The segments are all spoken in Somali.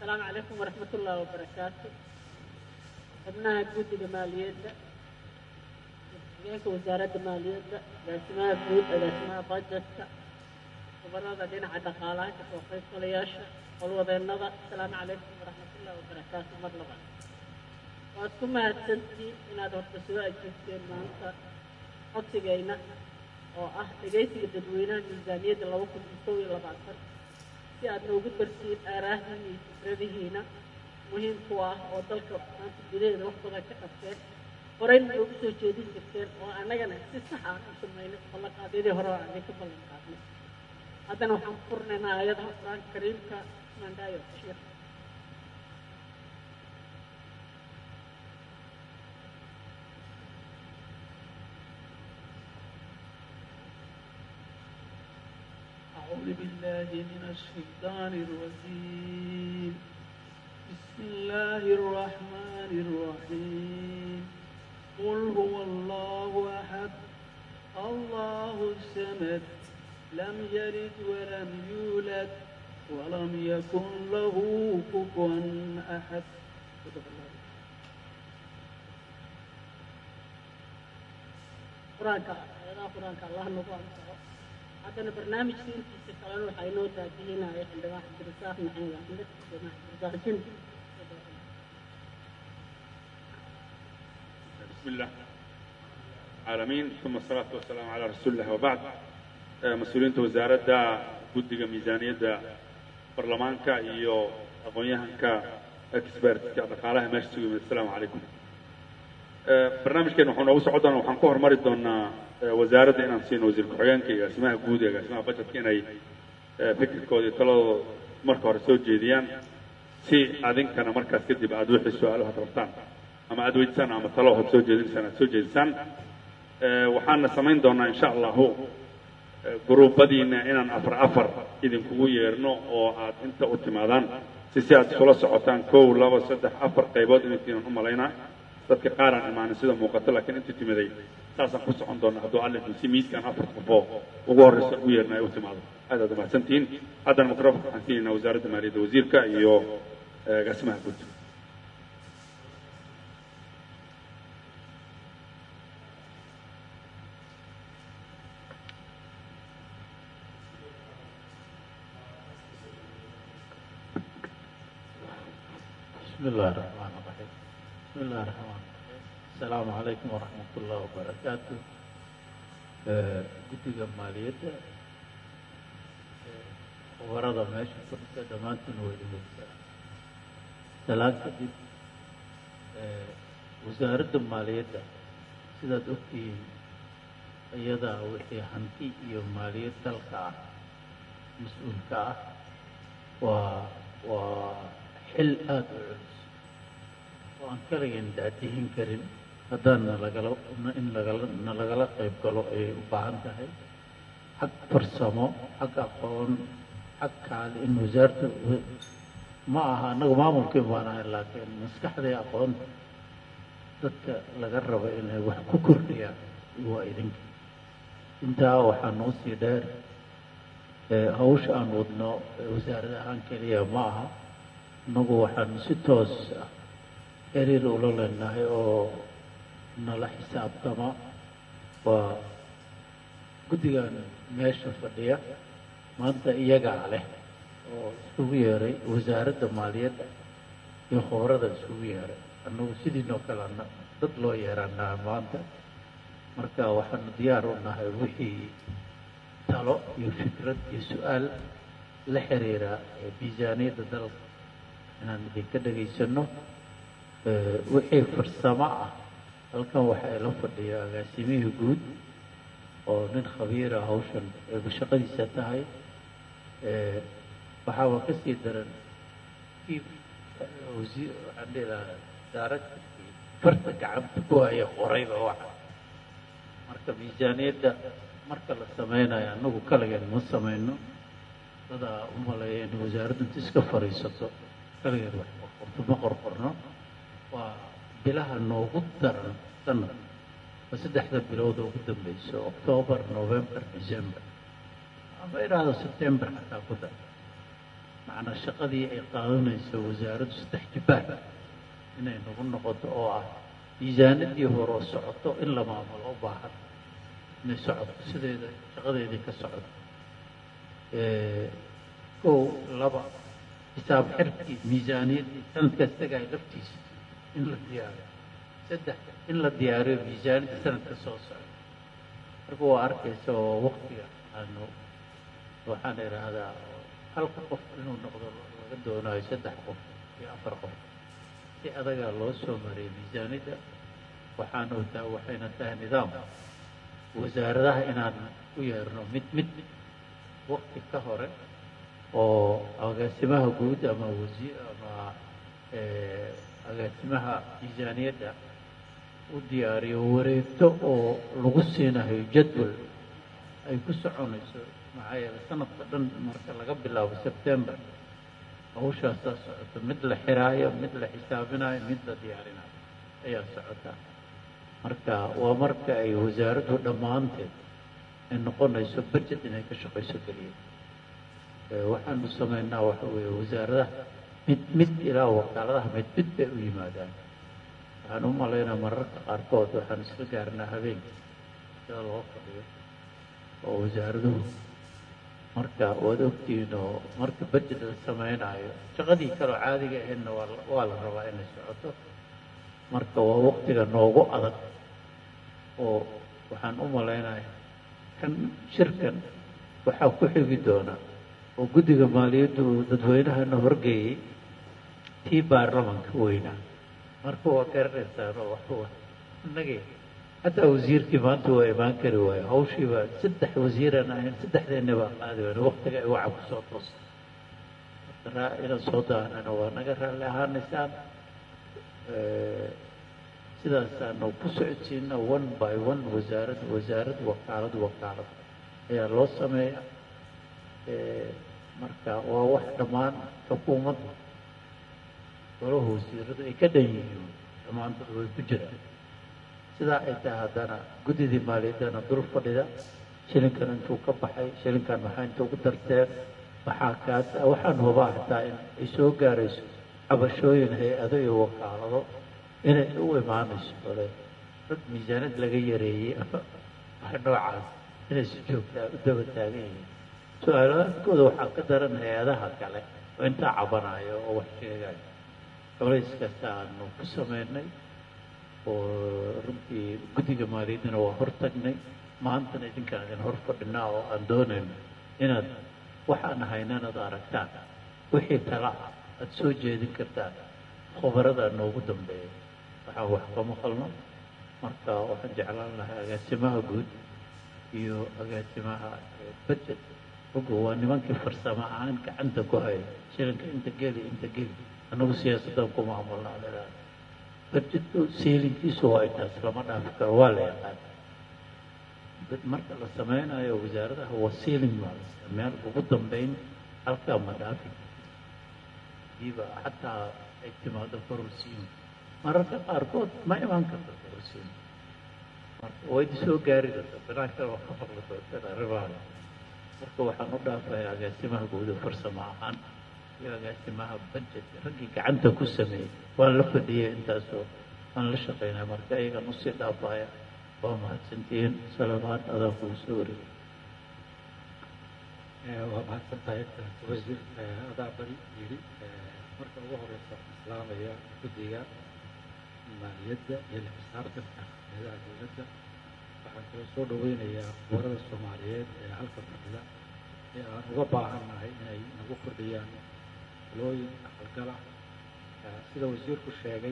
السلام عليكم ورحمة الله وبركاته. xubnaha guddiga maaliyadda deegaanka wasaaradda maaliyadda agaasimaha guud agaasimaha bajetka khubarada dhinaca dhaqaalaha ka soo qaybgalayaasha howlwadeennada asalaamu calaykum waraxmatullahi wabarakaatu. mar labaad waad ku mahadsantihiin inaad horta soo ajiibteen maanta codsigayna oo ah dhegaysiga dadweynaha miisaaniyadda 2021 si aad noogu dartiin aaraahdiina iyo fikradihiina muhiim ku ah oo dalka maanta gudaheeda wax badan ka qabteen horeyna noogu soo jeedin jirteen oo annagana si sax ah u samaynay ballanqaadyadii hore oo aan idinka ballan qaadnay. haddana waxaan ku furnaynaa aayadaha qur-aanka kariimka mandaayo bashiir. أعوذ بالله من الشيطان الرجيم. بسم الله الرحمن الرحيم. قل هو الله أحد الله الصمد لم يلد ولم يولد ولم يكن له كفوا أحد. قرآنك الله نبغى haddana barnaamijka intiisa kalena waxaa inoo daadihinaya xildhibaan cabdirasaaq maxamed axmed cabdirasaaq jindi. بسم الله العالمين ثم الصلاة والسلام على رسول الله وبعد. مسؤولين وزارة guddiga miisaaniyadda baarlamaanka iyo aqoon-yahanka expertka dhaqaalaha meesha sugu yimid. assalaamu calaykum. barnaamijkeena waxaan noogu socon doonaa waxaan ku hormari doonaa wasaaradda inaan siino wasiir ku-xigeenka iyo agaasimaha guud iyo agaasimaha bajetka inay fikirkooda iyo taladooda marka hore soo jeediyaan si adinkana markaas kadib aad wixii su-aalaha aad rabtaan ama aad weydiisaan ama talo aad soo jeedinaysaan aad soo jeedisaan. waxaana samayn doonaa insha allahu gruubadiina inaan afar idinkugu yeerno oo aad inta u timaadaan si aad isula socotaan 1 2 3 4 qaybood intiinan u malaynaa dadka qaar aan imaanin sida muuqato laakiin intii timiday saasaan ku socon doonaa hadduu alle si miiskan 4 qofoo ugu horreysa u yeerna ay u timaado. aad mahadsantihiin. haddana mikrofonka waxaan siinaynaa wasaaradda maaliyadda wasiirka iyo agaasimaha guud. بسم الله الرحمن الرحيم. بسم الله الرحمن الرحيم. السلام عليكم ورحمة الله وبركاته. guddiga maaliyadda khubarada meesha fadhisa dhammaantiin way dhegeysaa. salaan kadib wasaaradda maaliyadda sidaad ogtihiin iyadaa wixii hanti iyo maaliyad dalka ah mas-uulka ah waa xil aada u culus oo aan kaligan daadihin karin haddaan nalagala qayb galo ayay u baahan tahay xag farsamo xag aqoon xag kaali in wasaaradda ma aha annagu maamulkii baan ahay laakiin maskaxday aqoonta dadka laga rabo inay wax ku kordhiyaan waa idinka. intaa waxaa noo sii dheer hawsha aan wadno wasaarad ahaan keliya ma aha innagu waxaanu si toos ah xiriir ula leenahay oo nala xisaabtama waa guddigan meesha fadhiya maanta iyagaa leh oo isugu yeeray wasaaradda maaliyadda iyo khubarada isugu yeeray annagu sidiinoo kalena dad loo yeeranaa maanta marka waxaanu diyaar u nahay wixii talo iyo fikrad iyo su-aal la xiriira miisaaniyadda dalka inaan idinka dhegaysano. wixii farsamo ah halkan waxaa ila fadhiya agaasimihii guud oo nin khabiira hawshan shaqadiisa tahay. waxaaba ka sii daran kii wasiir waxaan dhihi lahaa daaragtarkii farta gacanta ku haya qorayba waxa marka miisaaniyadda marka la sameynayo annagu kaligan ma samayno dadaa u maleeya in wasaaraddu inta iska fadhiisato kaligan wax qorqorto ma qorqorno. waa bilaha noogu daran sanad waa 3 bilood oo ugu dambeyso October, November, December ama iraado September xataa ku dar macnaa shaqadii ay qaadanayso wasaaraddu 3 jibaar inay nagu noqoto oo ah miisaanadii hore oo socoto in la maamulo u baahan inay socoto sideeda shaqadeedii ka socoto kow laba xisaab xirkii miisaaniyaddii sanadkaas tagaaya laftiisa in la diyaariyo 3 in la diyaariyo miisaaniyadda sanadka soo socda marka waa arkaysa oo waqtiga aanu waxaan idhaahdaa halka qof inuu noqdo laga doonayo 3 qof iyo 4 qof si adaga loo soo mariyay miisaaniyadda waxayna tahay nidaam wasaaradaha inaan u yeerno mid waqti ka hore oo agaasimaha guud ama agaasimaha miisaaniyadda u diyaariyo wareegto oo lagu siinayo jadwal ay ku soconayso maxaa yeelay sanadka dhan marka laga bilaabo September hawshaasaa socota mid la xiraayo mid la xisaabinayo mid la diyaarinayo ayaa socota marka waa marka ay wasaaraddu dhammaanteed ay noqonayso budget inay ka shaqayso keliya waxaanu samaynaa waxa weeye wasaaradaha mid ilaa wakaaladaha mid bay u yimaadaan waxaan u malaynaa mararka qaarkood waxaan isla gaarnaa habeenkii sida loo fadhiyo oo wasaaraduhu marka waad ogtihiin oo marka budget la samaynayo shaqadii kaloo caadiga ahaydna waa la rabaa inay socoto marka waa waqtiga noogu adag oo waxaan u malaynayaa kan shirkan waxaa ku xigi doona oo guddiga maaliyaddu dadweynahana horgeeyey tii baarlamanka weynaa marka waa garanaysaan oo waxba innagii hataa wasiirkii maanta waa imaan kari waayo hawshiiba 3 wasiiraan ahayn 3deena baa qaadi wayna waqtiga ay waxa kusoo toosta inaan soo daanana waa naga raalli ahaanaysaan sidaasaanu ku socodsiina 1 by 1 wasaarad wakaalad ayaa loo sameeya marka waa wax dhammaan xukuumadda golaha wasiiradu ay ka dhan yihiin dhammaantood way ku jiraan sidaa ay tahay haddana guddidii maaliyaddana dul fadhida shilinkan intuu ka baxay shilinkan maxaa inta ugu darteen waxaan hubaa xitaa in ay soo gaarayso cabashooyin hay-ado iyo wakaalado inay u imaanayso ole dad miisaanad laga yareeyey ama wax noocaas inay si joogtaa u daba taagan yihiin su-aalaadkooda waxaa ka daran hay-adaha kale oo intaa cabanayo oo wax sheegayo culayskasta aanu ku samaynay oo runtii guddiga maaliyaddana waa hor tagnay maantana idinkaan idin hor fadhinaa oo aan doonayno inaad waxaan haynanaad aragtaan wixii tala aad soo jeedin kartaan khubarada noogu dambeeya waxaan wax ka maqalno marka waxaan jeclaan lahaa agaasimaha guud iyo agaasimaha budget ogo waa nimankii farsamo ahaan gacanta ku haya shilinka inta geli annagu siyaasaddan ku maamulna leedahay budgetku siilinkiisu waa intaas lama dhaafi karo waa la yaqaan marka la sameynayo wasaaradaha waa siilin maalaysa meel ugu dambeyn halkaa ma dhaafi diiba xataa ay timaado kororsiin mararka qaarkood ma imaan karto kororsiin marka waydi soo gaari karta banaanka waa ka faqli doontaan arrimahan marka waxaan u dhaafayaa agaasimaha guud ee farsamo ahaan iyo agaasimaha budget raggii gacanta ku sameeyey waan la fadhiyay intaasoo waan la shaqaynaa marka iyagan usii dhaafaya waa mahadsantihiin salaamaad adaa kugu soo wareegay waa mahadsan tahay wasiir adaa bari yidhi marka ugu horeysa islaamaya guddiga maaliyadda iyo la xisaabtanka hay'adaha dowladda waxaan kala soo dhaweynayaa warada soomaaliyeed ee halka fadhida ee aan uga baahannahay inay nagu kordhiyaan talooyin aqalgala sida wasiirku sheegay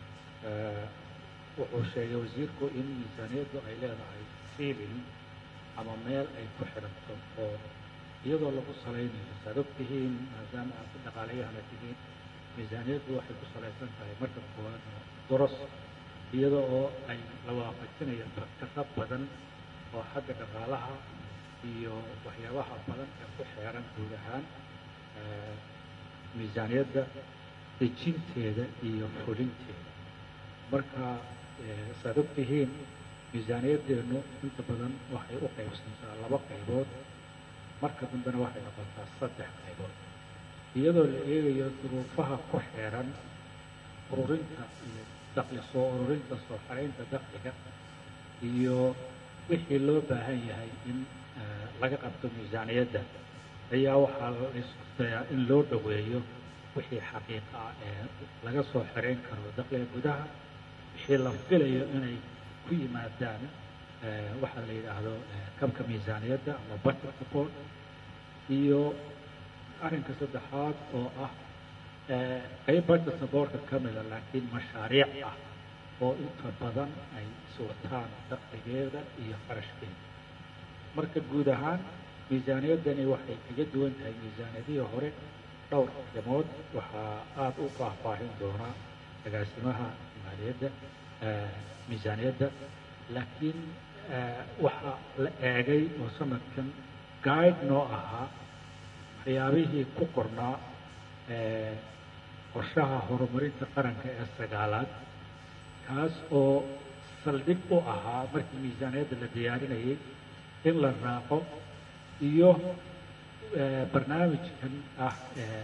wuxuu sheegay wasiirku in miisaaniyaddu ay leedahay siilin ama meel ay ku xidhanto oo iyadoo lagu salaynayo saad og tihiin maadaama aad dhaqaaleyahana tihiin miisaaniyaddu waxay ku salaysan tahay marka koowaad doros iyada oo ay la waafajinayo fakaro badan oo xagga dhaqaalaha iyo waxyaabaha badan ee ku xeeran guud ahaan miisaaniyadda dejinteeda iyo fulinteeda marka saad og tihiin miisaaniyaddeenu inta badan waxay u qaybsantaa 2 qaybood marka dambena waxay noqotaa 3 qaybood iyadoo la eegayo duruufaha ku xeeran ururinta iyo dakhli soo ururinta soo xaraynta dakhliga iyo wixii loo baahan yahay in laga qabto miisaaniyadda ayaa waxaa la iskudayaa in loo dhoweeyo wixii xaqiiqa ah ee laga soo xarayn karo dakhliga gudaha wixii la filayo inay ku yimaadaan waxaa la yidhaahdo kabka miisaaniyadda ama budget support iyo arrinka saddexaad oo ah qayb budget supportka ka mida laakiin mashaariic ah oo inta badan ay iswataan dakhligeeda iyo qarashkeeda marka guud ahaan miisaaniyaddani waxay kaga duwan tahay miisaaniyadihii hore dhowr arrimood waxaa aada u faahfaahin doonaa agaasimaha maaliyadda miisaaniyadda laakiin waxaa la eegay oo sanadkan guide noo ahaa waxyaabihii ku qornaa qorshaha horumarinta qaranka ee sagaalaad kaas oo saldhig u ahaa markii miisaaniyadda la diyaarinayay in la raaco iyo barnaamijkan ah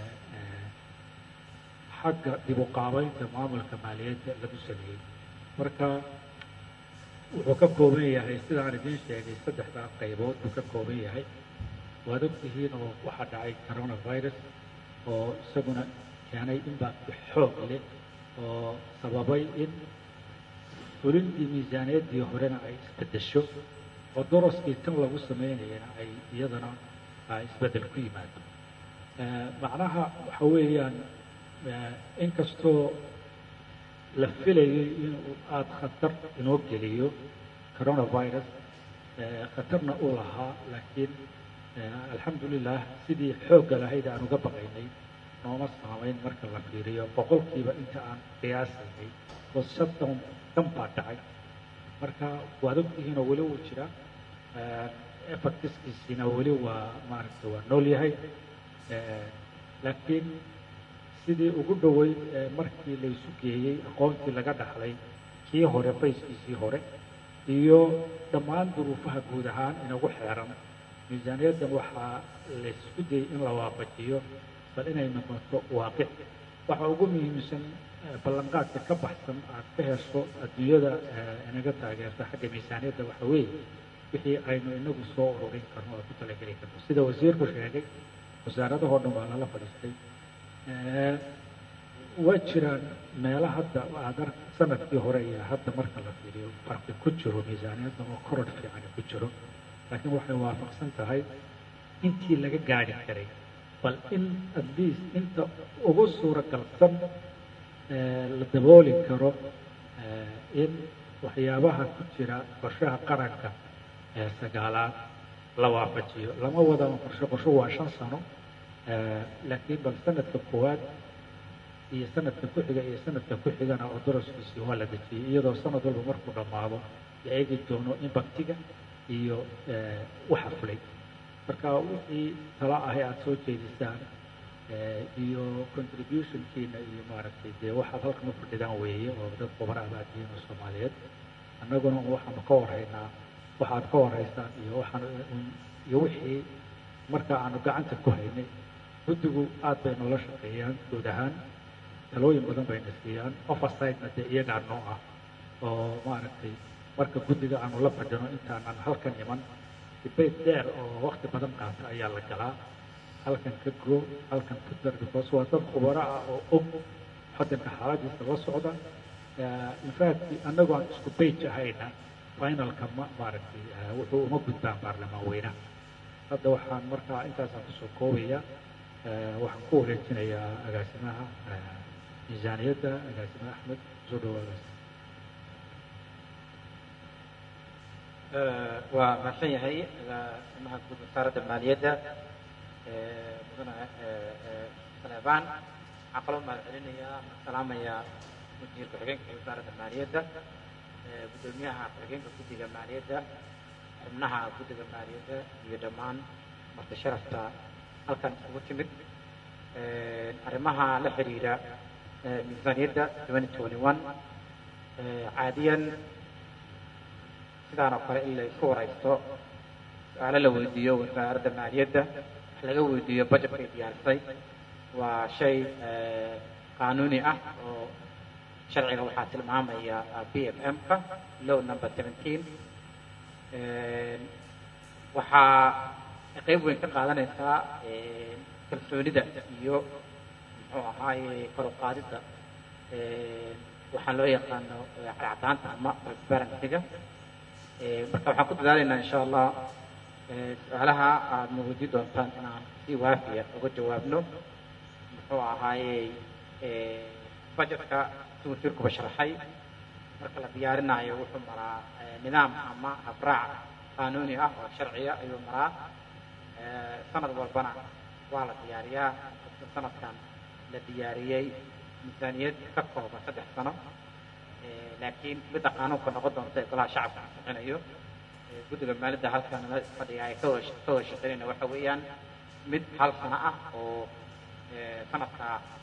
xagga dib u qaabaynta maamulka maaliyadda lagu sameeyey marka wuxuu ka kooban yahay sidaan idiin sheegay saddexdaa qaybood buu ka kooban yahay waad ogtihiin oo waxaa dhacay coronavirus oo isaguna keenay impact xoog leh oo sababay in fulintii miisaaniyaddii horena ay isbeddesho oo doroskii tan lagu sameynayana ay iyadana isbeddel ku yimaado macnaha waxa weeyaan inkastoo la filayay inuu aada khatar inoo geliyo coronavirus khatarna uu lahaa laakiin alxamdulilah sidii xoogga lahayd aan uga baqaynay nooma saamayn marka la fiiriyo boqolkiiba inta aan qiyaasaynay oo shutdown dhan baa dhacay marka waad ogtihiinoo weli wuu jira effortiskiisiina weli waa maaragtay waa nool yahay laakiin sidii ugu dhoweyd markii laysu geeyey aqoontii laga dhaxlay kii hore bayskiisii hore iyo dhammaan duruufaha guud ahaan inagu xeeran miisaaniyaddan waxaa laysku dayey in la waafajiyo bal inay noqoto waaqic waxa ugu muhiimsan ballanqaadka ka baxsan aad ka hesho adduunyada inaga taageerta xagga miisaaniyadda waxa weeye wixii aynu inagu soo ururin karno oo ku talageli karno sida wasiirku sheegay wasaaradahoo dhan waa lala fadhiistay waa jiraan meelo hadda sanadkii hore iyo hadda marka la fiiriyo farqi ku jiro miisaaniyadda oo koror fiican ku jiro laakiin waxay waafaqsan tahay intii laga gaari karay bal in at least inta ugu suuragalsan la dabooli karo in waxyaabaha ku jira qorshaha qaranka ee sagaalaad la waafajiyo lama wadaan qorsho waa 5 sano laakiin bal sanadka koowaad iyo sanadka ku xiga iyo sanadka ku xigana oo daraskiisii waa la dejiyey iyadoo sanad walba markuu dhammaado la eegi doono impactiga iyo waxa fulay marka wixii tala ahay aada soo jeedisaan iyo contributionkiina iyo maaragtay dee waxaad halkan u fadhidaan weeye oo dad khubara abaadiin oo soomaaliyeed annaguna waxaanu ka warhaynaa waxaad ka warhaysaan iyo waxaan iyo wixii marka aanu gacanta ku haynay guddigu aad bay noola shaqeeyaan guud ahaan talooyin badan bayna siiyaan oversight-na dee iyagaa noo ah oo maaragtay marka guddiga aanu la fadhino intaanan halkan iman debate dheer oo waqti badan qaata ayaa la galaa halkan ka goo halkan ku dar because waa dad khubaro ah oo og waddanka xaaladiisa la socda in fact annagoo aan isku page ahayna finalka maaragtay wuxuu uma gudbaan baarlamaan weynaha hadda waxaan markaa intaasaan kusoo koobaya waxaan ku wareejinayaa agaasimaha miisaaniyadda agaasimaha axmed soo dhawaadaas waa mahadsan yahay agaasimaha guud wasaaradda maaliyadda mudane saleebaan waxaan kaloo mahadcelinayaa salaamayaa wasiir ku-xigeenka wasaaradda maaliyadda gudoomiyaha ku-xigeenka guddiga maaliyadda xubnaha guddiga maaliyadda iyo dhammaan marti sharafta halkan isugu timid arrimaha la xiriira miisaaniyadda 2021 caadiyan sidaan oo kale in la isku waraysto su-aalo la weydiiyo wasaaradda maaliyadda wax laga weydiiyo budgetkay diyaarisay waa shay qaanuuni ah oo sharciga waxaa tilmaamaya BFM-ka law number 17 waxaa qayb weyn ka qaadanaysaa kalsoonida iyo muxuu ahaaye kor u qaadidda waxaan loo yaqaano cadcadaanta ama transparency-ga marka waxaan ku dadaalaynaa insha allah su-aalaha aad na weydiin doontaan inaan si waafiya uga jawaabno muxuu ahaaye budgetka si wasiirkuba sharaxay marka la diyaarinayo wuxuu maraa nidaam ama habraac qaanuuni ah oo sharciya ayuu maraa sanad walbana waa la diyaariyaa sanadkan la diyaariyey miisaaniyad ka kooban 3 sano laakiin midda qaanuunka noqon doonta ee golaha shacabka ansixinayo guddiga maaliyadda halkan fadhiga ay ka wada shaqeynayna waxa weeyaan mid 1 sano ah oo sanadka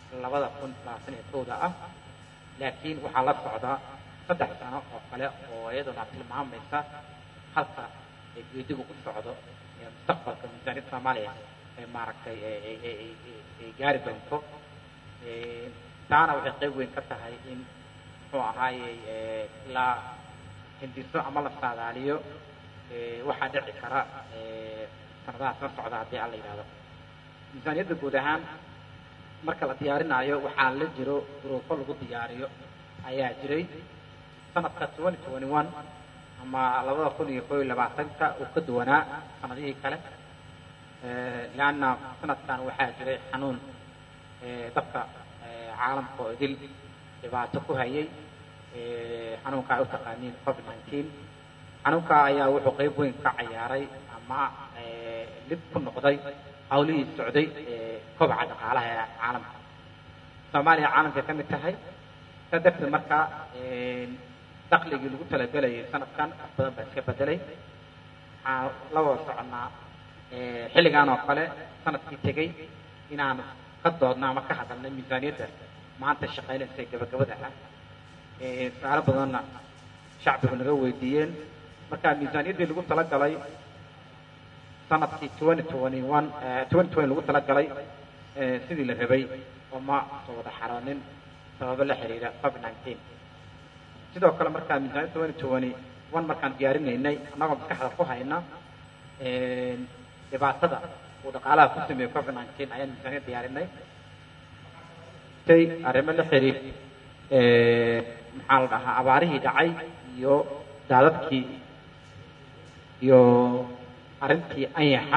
2021 ah laakiin waxaa la socda 3 sano oo kale oo iyaduna tilmaamaysa halka geedigu ku socdo mustaqbalka miisaaniyadda Soomaaliya ee maaragtay ay gaari doonto taana waxay qayb weyn ka tahay in muxuu ahaaye la hindiso ama la saadaaliyo waxaa dhici kara sanadaha soo socda haddii alla yidhaahdo miisaaniyadda guud ahaan marka la diyaarinayo waxaa la jiro duruufo lagu diyaariyo ayaa jiray sanadka 2021 ama 2021ka uu ka duwanaa sanadihii kale laanna sanadkan waxaa jiray xanuun dadka caalamka oo idil dhibaato ku hayay xanuunka ay u taqaaniin COVID-19 xanuunka ayaa wuxuu qayb weyn ka ciyaaray ama lid ku noqday hawlihii socday kobaca dhaqaalaha ee caalamka Soomaaliya caalamka ka mid tahay ka darteed marka dakhligii lagu talagalay sanadkan wax badan baa iska bedelay waxaan la wada soconaa xilligan oo kale sanadkii tegey inaan ka doodna ama ka hadalnay miisaaniyadda maanta shaqaynaysa gabagabada ah su'aalo badanna shacbigu naga weydiiyeen marka miisaaniyaddii lagu talagalay sanadkii 2020 lagu talagalay sidii la rabay oo ma soo wada xaroonin sababo la xiriira COVID-19 sidoo kale markaa miisaaniyadda 2021 markaan diyaarinaynay annagoo maskaxda ku hayna dhibaatada uu dhaqaalaha ku sameeyo COVID-19 ayaan miisaaniyad diyaarinay tay arrimo la xiriir maxaa la dhahaa abaarihii dhacay iyo daadadkii iyo arrintii anyaxa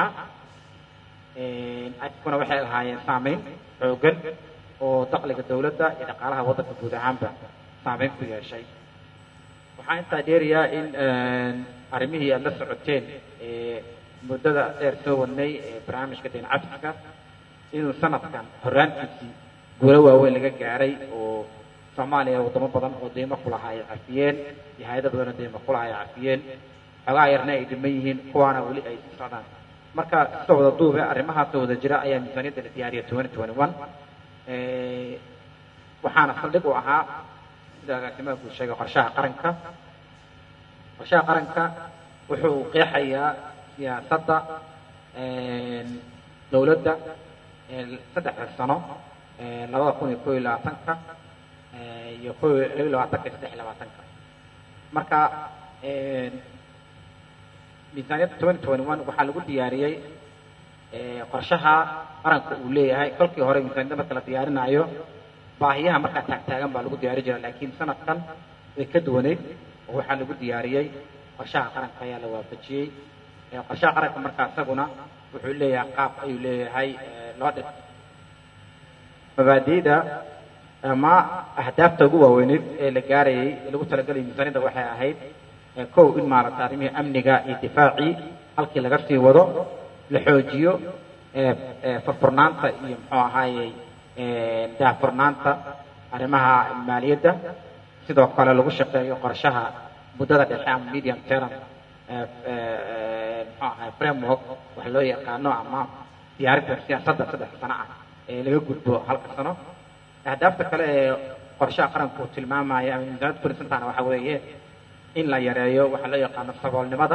kuna waxay lahaayeen saameyn xoogan oo dakhliga dawladda iyo dhaqaalaha waddanka guud ahaanba saameyn ku yeeshay waxaan intaa dheerayaa in arrimihii aad la socoteen muddada dheer soo wadnay barnaamijka deyn cafiska inuu sanadkan horraantiisii guulo waaweyn laga gaaray oo Soomaaliya wadamo badan oo deymo ku lahaa ay cafiyeen iyo hay'ado badan oo deymo ku lahaa ay cafiyeen xogaa yarna ay dhiman yihiin kuwaana weli ay sii socdaan marka soo wada duube arrimahaas wada jira ayaa miisaaniyadda la diyaariyay 2021 waxaana saldhig u ahaa sida agaasimaha guud sheegay qorshaha qaranka wuxuu qeexayaa siyaasadda dawladda 3 sano 2021 iyo 2023 marka miisaaniyadda 2021 waxaa lagu diyaariyey qorshaha qaranka uu leeyahay kolkii hore miisaaniyadda marka la diyaarinayo baahiyaha markaa taagtaagan baa lagu diyaari jiray laakiin sanadkan way ka duwaneyd oo waxaa lagu diyaariyey qorshaha qaranka ayaa la waafajiyey qorshaha qaranka markaa isaguna wuxuu leeyahay qaab ayuu leeyahay loo dhig mabaadi'da ama ahdaafta ugu waaweyneed ee la gaarayay lagu talagalay miisaaniyadda waxay ahayd kow in maaragtay arrimihii amniga iyo difaacii halkii laga sii wado la xoojiyo furfurnaanta iyo muxuu ahaayey daahfurnaanta arrimaha maaliyadda sidoo kale lagu shaqeeyo qorshaha muddada dhexe ama medium term muxuu ahaay framework wax loo yaqaano ama diyaarinta siyaasadda 3 sano ah ee laga gudbo 1 sano ahdaafta kale ee qorshaha qaranku tilmaamaya ama miisaaniyadda kulisantaana waxa weeye in la yareeyo waxa loo yaqaano saboolnimada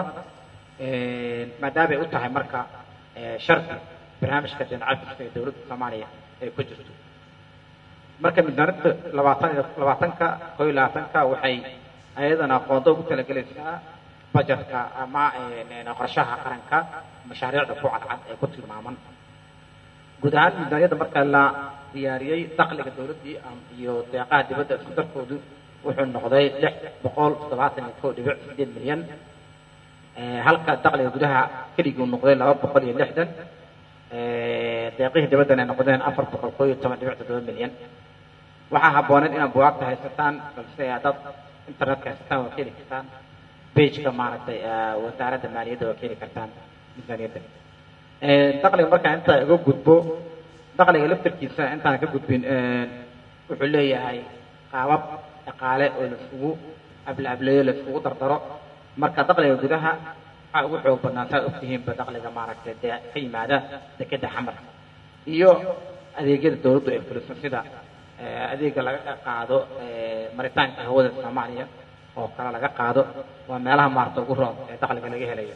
maadaama ay u tahay marka sharci barnaamijka deyn cafiska ee dawladda Soomaaliya ay ku jirto marka miisaaniyadda labaatanka koo iyo labaatanka waxay ayadana qoonto ugu talagelaysaa bajetka ama qorshaha qaranka mashaariicda ku cadcad ee ku tilmaaman guud ahaan miisaaniyadda marka la diyaariyey dakhliga dowladdii iyo deeqaha dibadda isku darkoodu wuxuu noqday 671.8 milyan halka dakhliga gudaha keliguu noqday 260 deeqihii dibaddana ay noqdeen 411.7 milyan waxaa habbooneed inaad buugaagta haysataan balse dad internetka haysataan waa keeni kartaan pageka maaragtay wasaaradda maaliyadda waa keeni kartaan miisaaniyadda dakhliga markaa intaa iga gudbo dakhliga laftarkiisa intaan ka gudbin wuxuu leeyahay qaabab dhaqaale oo la isugu ablaableeyo la isugu dardaro marka dakhliga gudaha waxaa ugu xoog badnaa saa ogtihiinba dakhliga maaragtay dee ka yimaada dekedda xamar iyo adeegyada dowladdu ay fuliso sida adeega laga qaado maritaanka hawada Soomaaliya oo kala laga qaado waa meelaha maarta ugu roon ee dakhliga laga helayo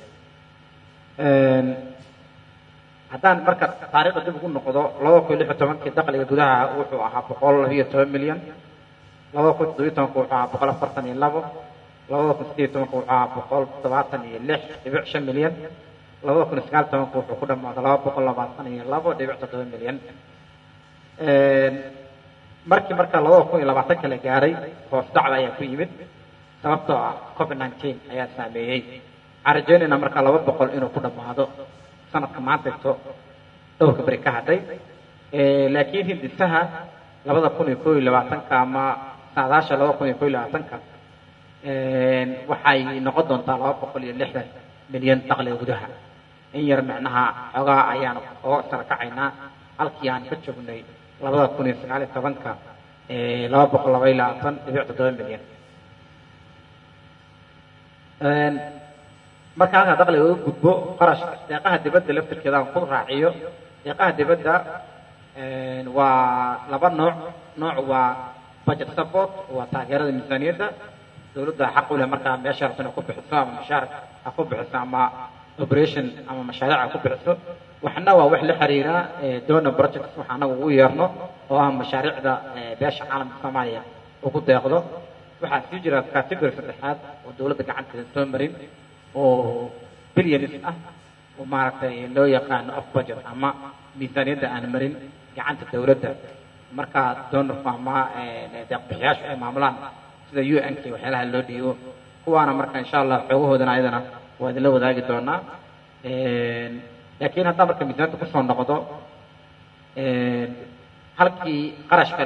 haddaan marka taariikhda dib ugu noqdo 2016 dakhliga gudaha wuxuu ahaa 112 milyan 2017 wuxuu ahaa 142 2018 wuxuu ahaa 176.5 milyan 2019 wuxuu ku dhamaaday 222.7 milyan markii marka 2020 kala gaaray hoos dhac ayaa ku yimid sababtoo ah COVID-19 ayaa saameeyay arjeynina marka 200 inuu ku dhamaado sanadka maanta dhowrka bari ka hadhay laakiin hindisaha 2021 ama saadaasha 2021 waxay noqon doontaa 260 milyan dakhliga gudaha in yar macnaha xogaa ayaan oo sarkacaynaa halkii aan ka joognay 2019 222.7 milyan marka halka dakhliga uu gudbo qarashka deeqaha dibadda laftirkeeda aan ku raaciyo deeqaha dibadda waa laba nooc waa budget support waa taageerada miisaaniyadda dowladda xaq u leh marka meesha rabtana ku bixiso ama mushaar ku bixiso ama operation ama mashaariic ku bixiso waxna waa wax la xiriira donor projects waxa anagu ugu yeerno oo ah mashaariicda beesha caalamka Soomaaliya ugu deeqdo waxaa sii jira category saddexaad oo dowladda gacanteeda soo marin oo billions ah oo maaragtay loo yaqaan off budget ama miisaaniyadda aan marin gacanta dowladda marka donor ama deeq-bixiyaashu ay maamulaan sida UN-ka waxyaalaha loo dhiibo kuwaana marka insha Allah xoogahoodana ayadana waa idin la wadaagi doonaa laakiin hadda marka miisaaniyadda kusoo noqdo halkii qarashka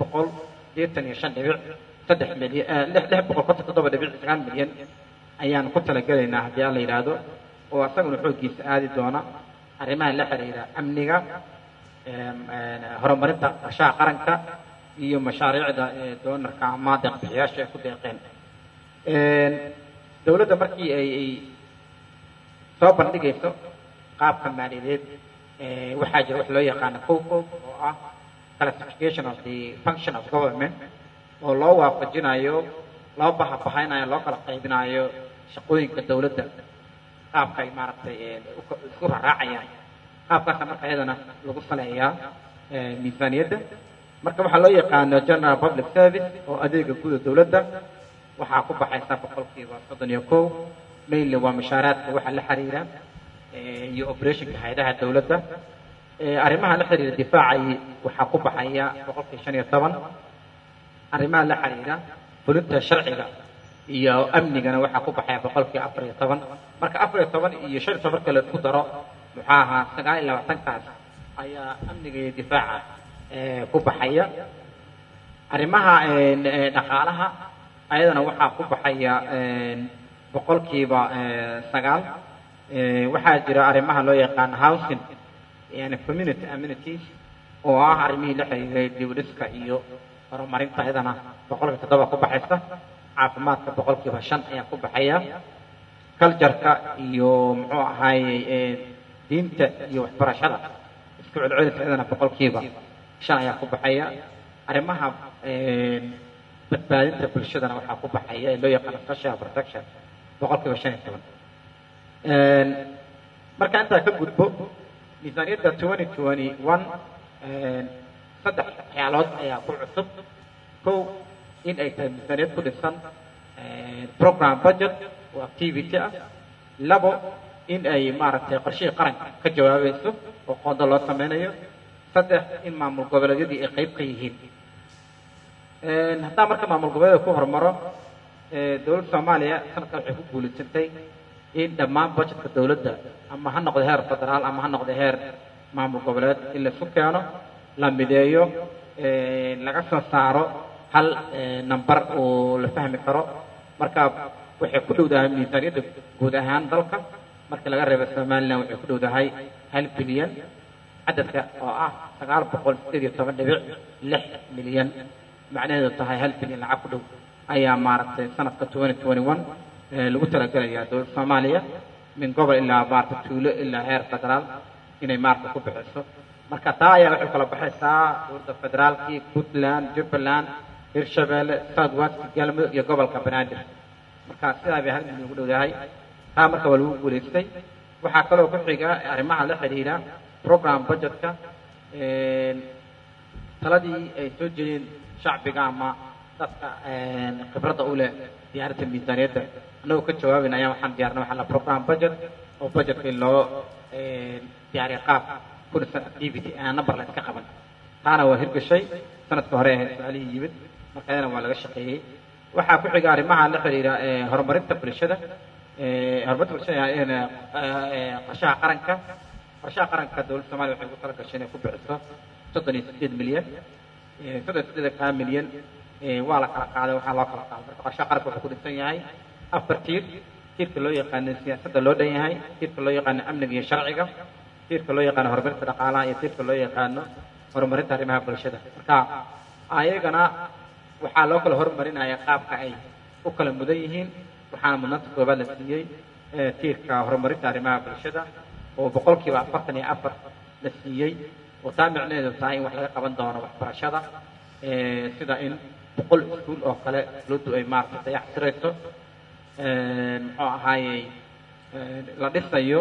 685.3 milyan 647.9 milyan ayaan ku talagelaynaa haddii aan la yiraahdo oo asaguna xoogiisa aadi doona arrimaha la xiriira amniga horumarinta qorshaha qaranka iyo mashaariicda doonarka ama deeq-bixiyaasha ay ku deeqeen dowladda markii ay soo bandhigayso qaabka maaliyadeed waxaa jira wax loo yaqaano COCO oo ah classification of the function of government oo loo waafajinayo loo bahaynayo loo kala qaybinayo shaqooyinka dowladda qaabka ay maaragtay isku raacayaan qaabkaas marka ayadana lagu saleeyaa miisaaniyadda marka waxaa loo yaqaano general public service oo adeega guud ee dowladda waxaa ku baxaysa 31% mainly waa mushaaraadka waxa la xiriira iyo operationka hay'adaha dowladda arrimaha la xiriira difaaca waxaa ku baxaya 15% arrimaha la xiriira fulinta sharciga iyo amnigana waxaa ku baxaya 14% marka 14 iyo 15 marka la isku daro waxaa ahaa 29kaas ayaa amniga iyo difaaca ku baxaya arrimaha dhaqaalaha ayadana waxaa ku baxaya 9% waxaa jira arrimaha loo yaqaan housing yani community amenities oo ah arrimihii la xiriiray dib-u-dhiska iyo horumarinta ayadana 7% ku baxaysa caafimaadka 5% ayaa ku baxaya culture-ka iyo muxuu ahaay diinta iyo waxbarashada isku celcelinta ayadana 5% ayaa ku baxaya arrimaha badbaadinta bulshadana waxaa ku baxaya ee loo yaqaan social protection 15%. marka inta ka gudbo miisaaniyadda 2021 saddex waxyaalood ayaa ku cusub kow in ay tahay miisaaniyad ku dhisan program budget oo activity ah labo in ay maaragtay qorshihii qaranka ka jawaabayso oo qondo loo sameynayo saddex in maamul goboleedyadii ay qayb ka yihiin haddaa marka maamul goboleeda ku hormaro dowladda soomaaliya sanadkan waxay ku guulaysatay in dhammaan budgetka dowladda ama ha noqdo heer federaal ama ha noqdo heer maamul goboleed in la isu keeno la mideeyo laga soo saaro hal number oo la fahmi karo marka waxay ku dhowdahay miisaaniyadda guud ahaan dalka marka laga reebo somaliland waxay ku dhowdahay 1 bilyan cadadka oo ah 918.6 milyan macnaheedu tahay 1 bilyan lacag ku dhow ayaa maaragtay sanadka 2021 lagu talagalayaa dowladda soomaaliya min gobol ilaa maaragtay tuulo ilaa heer federaal inay maaragtay ku bixiso marka taa ayaa waxay kala baxaysaa dowladda federaalkii puntland jubbaland hirshabeelle south west galmudug iyo gobolka banaadir marka sidaa bay 1 bilyan ugu dhowdahay taa marka waa lagu guulaystay waxaa kaloo ku xiga arrimaha la xiriira program budgetka taladii ay soo jeedeen shacbiga ama dadka khibradda u leh diyaarinta miisaaniyadda annagoo ka jawaabayna ayaa waxaan diyaarnay waxaa la program budget oo budgetka in loo diyaariyo qaab ku dhisan activity aan number la iska qaban taana waa hirgashay sanadka hore ahayd su-aalihii yimid marka ayadana waa laga shaqeeyey waxaa ku xiga arrimaha la xiriira horumarinta bulshada horumarinta bulshada qorshaha qaranka dowladda soomaaliya waxay ku tala gashay inay ku bixiso 38 milyan 38 milyan waa la kala qaaday waxaa loo kala qaaday marka qorshaha qaranka wuxuu ku dhisan yahay 4 tiir tiirka loo yaqaano siyaasadda loo dhan yahay tiirka loo yaqaano amniga iyo sharciga tiirka loo yaqaano horumarinta dhaqaalaha iyo tiirka loo yaqaano horumarinta arrimaha bulshada marka ayagana waxaa loo kala horumarinayaa qaabka ay u kala mudan yihiin waxaana mudnaanta koobaad la siiyey tiirka horumarinta arrimaha bulshada oo 44% la siiyey oo taa micnaheedu tahay in wax laga qaban doono waxbarashada sida in 100 iskuul oo kale dowladdu ay maaragtay dayactirayso muxuu ahaayey la dhisayo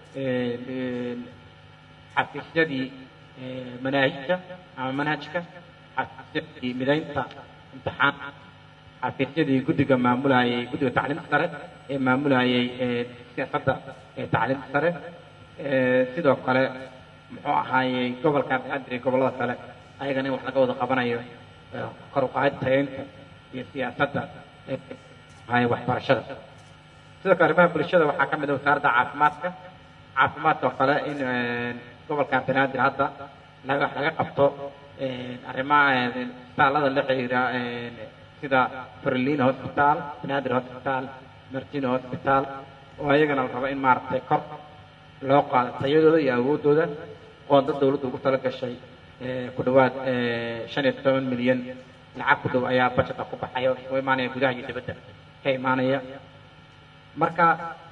xafiisyadii manaahijka ama manhajka xafiisyadii midaynta imtixaan xafiisyadii guddiga maamulayay guddiga tacliinta sare ee maamulayay siyaasadda tacliinta sare sidoo kale muxuu ahaayey gobolka banaadir iyo gobollada kale ayagana in wax laga wada qabanayo kor u qaadid tayeynta iyo siyaasadda waxbarashada sidoo kale arrimaha bulshada waxaa ka mid ah wasaaradda caafimaadka oo kale in gobolka banaadir hadda laga qabto arrimaha isbitaallada la xiriira sida Farliin Hospital, Banaadir Hospital, Martino Hospital oo ayagana la rabo in maaragtay kor loo qaado tayadooda iyo awoodooda qoonda dowladdu ugu tala gashay ku dhawaad 15 milyan lacag ku dhow ayaa budgetka ku baxaya oo imaanaya gudaha iyo dibadda ka imaanaya marka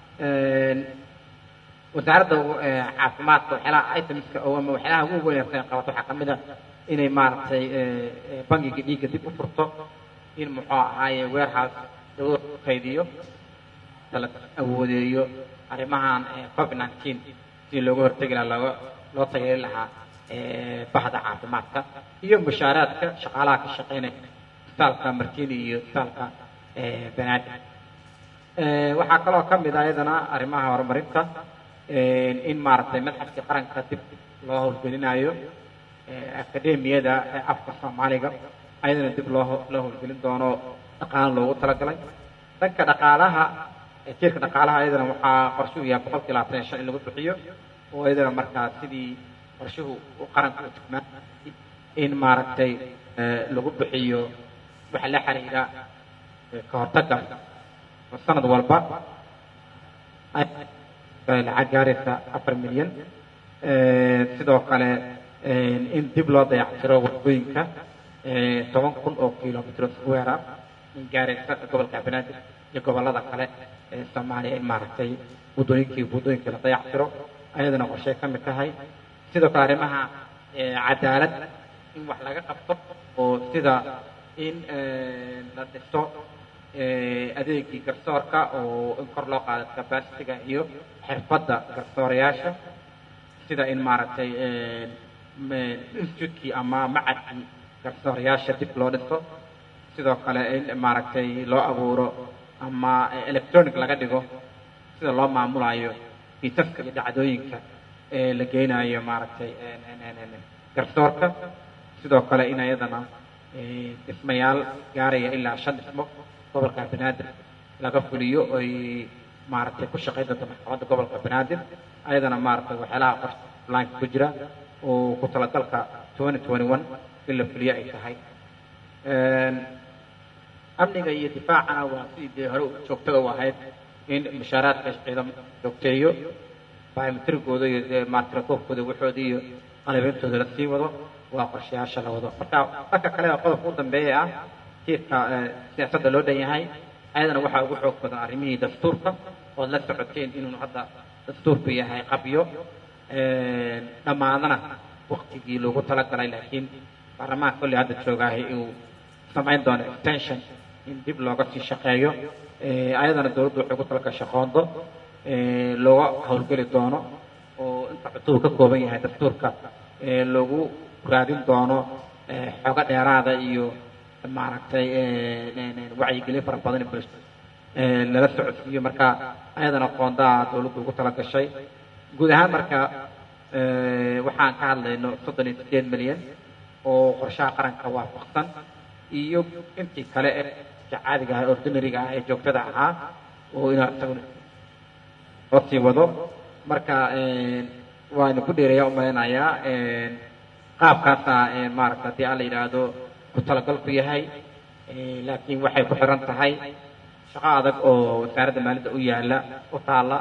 wasaaradda caafimaadka waxyaalaha itemska oo ama waxyaalaha ugu wanaagsan qabato waxaa ka mid ah inay maaragtay bangiga dhiigga dib u furto in muxuu ahaaye warehouse dowladda qaydiyo tala awoodeeyo arrimahan COVID-19 si looga hortagi lahaa loo tageeri lahaa bahda caafimaadka iyo mushaaraadka shaqaalaha ka shaqeynaya isbitaalka Martini iyo isbitaalka Banaadir waxaa kaloo ka mid ah iyadana arrimaha horumarinta in maaragtay madxafka qaranka dib loo howlgelinayo akademiyada afka Soomaaliga ayadana dib loo howlgelin doono dhaqaale loogu talagalay dhanka dhaqaalaha tiirka dhaqaalaha ayadana waxaa qorshuhu yahay 25% in lagu bixiyo oo ayadana markaa sidii qorshuhu qaranka u tugmaa in maaragtay lagu bixiyo waxa la xiriira ka hortagga sanad walba lacag gaaraysa 4 milyan sidoo kale in dib loo dayactiro wadooyinka 10,000 oo kiiloomitir square ah in gaaraysa gobolka Banaadir iyo gobollada kale ee Soomaaliya in maaragtay wadooyinka la dayactiro ayadana qorshe ka mid tahay sidoo kale arrimaha cadaalad in wax laga qabto oo sida in la dhiso adeegii garsoorka oo in kor loo qaado capacity-ga iyo xirfadda garsoorayaasha sida in maaragtay institutekii ama macadkii garsoorayaasha dib loo dhiso sidoo kale in maaragtay loo abuuro ama electronic laga dhigo sida loo maamulayo kiisaska iyo dhacdooyinka ee la geynayo maaragtay garsoorka sidoo kale in ayadana dhismayaal gaaraya ilaa 5 dhismo gobolka banaadir laga fuliyo ay maaragtay ku shaqayn doonto maxkamadda gobolka banaadir ayadana maaragtay waxyaalaha qorshaanka ku jira oo ku talagalka 2021 in la fuliyo ay tahay amniga iyo difaacana waa sidii hore joogtada u ahayd in mushaaraadka ciidamada joogteeyo biometricooda iyo maartirakoobkooda waxooda iyo qalabintooda la sii wado waa qorshayaasha la wado marka dhanka kale qodobka u dambeeya ah tiirka siyaasadda loo dhan yahay ayadana waxaa ugu xoog badan arrimihii dastuurka oo la socoteen inuu hadda dastuurku yahay qabyo dhammaadana waqtigii loogu talagalay laakiin baarlamaanka kolli hadda joogaahay inuu samayn doono extension in dib looga sii shaqeeyo ayadana dowladdu waxay ku talagashay qoondo looga howlgeli doono oo inta cutub ka kooban yahay dastuurka loogu raadin doono xooga dheeraada iyo maaragtay wacyigelin fara badan bulshada lala socodsiiyo marka ayadana qoondaa dowladdu ugu talagashay guud ahaan marka waxaan ka hadlayno 38 milyan oo qorshaha qaranka waafaqsan iyo intii kale ee caadiga ah ordinary-ga ah ee joogtada ahaa oo inaa isaguna loo sii wado marka waanu ku dheereeyaa umaleynayaa qaabkaasa maaragta haddii aan la yidhaahdo ku talagalku yahay laakiin waxay ku xiran tahay shaqo adag oo wasaaradda maaliyadda u yaala u taalla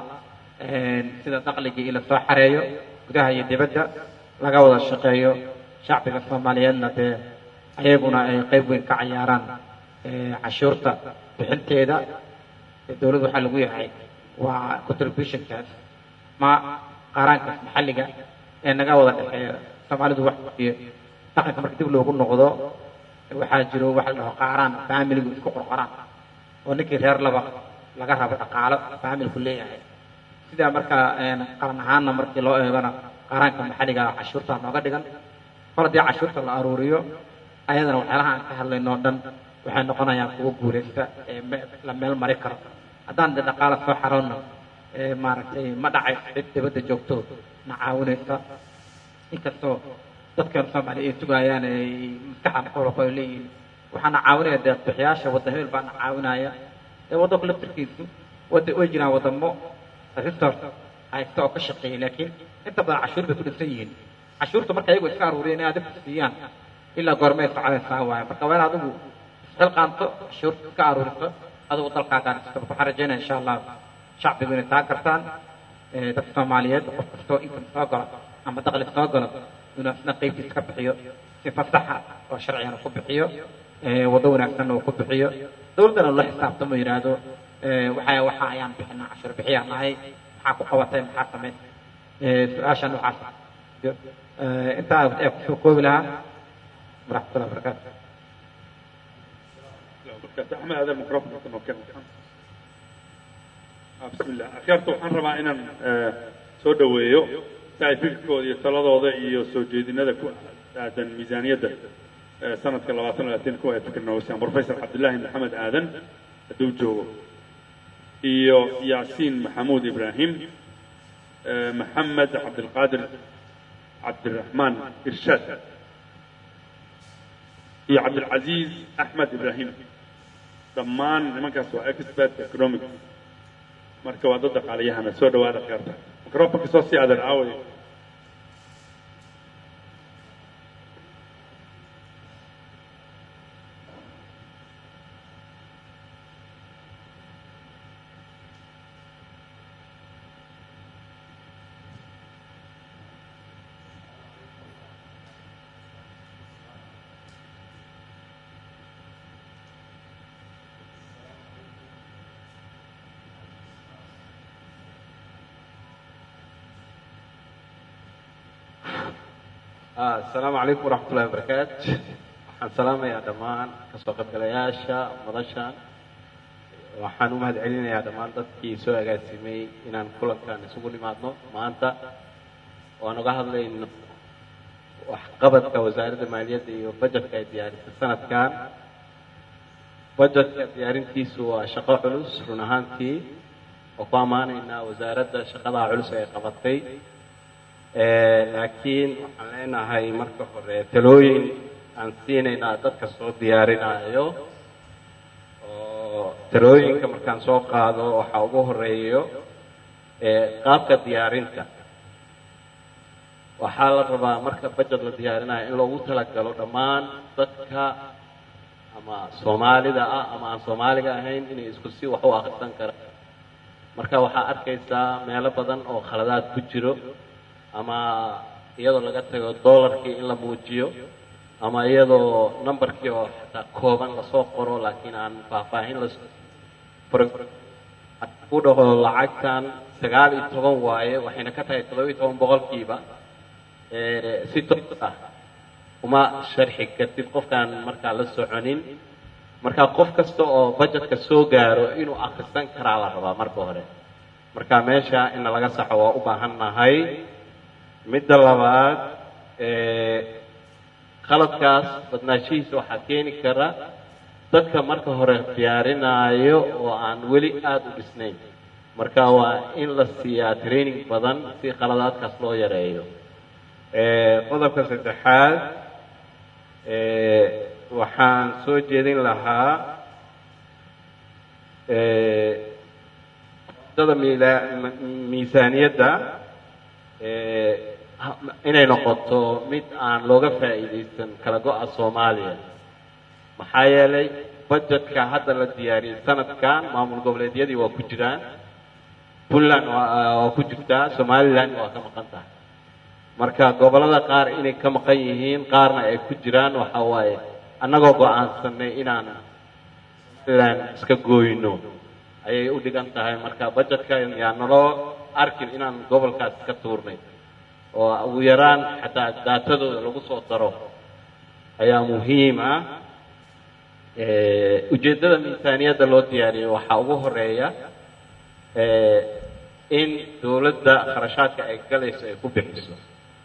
sida dakhligii in la soo xareeyo gudaha iyo dibadda laga wada shaqeeyo shacbiga soomaaliyeedna dee ayaguna ay qayb weyn ka cayaaraan cashuurta bixinteeda dowladda waxaa lagu yahay waa contributionkaas ma qaaraankaas maxalliga ee naga wada dhexeeya soomaalidu wax iyo dhaqanka marka dib loogu noqdo waxaa jiro wax la dhaho qaaraan faamiligu isku qorqoraan oo ninkii reer laba laga rabo dhaqaalo faamilku leeyahay sidaa marka qaran ahaanna markii loo eegana qaaraanka maxalliga cashuurta nooga dhigan kol haddii cashuurta la aruuriyo ayadana waxyaalaha aan ka hadlayno dhan waxay noqonayaan kuwa guulaysta la meel mari karo haddaan de dhaqaala soo xaroonna maaragtay ma dhacay cid dibadda joogto na caawinaysa inkastoo dadkan soomaaliya ay sugayaan ay maskaxda qolofo ay leeyihiin waxaana caawinaya deeqbixiyaasha waddan hebel baana caawinaya waddanku laftirkiisu way jiraan waddamo resource haysta oo ka shaqeeya laakiin inta badan cashuur bay ku dhisan yihiin cashuurta marka iyagu iska aruuriya inay adibku siiyaan ilaa goormay socdaysaa waaye marka waa in adigu isxilqaanto cashuurta iska aruuriso adigu dalkaagaan waxaan rajaynaya insha allah shacbigu inay taa kartaan dadka soomaaliyeed qof kastoo income soo galo ama dakhli soo galo inuu isna qaybtiisa ka bixiyo si fasaxa oo sharcigana ku bixiyo waddo wanaagsanna uu ku bixiyo dowladdana la xisaabtamo yidhaahdo waxa ayaan bixinaa cashuur bixiyaan nahay maxaa ku qabatay maxaa samayn su-aasha noocaas intaa kusoo koobi lahaa waraxmatullahi wabarakaatu أحمد هذا الميكروفون بسم الله أخيرت وحن ربع إن سودا ويو تعرفين كود يصلوا ذا يسوي جدينا ذا كود ميزانية ذا سنة كلواتنا لاتين كود فكرنا وسام بروفيسور عبد الله محمد آدم دوجو إيو ياسين محمود إبراهيم محمد عبد القادر عبد الرحمن إرشاد يا عبد العزيز أحمد إبراهيم ضمان nimankaas waa expert economic marka waa dad dhaqaaliyahana soo dhawaada karta microphone soo si adan aaway السلام عليكم ورحمة الله وبركاته. السلام يا دمان كسوق الجلياشة مدشان وحنو مهد علينا يا دمان تدكي سوى قاسمي إن كل كان يسوقني معنا ما أنت وأنا قاعد لين waxqabadka wasaaradda maaliyadda iyo bajetka ay diyaarisay sanadkan bajetka diyaarintiisu waa shaqo culus run ahaantii oo ku ammaanaynaa wasaaradda shaqadaa culus ay qabatay laakiin waxaan leenahay marka hore talooyin aan siinaynaa dadka soo diyaarinayo oo talooyinka markaan soo qaado waxaa ugu horeeyo qaabka diyaarinta waxaa la rabaa marka bajet la diyaarinayo in loogu talagalo dhammaan dadka ama soomaalida ah ama aan soomaaliga ahayn inay isku si wax u akhrisan karaan marka waxaa arkaysaa meelo badan oo khaladaad ku jiro ama iyadoo laga tago dollarkii in la muujiyo ama iyadoo numberkii oo xataa kooban lasoo qoro laakiin aan faahfaahin ku dhaho lacagtan 19 waaye waxayna ka tahay 17 boqolkiiba si toos ah uma sharxi kartid qofkaan markaa la soconin marka qof kasta oo bajetka soo gaaro inuu akhrisan karaa la rabaa marka hore marka meesha in laga saxo waa u baahannahay midda labaad khaladkaas badnaashihiisa waxaa keeni kara dadka marka hore diyaarinaayo oo aan weli aada u dhisnayn marka waa in la siiyaa training badan si khaladaadkaas loo yareeyo qodobka saddexaad waxaan soo jeedin lahaa dada miisaaniyadda inay noqoto mid aan looga faa'iidaysan kala go-a Soomaaliya maxaa yeelay bajetka hadda la diyaariyay sanadkan maamul goboleedyadii waa ku jiraan Puntland waa ku jirtaa Somaliland waa ka maqan tahay marka gobolada qaar inay ka maqan yihiin qaarna ay ku jiraan waxa waaye annagoo go'aansanay inaan Puntland iska gooyno ayay u dhigan tahay marka bajetka yaa naloo arkin inaan gobolkaas ka tuurnay oo ugu yaraan xataa daatadooda lagu soo daro ayaa muhiim ah ujeeddada miisaaniyadda loo diyaariyay waxaa ugu horeeya in dowladda kharashaadka ay galayso ay ku bixiso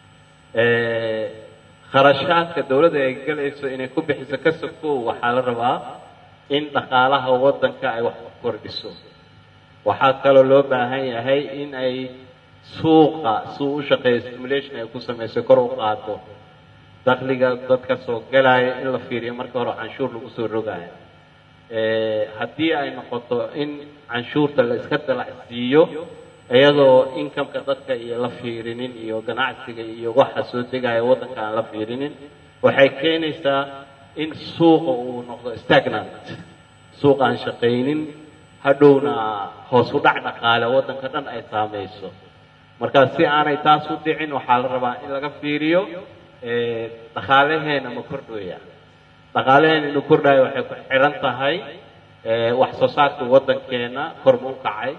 kharashaadka dowladda ay galayso inay ku bixiso ka sokow waxaa la rabaa in dhaqaalaha waddanka ay wax ku kordhiso waxaa kaloo loo baahan yahay in ay suuqa suu u shaqeeyo stimulation ay ku samayso kor u qaado dakhliga dadka soo galaya in la fiiriyo marka hore canshuur lagu soo rogayo haddii ay noqoto in canshuurta la iska dalacsiiyo iyadoo income-ka dadka iyo la fiirinin iyo ganacsiga iyo waxa soo degaya waddanka aan la fiirinin waxay keenaysaa in suuqa uu noqdo stagnant suuq aan shaqaynin hadhowna hoos u dhac dhaqaale waddanka dhan ay saamayso marka si aanay taas u dhicin waxaa la rabaa in laga fiiriyo dhaqaalaheena ma kordhaya dhaqaalaheena inuu kordhayo waxay ku xiran tahay wax soo saarka waddankeena kor ma u kacay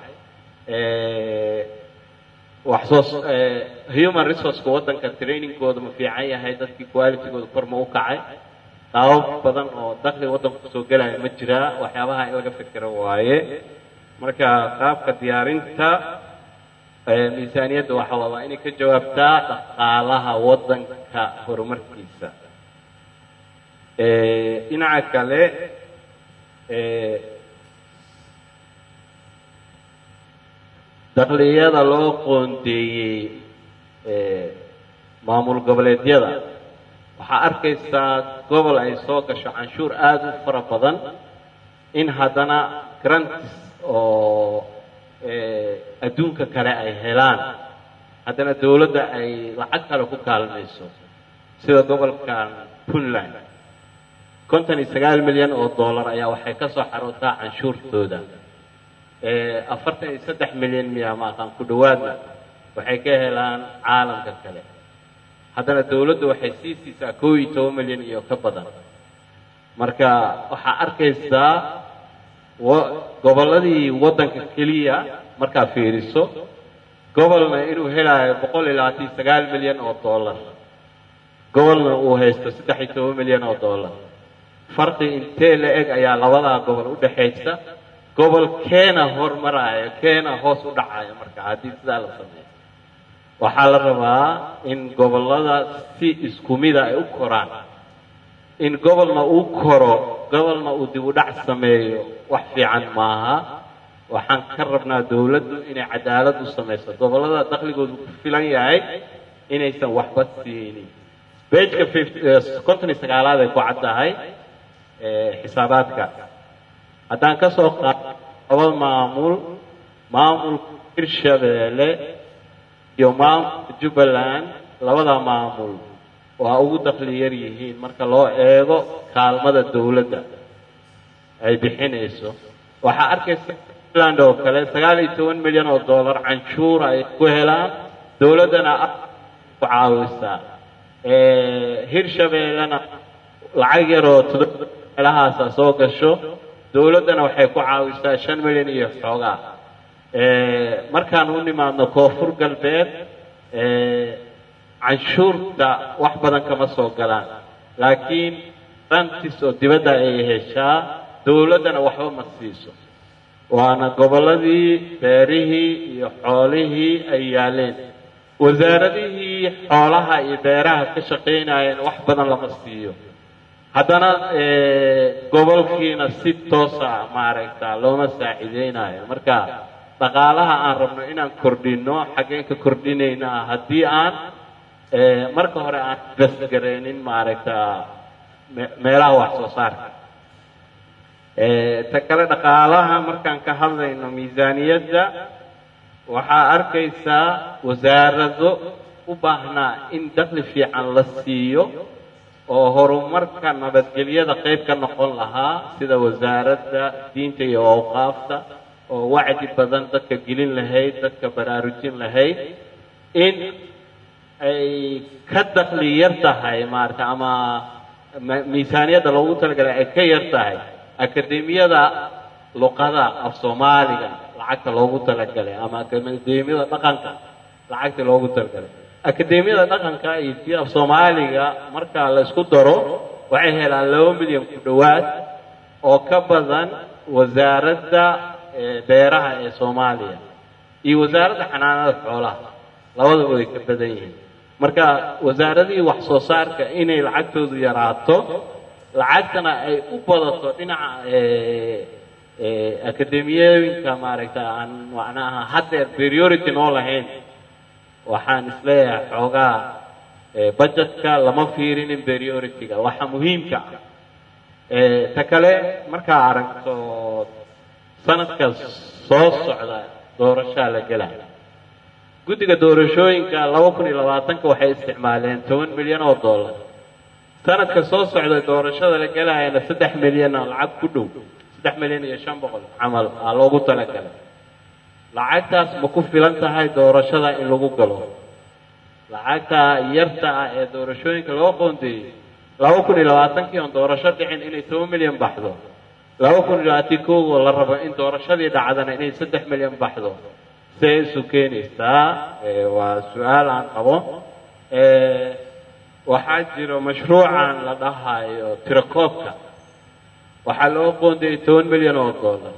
human resourceka waddanka trainingkooda ma fiican yahay dadkii qualitygooda kor ma u kacay qaabab badan oo dakhliga waddanka kusoo gelaya ma jiraa waxyaabaha in laga fikiro waaye marka qaabka diyaarinta miisaaniyadda waxa waa inay ka jawaabtaa dhaqaalaha waddanka horumarkiisa dhinaca kale dakliyada loo qoondeeyey maamul goboleedyada waxaa arkaysaa gobol ay soo gasho canshuur aada u fara badan in haddana grants oo adduunka kale ay helaan haddana dowladda ay lacag kale ku kaalmayso sida gobolkan Puntland 59 milyan oo dollar ayaa waxay ka soo xarootaa canshuurtooda 43 milyan miya ma aqaan ku dhawaadna waxay ka helaan caalamka kale haddana dowladdu waxay sii siisaa 12 milyan iyo ka badan marka waxaa arkaysaa gobolladii waddanka keliya markaa fiiriso gobolna inuu helayo 129 milyan oo dollar gobolna uu haysto 13 milyan oo dollar farqi intee la eg ayaa labadaa gobol u dhaxaysa gobol keena hormaraayo keena hoos u dhacayo marka haddii sidaa la sameeyo waxaa la rabaa in gobollada si isku mida ay u koraan in gobolna uu koro gobolna uu dib u dhac sameeyo wax fiican maaha waxaan ka rabnaa dawladdu inay cadaalad u samayso gobollada dakhligoodu ku filan yahay inaysan waxba siinin beejka 59aad ay ku caddahay xisaabaadka haddaan ka soo qaado laba maamulka Hirshabeelle iyo maamulka Jubbaland labada maamul waa ugu dakhli yar yihiin marka loo eego kaalmada dawladda ay bixinayso waxaa arkaysa Puntland oo kale 19 milyan oo dollar canshuur ay ku helaan dawladdana ku caawisaa Hirshabeellena lacag yar oo meelahaas soo gasho dawladdana waxay ku caawisaa 5 milyan iyo xoogaa markaan u nimaadno koonfur galbeed canshuurta wax badan kama soo galaan laakiin rantis oo dibadda ay heshaa dawladdana waxba ma siiso waana gobolladii beerihii iyo xoolihii ay yaaleen wasaaradihii xoolaha iyo beeraha ka shaqaynayeen wax badan lama siiyo haddana gobolkiina si toosa maaragta looma saacideynayo marka dhaqaalaha aan rabno inaan kordhino xaggeen ka kordhinaynaa haddii aan marka hore aan basgareenin maaragta meelaha wax soo saarka ta kale dhaqaalaha markaan ka hadlayno miisaaniyadda waxaa arkaysaa wasaarado u baahnaa in dakhli fiican la siiyo oo horumarka nabadgelyada qayb ka noqon lahaa sida wasaaradda diinta iyo awqaafta oo wacdi badan dadka gelin lahayd dadka baraarujin lahayd in ay ka dakhli yar tahay maaragta ama miisaaniyadda loogu talagalay ay ka yar tahay akademiyada luqada af Soomaaliga lacagta loogu talagalay ama akademiyada dhaqanka lacagta loogu talagalay akademiyada dhaqanka iyo af Soomaaliga marka la isku daro waxay helaan 2 milyan ku dhawaad oo ka badan wasaaradda beeraha ee Soomaaliya iyo wasaaradda xanaanada xoolaha labadaba way ka badan yihiin marka wasaaradii wax soo saarka inay lacagtoodu yaraato lacagtana ay u badato dhinaca akademiyooyinka maaragta aan macnaha hadda priority noo lahayn waxaan isleeyahay xoogaa budgetka lama fiirinin priority-ga waxa muhiimka ta kale markaa aragto sanadka soo socda doorashaa la gelaya guddiga doorashooyinka 2020 waxay isticmaaleen 10 milyan oo dollar sanadka soo socda doorashada la gelayana 3 milyan oo lacag ku dhow 3 milyan iyo 500 camal loogu talagalay lacagtaas ma ku filan tahay doorashada in lagu galo lacagta yarta ah ee doorashooyinka loo qoondeeyay 2020 oo doorasho dhicin inay 10 milyan baxdo 2021 la rabo in doorashadii dhacdana inay 3 milyan baxdo say isu keenaysaa waa su'aal aan qabo waxaa jiro mashruucan la dhahayo tirakoobka waxaa loo qoondeeyay 10 milyan oo dollar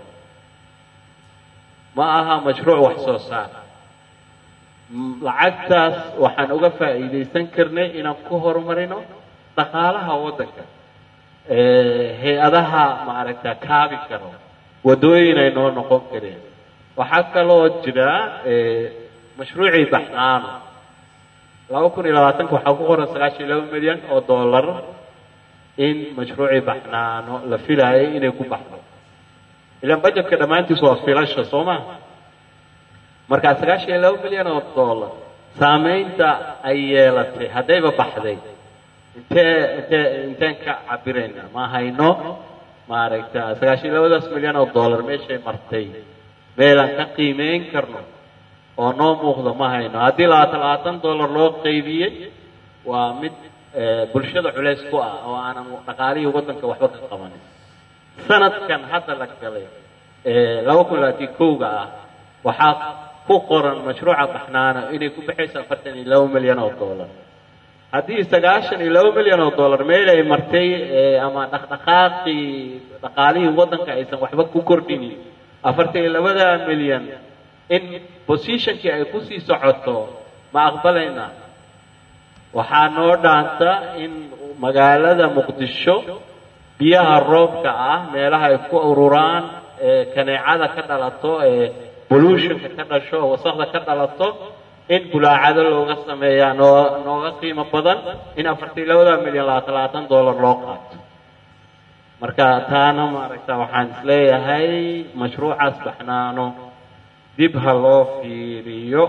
ma aha mashruuc wax soo saar lacagtaas waxaan uga faa'iideysan karnay inaan ku horumarino dhaqaalaha waddanka hay-adaha maaragta kaabi karo wadooyin ay noo noqon kareen waxaa kaloo jira mashruucii baxnaano 2020 waxaa ku qoran 92 milyan oo dollar in mashruucii baxnaano la filayay inay ku baxdo ilaan budgetka dhammaantiis waa filasha soo ma marka 92 milyan oo dollar saameynta ay yeelatay haddayba baxday inteen ka cabirayna ma hayno maaragta 92 milyan oo dollar meeshay martay meelaan ka qiimeyn karno oo noo muuqdo ma hayno haddii 20 dollar loo qaybiyey waa mid bulshada culays ku ah oo aanan dhaqaalihii waddanka waxba ka qabanin sanadkan hadda la galay 2021 ah waxaa ku qoran mashruuca baxnaano inay ku baxayso 42 milyan oo dollar haddii 92 milyan oo dollar meel ay martay ama dhaqdhaqaaqii dhaqaalihii waddanka aysan waxba ku kordhinin 42 milyan in positionkii ay ku sii socoto ma aqbalaynaa waxaa noo dhaanta in magaalada muqdisho biyaha roobka ah meelaha ay ku ururaan kaneecada ka dhalato pollutionka ka dhasho wasaqda ka dhalato in bulaacado looga sameeyaa nooga qiimo badan in 42 milyan $20 loo qaato marka taana maaragta waxaan isleeyahay mashruucaas baxnaano dib ha loo fiiriyo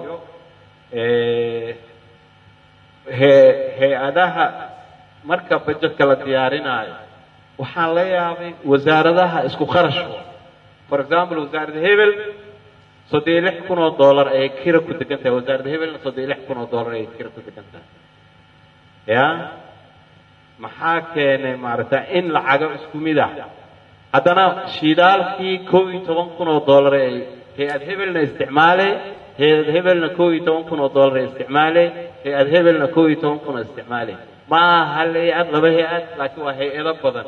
hay-adaha marka budgetka la diyaarinayo waxaan la yaabay wasaaradaha isku kharash for example wasaaradda hebel $6,000 ay kira ku degan tahay wasaaradda hebelna $6,000 ay kira ku degan tahay ya maxaa keenay maaragta in lacago isku mid ah haddana shidaalkii $11,000 ay hay-ad hebelna isticmaalay hay-ad hebelna $11,000 ay isticmaalay hay-ad hebelna $11,000 isticmaalay ma aha hay-ad laba hay-ad laakiin waa hay-ado badan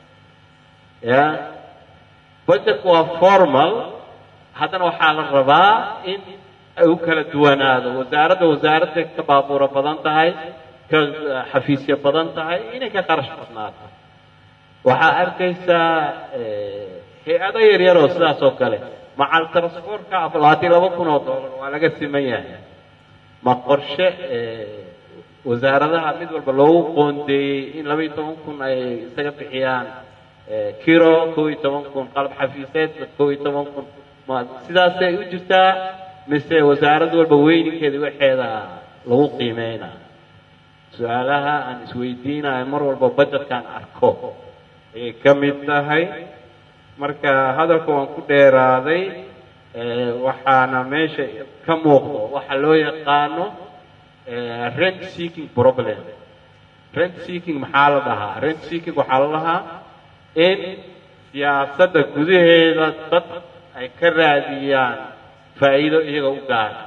ya budgetku waa formal haddana waxaa la rabaa in ay u kala duwanaado wasaaradda ka baabuura badan tahay ka xafiisyo badan tahay inay ka qarash badnaato waxaa arkaysaa hay-ado yaryar oo sidaas oo kale macal transportka $22,000 waa laga siman yahay ma qorshe wasaaradaha mid walba loogu qoondeeyey in 12,000 ay isaga bixiyaan kiro 12,000 qalab xafiiseed 12,000 sidaasay u jirtaa mise wasaarad walba weyninkeeda waxeeda lagu qiimeynaa su-aalaha aan isweydiinayo mar walba budgetkaan arko ayay ka mid tahay marka hadalka waan ku dheeraaday waxaana meesha ka muuqdo waxa loo yaqaano rent seeking problem rent seeking maxaa la dhahaa rent seeking waxaa la dhahaa in siyaasadda gudaheeda dad ay ka raadiyaan faa'iido iyaga u gaara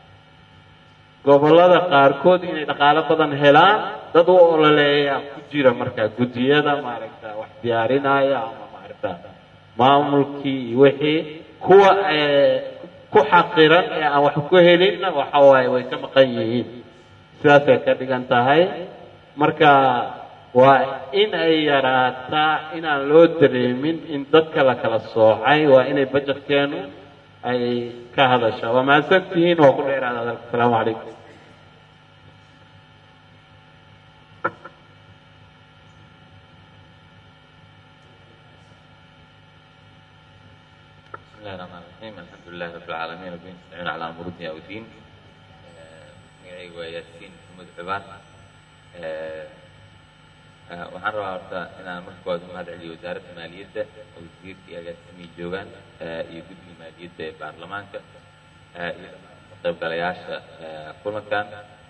gobollada qaarkood inay dhaqaalo badan helaan dad u ololeeya ku jira markaa guddiyada maaragta wax diyaarinaya ama maaragta maamulkii iyo wixii kuwa ku xaqiran ee aan wax ku helinna waxa waaye way ka maqan yihiin sidaasay ka dhigan tahay marka waa in ay yaraataa inaan loo dareemin in dadka la kala soocay waa inay budgetkeenu ay ka hadashaa waa mahadsantihiin waa ku dheeraada hadalka asalaamu calaykum بسم الله الرحمن الرحيم الحمد لله رب العالمين وبه نستعين على امور الدنيا والدين magacaygu waa yaasiin maxamuud xibaan waxaan rabaa horta inaan markooda u mahad celiyo wasaaradda maaliyadda oo wasiirka iyo agaasimihii joogaan iyo guddiga maaliyadda ee baarlamaanka iyo ka qaybgalayaasha kulankan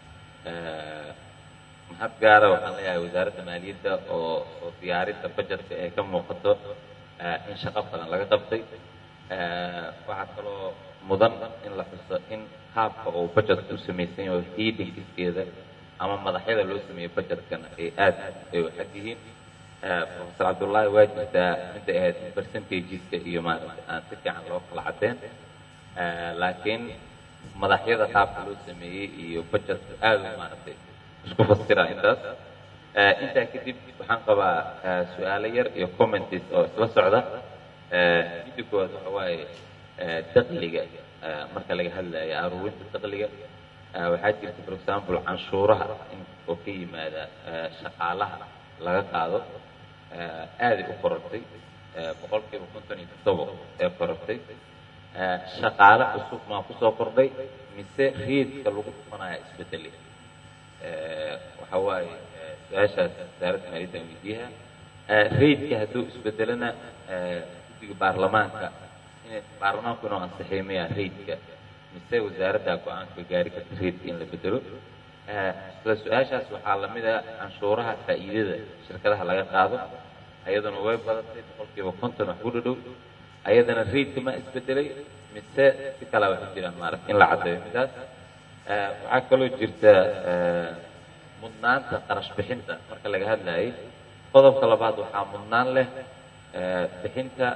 mahad gaara waxaan leeyahay wasaaradda maaliyadda oo diyaarinta budgetka ee ka muuqato in shaqo badan laga qabtay waxaa kaloo mudan in la xuso in qaabka uu budgetka u samaysan yahay headingiskeeda ama madaxyada loo sameeyo budgetkana ay aad ay u xad yihiin professor cabdullaahi waa jirtaa midda ahayd in percentageska iyo maaragta aan si fiican loo kala cadeen laakiin madaxyada qaabka loo sameeyey iyo budgetka aad u maaragtay isku fasira intaas intaa kadib waxaan qabaa su-aalo yar iyo comments oo isla socda midda koowaad waxa waaye dakhliga marka laga hadlayo aruurinta dakhliga waxaa jirta for example canshuuraha in oo ka yimaada shaqaalaha laga qaado aaday u korortay boqolkiiba 57 ee korortay shaqaale cusub maa kusoo kordhay mise reedka lagu dhufanaya isbedeli waxa waaye su-aashaas wasaaradda maaliyadda weydiiyaha reedka hadduu isbedelana guddiga baarlamaanka baarlamaanku inuu ansixiimaya reedka mise wasaaradda go-aanka gaari karta reedka in la bedelo isla su-aashaas waxaa lamid ah canshuuraha faa'iidada shirkadaha laga qaado ayaduna way badatay boqolkiiba 50 wax ku dhadhow ayadana reedka ma isbedelay mise si kale wax jiraan maaragta in la caddeeyo midaas waxaa kaloo jirta mudnaanta qarash bixinta marka laga hadlayay qodobka labaad waxaa mudnaan leh bixinta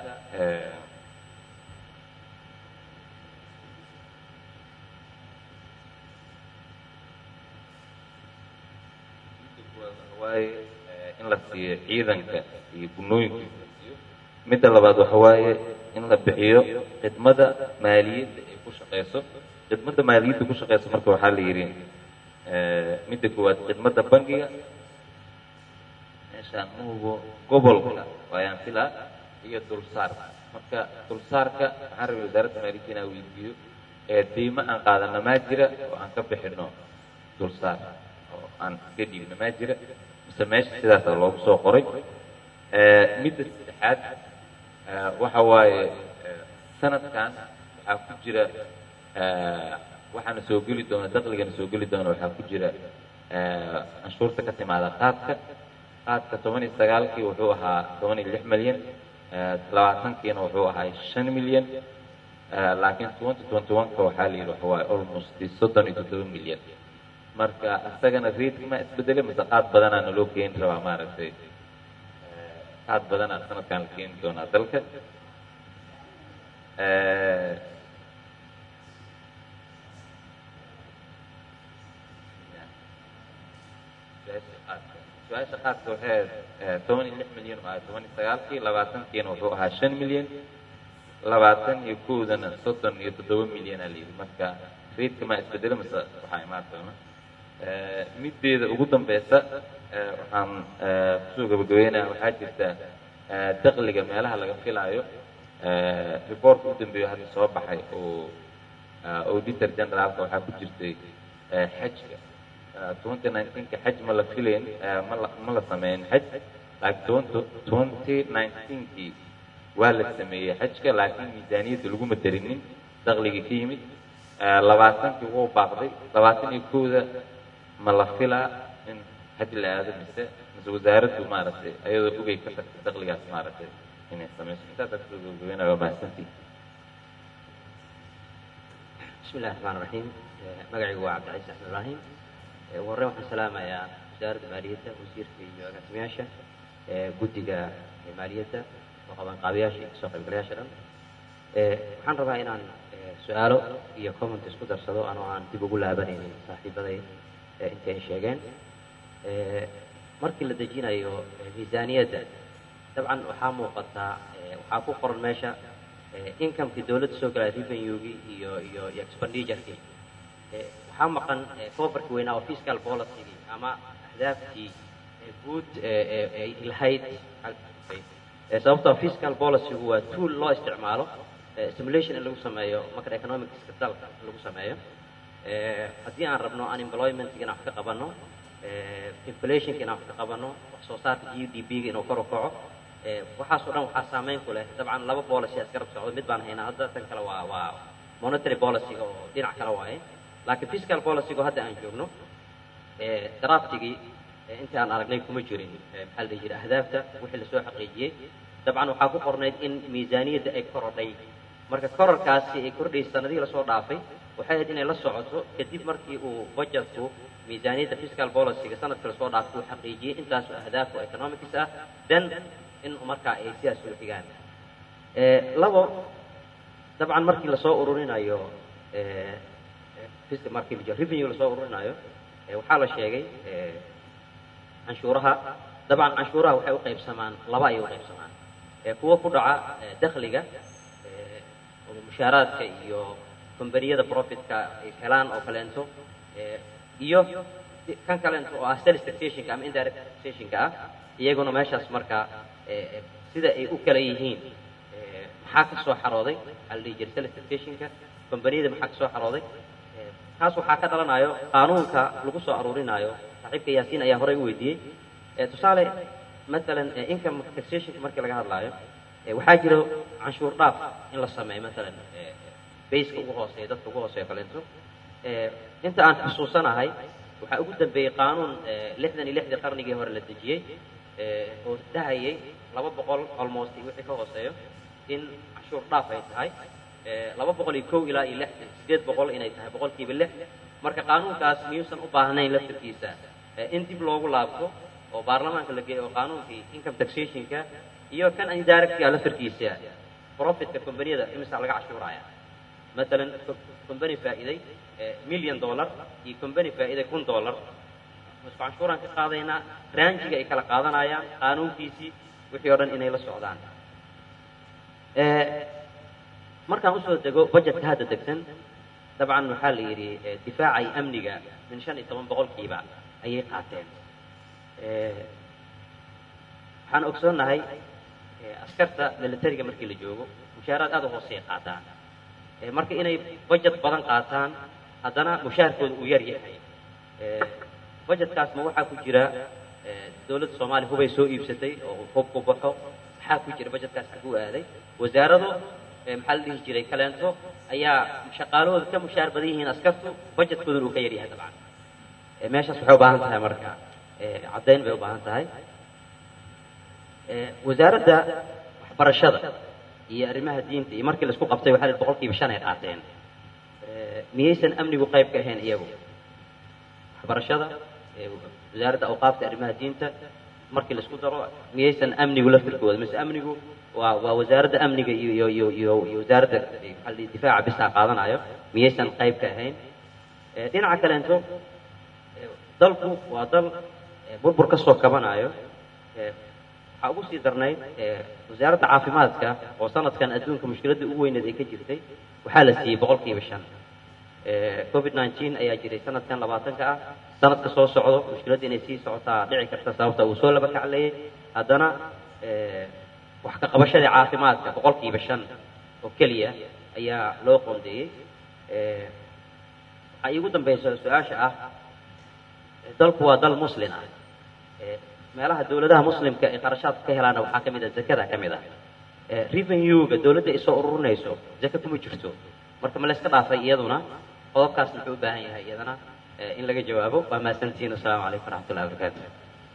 la siiyo ciidanka iyo gunooyinkiisa la siiyo midda labaad waxa waaye in la bixiyo khidmada maaliyadda ay ku shaqeyso khidmada maaliyadda ku shaqeyso marka waxaa la yidhi midda koowaad khidmada bangiga meeshaan muugo gobolka waayaan filaa iyo dulsaarka marka dulsaarka waxaan rabay wasaaradda maaliyadda inaan weydiiyo deymo aan qaadana maa jira oo aan ka bixino dulsaar oo aan iska dhiibna maa jira mise meesha sidaasa loogu soo qoray midda saddexaad waxa waaye sanadkan waxaa ku jira waxaana soo geli doona dakhligana soo geli doona waxaa ku jira canshuurta ka timaada qaadka 19 wuxuu ahaa 16 milyan 20 wuxuu ahaa 5 milyan laakiin 2021 waxaa la yidhi waxa waaye almost 37 milyan marka isagana rate ma isbedelay mise qaad badanaana loo keeni rabaa maaragtay qaad badanaa sanadkan la keeni doonaa dalka su-aasha qaadka waxay 16 milyan oo 19 20 wuxuu ahaa 5 milyan 21 37 milyan aa la yidhi marka rate ma isbedelo mise waxaa imaan doona middeeda ugu dambeysa waxaan kusoo gabagabeynaya waxaa jirta dakhliga meelaha laga filaayo reportka u dambeeyo hadda soo baxay oo auditor generalka waxaa ku jirtay xajka 2019 xaj ma la filayn ma la sameyn xaj laakiin 2019 waa la sameeyey xajka laakiin miisaaniyadda laguma darinin dakhliga ka yimid 20 wuu baaqday 21 ma la filaa in xaj la aado mise wasaaraddu maaragtay ayadoo ogay ka tagtay dakhligaas maaragtay inay sameyso intaasaa kusoo gabagabeynaya waa mahadsantihin بسم الله الرحمن الرحيم مقعي عبد العزيز أحمد إبراهيم ورّيهم السلام يا وزارة المالية وزير في أكاديمياشة قدقة المالية وقبان قابياشي سوق القرياشة waxaan rabaa inaan su'aalo iyo comment isku darsado anoo aan dib ugu laabanaynin saaxiibaday inta ay sheegeen markii la dejinayo miisaaniyadda dabcan waxaa muuqataa waxaa ku qoran meesha income-kii dawladda soo galay revenue-gii iyo expenditure-kii waxaa maqan coverkii weynaa oo fiscal policy-gii ama ahdaaftii guud ay lahayd sababtoo fiscal policy-gu waa tool loo isticmaalo simulation in lagu sameeyo macroeconomics-ka dalka in lagu sameeyo haddii aan rabno unemployment-ga inaan wax ka qabanno inflation-ka inaan wax ka qabanno wax soo saarka GDP-ga inuu kor u kaco waxaasoo dhan waxaa saameyn ku leh dabcan laba policy iska rab socdo mid baan haynaa hadda tan kale waa monetary policy-ga oo dhinac kale waaye laakiin fiscal policy-ga hadda aan joogno draftigii inta aan aragnay kuma jirin maxaa la jira ahdaafta wixii lasoo xaqiijiyey dabcan waxaa ku qornayd in miisaaniyadda ay korodhay marka kororkaasi ay kordhaysay sanadihii lasoo dhaafay waxay ahayd inay la socoto kadib markii uu budgetku miisaaniyadda fiscal policy-ga sanadka lasoo dhaafay uu xaqiijiyey intaas ahdaaf oo economics ah dan in markaa ay sidaas u xigaan labo dabcan markii lasoo ururinayo markii revenue lasoo ururinayo waxaa la sheegay canshuuraha dabcan canshuuraha waxay u qaybsamaan laba ayay u qaybsamaan kuwa ku dhaca dakhliga mushaaraadka iyo kombaniyada profitka ay helaan oo kaleento iyo kan kaleento oo ah sales taxation-ka ama indirect taxation-ka ah iyaguna meeshaas markaa sida ay u kala yihiin maxaa ka soo xarooday waxaa la dhihi jiray sales taxation-ka kombaniyada maxaa ka soo xarooday kaas waxaa ka dhalanayo qaanuunka lagu soo aruurinayo saaxiibka yaasiin ayaa horey u weydiiyey tusaale maalan income taxation-ka markii laga hadlaayo waxaa jiro canshuur dhaaf in la sameeyo maalan bayska ugu hooseeya dadka ugu hooseeya kaleento inta aan xusuusanahay waxaa ugu dambeeyey qaanuun 66 qarnigii hore la dejiyey oo dahayay 200 almost wixii ka hooseeyo in canshuur dhaaf ay tahay 201 ilaa 800 inay tahay boqolkiiba 6 marka qaanuunkaas miyuusan u baahnayn laftirkiisa in dib loogu laabto oo baarlamaanka la geeyo oo qaanuunkii income taxation-ka iyo kan indirect-ka laftirkiisa profitka kombaniyada imisa laga cashuuraya مثلا كومباني فائدة $1,000,000 iyo company faa'iido $1,000 isku canshuuraan ka qaadaynaa raanjiga ay kala qaadanayaan qaanuunkiisii wixii oo dhan inay la socdaan markaan usoo dego budgetka hadda degsan dabcan waxaa la yidhi difaacay amniga min 15% ayay qaateen waxaan ogsoonnahay askarta militariga markii la joogo mushaaraad aad u hooseeya qaataan marka inay budget badan qaataan haddana mushaarkooda uu yar yahay budgetkaasna waxaa ku jira dowladda Soomaaliya hubay soo iibsatay oo hub ku baxo waxaa ku jira budgetkaas ku aaday wasaarado maxaa la dhihi jiray kaleento ayaa shaqaalooda ka mushaar badan yihiin askartu budgetkooda uu ka yar yahay dabcan meeshaas waxay u baahan tahay marka caddayn bay u baahan tahay wasaaradda waxbarashada iyo arrimaha diinta iyo markii la isku qabtay waxaa la 5% ay qaateen miyaysan amnigu qayb ka ahayn iyagu waxbarashada wasaaradda awqaafta arrimaha diinta markii la isku daro miyaysan amnigu la firkooda mise amnigu waa wasaaradda amniga iyo wasaaradda maxaa la difaaca bisa qaadanayo miyaysan qayb ka ahayn dhinaca kaleento dalku waa dal burbur ka soo kabanayo waxaa ugu sii darnayd wasaaradda caafimaadka oo sanadkan adduunka mushkiladda ugu weyneed ay ka jirtay waxaa la siiyey 5% COVID-19 ayaa jiray sanadkan 20 ah sanadka soo socdo mushkiladda inay sii socotaa dhici karta sababta uu soo laba kacleeyay haddana wax ka qabashada caafimaadka 5% oo kaliya ayaa loo qoondeeyay waxaa iigu dambaysa su-aasha ah dalku waa dal muslim ah meelaha dawladaha muslimka ee qarashaadka ka helaana waxaa ka mid ah zakada ka mid ah revenue-ga dawladda ay soo ururinayso zaka kuma jirto marka ma la iska dhaafay iyaduna qodobkaas wuxuu u baahan yahay iyadana in laga jawaabo waa mahadsantihiin assalaamu calaykum waraxmatullahi wabarakaatu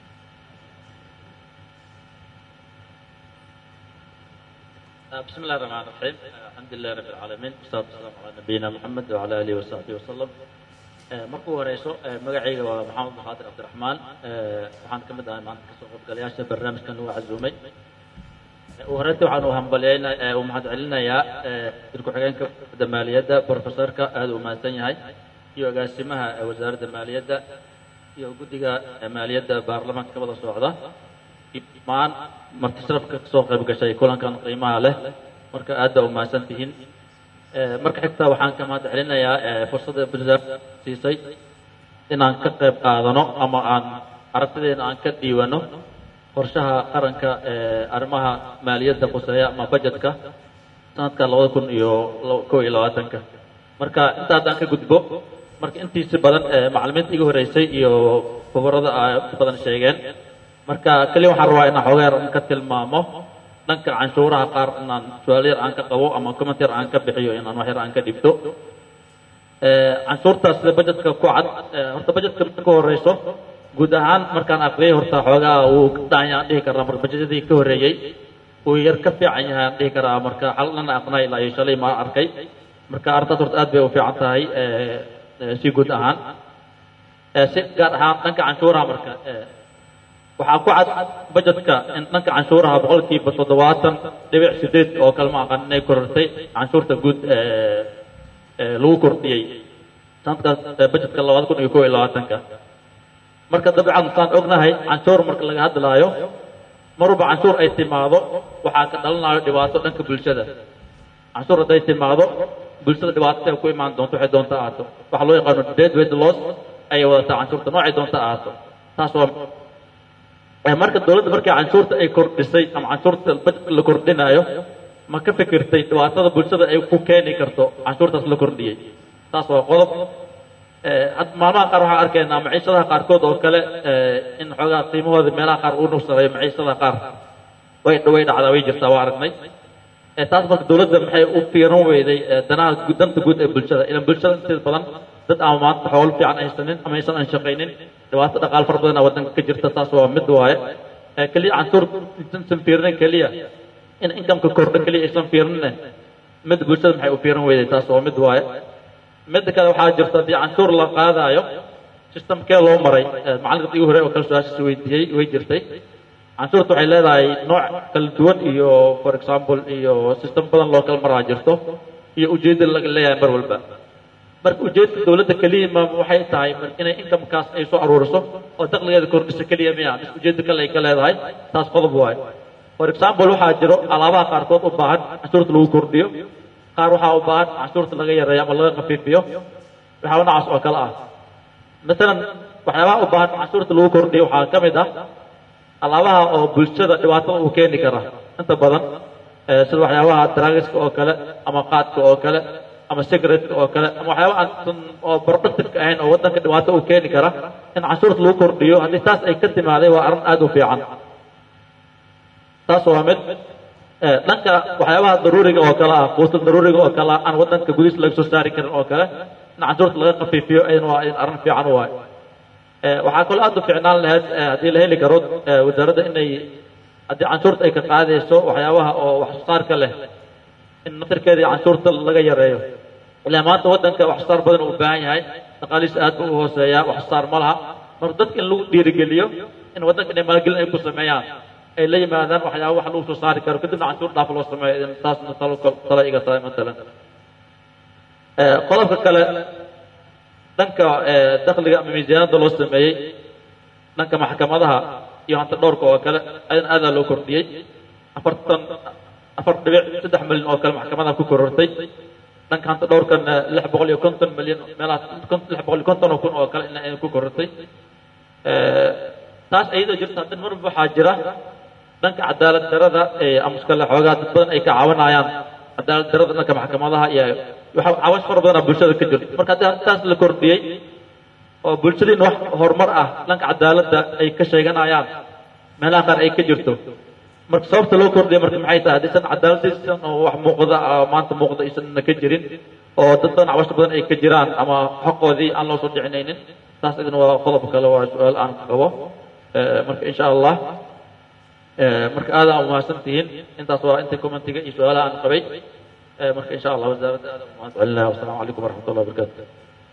بسم الله الرحمن الرحيم الحمد لله رب العالمين والصلاة والسلام على نبينا محمد وعلى آله وصحبه وسلم markuu horeyso magacayga waa maxamed Bahadir Cabdiraxmaan waxaan ka mid ahay maanta kasoo qaybgalayaasha barnaamijkan lagu casuumay horeyntii waxaan u hambalyeynaa u mahadcelinayaa dirku xigeenka maaliyadda professorka aad u mahadsan yahay iyo agaasimaha wasaaradda maaliyadda iyo guddiga maaliyadda baarlamaanka wada socda maan martisrafka soo qayb gashay kulankan qiimaha leh marka aad u mahadsan tihiin marka xigta waxaan ka mahadcelinayaa fursadda bulshada siisay inaan ka qayb qaadano ama aan aragtideena aan ka diiwano qorshaha qaranka arrimaha maaliyadda quseeya ama budgetka sanadka 2021 marka intaas aan ka gudbo marka intiisa badan macluumaadka iga horeysay iyo khubarada ay badan sheegeen marka kaliya waxaan rabaa inaan xogeer ka tilmaamo dhanka canshuuraha qaar inaan su'aal yar aan ka qabo ama comment yar aan ka bixiyo inaan wax yar aan ka dhibto canshuurtaas budgetka ku cad horta budgetka marka horeyso guud ahaan markaan aqriyay horta xoogaa uu dhaanyaan dhihi karaa marka budgetkii ka horeeyay uu yar ka fiican yahay aan dhihi karaa marka xalna aqnay ilaa shalay ma arkay marka arrintaas horta aad bay u fiican tahay si guud ahaan si gaar ahaan dhanka canshuuraha marka waxaa ku cad budgetka in dhanka canshuuraha 70.8 oo kalma aqan inay korortay canshuurta guud lagu kordhiyay sanadkaas budgetka 2021 marka dabcan saan ognahay canshuur marka laga hadlaayo marba canshuur ay timaado waxaa ka dhalanayo dhibaato dhanka bulshada canshuur haday timaado bulshada dhibaato ku imaan doonto waxay doonta aato waxa loo yaqaan dead weight loss ay wadataa canshuurta noocay doonta aato taas waa marka dawladda markii canshuurta ay kordhisay ama canshuurta la kordhinayo ma ka fikirtay dhibaatada bulshada ay ku keeni karto canshuurtaas la kordhiyay taas waa qodob maalmaha qaar waxaan arkaynaa maciishadaha qaarkood oo kale in xoogaa qiimahooda meelaha qaar uu nuqsaday maciishadaha qaar way dhacdaa way jirtaa waa aragnay taas marka dawladda maxay u fiiran weyday danaha danta guud ee bulshada ilan bulshada inteeda badan dad aan maanta xoolo fiican haysanin ama aysan aan shaqaynin dhibaato dhaqaal fara badan waddanka ka jirta taas waa mid waaye kaliya canshuur insan fiirinin kaliya in inkamka kordha kaliya aysan fiirinin mid bulshada maxay u fiiran weyday taas waa mid waaye mid kale waxaa jirta haddii canshuur la qaadayo systemkee loo maray macalinka igu hore oo kale su-aashaas weydiiyey way jirtay canshuurta waxay leedahay nooc kala duwan iyo for example iyo system badan loo kala maraa jirto iyo ujeedda laga leeyahay mar walba marka ujeedka dawladda keliya ma waxay tahay inay inkamkaas ay soo aruuriso oo dakhligeeda kordhiso keliya miya bis ujeedda kale ay ka leedahay taas qodob waaye for example waxaa jiro alaabaha qaarkood u baahan cashuurta lagu kordhiyo qaar waxaa u baahan cashuurta laga yareeyo ama laga khafiifiyo waxyaaba noocaas oo kale ah masalan waxyaabaha u baahan cashuurta lagu kordhiyo waxaa ka mid ah alaabaha oo bulshada dhibaatada uu keeni kara inta badan sida waxyaabaha drugska oo kale ama qaadka oo kale ama cigaretka oo kale ama waxyaaba aan oo productive ahayn oo waddanka dhibaato uu keeni kara in cashuurta lagu kordhiyo haddii taas ay ka timaaday waa arrin aad u fiican taas waa mid dhanka waxyaabaha daruuriga oo kale ah quusul daruuriga oo kale aan waddanka gudihiisa laga soo saari karin oo kale in cashuurta laga khafiifiyo ayadana waa arrin fiican waay waxaa kaloo aad u fiicnaan lahayd haddii la heli karo wasaaradda inay haddii canshuurta ay ka qaadayso waxyaabaha oo wax soo saarka leh in naftarkeeda iyo canshuurta laga yareeyo ilaa maanta waddanka wax soo saar badan uu u baahan yahay dhaqaalihiisa aad buu u hooseeyaa wax soo saar ma laha marka dadka in lagu dhiirigeliyo in waddanka inay maalgelin ay ku sameeyaan ay la yimaadaan waxyaaba wax lagu soo saari karo kadibna canshuur dhaaf loo sameeyo taasna talo iga tahay matalan qodobka kale dhanka dakhliga ama miisaaniyadda loo sameeyey dhanka maxkamadaha iyo hanta dhowrka oo kale ayadana aadaa loo kordhiyey 4.3 milyan oo kale maxkamadaha ku korortay dhanka hanta dhowrkan 650 milyan meelaha 650 kun oo kale in ku korortay taas ayadoo jirta haddana marba waxaa jira dhanka cadaalad darada ama iskale xoogaa dad badan ay ka caawinayaan cadaalad darada dhanka maxkamadaha iyo waxa caawash fara badan bulshada ka jirto marka haddii taas la kordhiyey oo bulshadiina wax horumar ah dhanka cadaaladda ay ka sheeganayaan meelaha qaar ay ka jirto marka sababta loo kordhiyay marka maxay tahay haddaysan cadaaladdiisan oo wax muuqda maanta muuqda aysanna ka jirin oo dad badan caawash badan ay ka jiraan ama xaqoodii aan loo soo dhicinaynin taas idin waa qodob kale waa su-aal aan qabo marka insha allah marka aad aan umahadsantihiin intaas waa inta commentiga iyo su-aalaha aan qabay marka insha allah wasaaradda aad umahad celinaya wasalaamu calaykum waraxmat ullahi wabarakaatu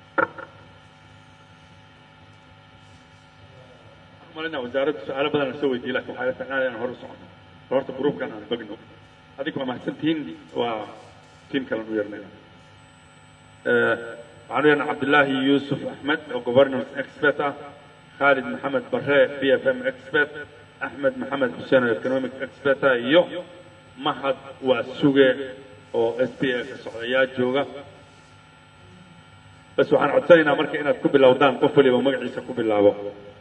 malina wasaaradda su-aalo badan la soo weydiiyey laakiin waxaa la tacnaa inaan hor u socono horta gruupkan aan bagno adiga waa mahadsantihiin waa tiim kalen u yeernayna waxaan u yeernay cabdillaahi yuusuf axmed oo governance expert ah خالد محمد برهي BFM expert أحمد محمد حسين economic expert iyo mahad waa suge oo SPF Soomaaliya jooga bas waxaan codsanaynaa marka inaad ku bilowdaan qof waliba magaciisa ku bilaabo